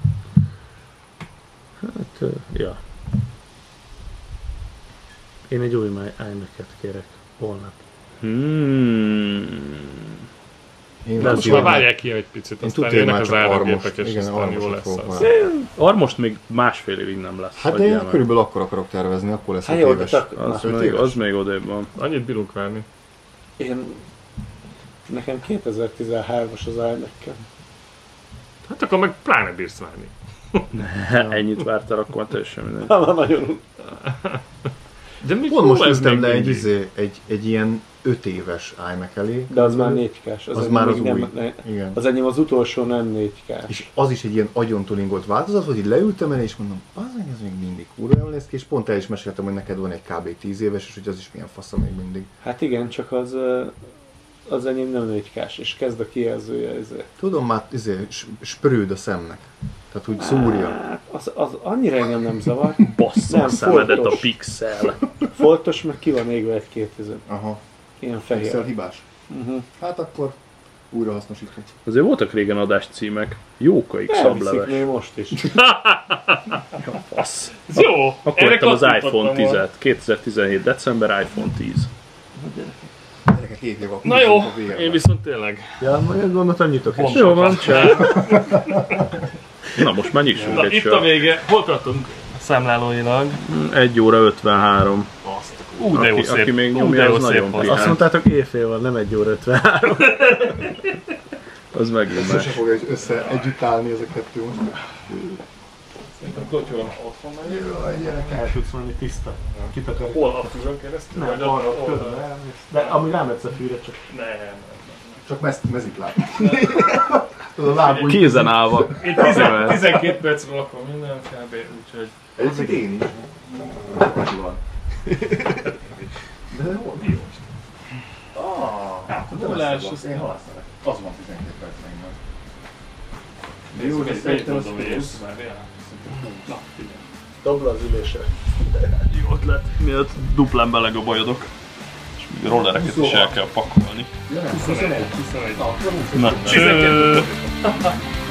Hát, ö, ja. Én egy új iMac-et kérek holnap. Hmm. Én De most tudnám- már várják ki egy picit, Én aztán tudnám, jönnek már az csak áragépek, Armost, és igen, aztán jó Armosot lesz fogok az. várni. Armost még másfél évig nem lesz. Hát de hagyjál én meg. körülbelül akkor akarok tervezni, akkor lesz Hát öt jó, de éves. tak- Az öt még, éves. az még odébb van. Annyit bírunk várni. Én... Nekem kétezer-tizenhármas az iMac-kem. Hát akkor meg pláne bírsz várni. Ennyit vártál, akkor már teljesen mindegy. Már nagyon... De mi Pont most ez ültem még le egy, mindig? izé, egy, egy ilyen öt éves iMac elé. De az már négy kás. Az enyém már még az nem, új. Ne, Igen. az enyém az utolsó nem négy kás. És az is egy ilyen agyontulingolt változat, hogy így leültem elé, és mondom, az ez még mindig kurva jól néz ki, és pont el is meséltem, hogy neked van egy kb. tíz éves, és hogy az is milyen fasza még mindig. Hát igen, csak az... ö, az enyém nem négy kás, és kezd a kijelzője ezért. Tudom, már izé, s- sprőd a szemnek. Tehát úgy szúrja. Hát az, az annyira engem nem zavar. Bassza Nem, a szemedet a foltos. pixel. Foltos, meg ki van égve egy-két ezen. Aha. Ilyen Pixel fehér. hibás. Uh-huh. Hát akkor újra hasznosítunk. Azért voltak régen adáscímek. Jókaik Elviszik szableves. még most is. Fasz. Ez jó! Akkor Erre vettem az kattintottam iPhone volna. tízet. kétezer-tizenhét. december iPhone tíz. Gyerekek, két év akkor Na jó, a végre. én viszont tényleg. Ja, majd gondoltam nyitok egy Jó van, csá. Na most már nyissunk Na, egy itt a sört. vége. Hol tartunk számlálóilag? egy óra ötvenhárom. Ú, de jó Aki- szép. aki még Ú, nyomja, de jó az szép nagyon volt. pihen. Azt mondtátok éjfél van, nem egy óra ötvenhárom. Az megint Sose más. fogja össze együtt állni ez a kettő most. Szerintem kocsolom otthon megy. Jaj, gyerekek. El tudsz menni tiszta. Kitakarít. Hol a fűzön keresztül? Nem, Vagy arra ott- közben oldalra? elmész. De ami rámetsz a fűre, csak... Nem, nem. Csak mez, mezitláb. Tudod, a lábú. Kézen állva. Én tizen- tizenkét percről lakom minden kb. Úgyhogy... Egyébként én is. Hogy van? De hol? Mi most? Ah, hát, hol lesz az? Én halasztalak. Az van tizenkét perc megvan. De Jó, jó, de de szerintem az hogy plusz. jössz már. Ja. Na, figyelj. Dobd le az ülésre. Jó ötlet. Miatt duplán beleg a bajodok. És még a rollereket is el kell pakolni. Ja, nem, huszonegy. huszonegy. Na, akkor huszonegy. Na, cső.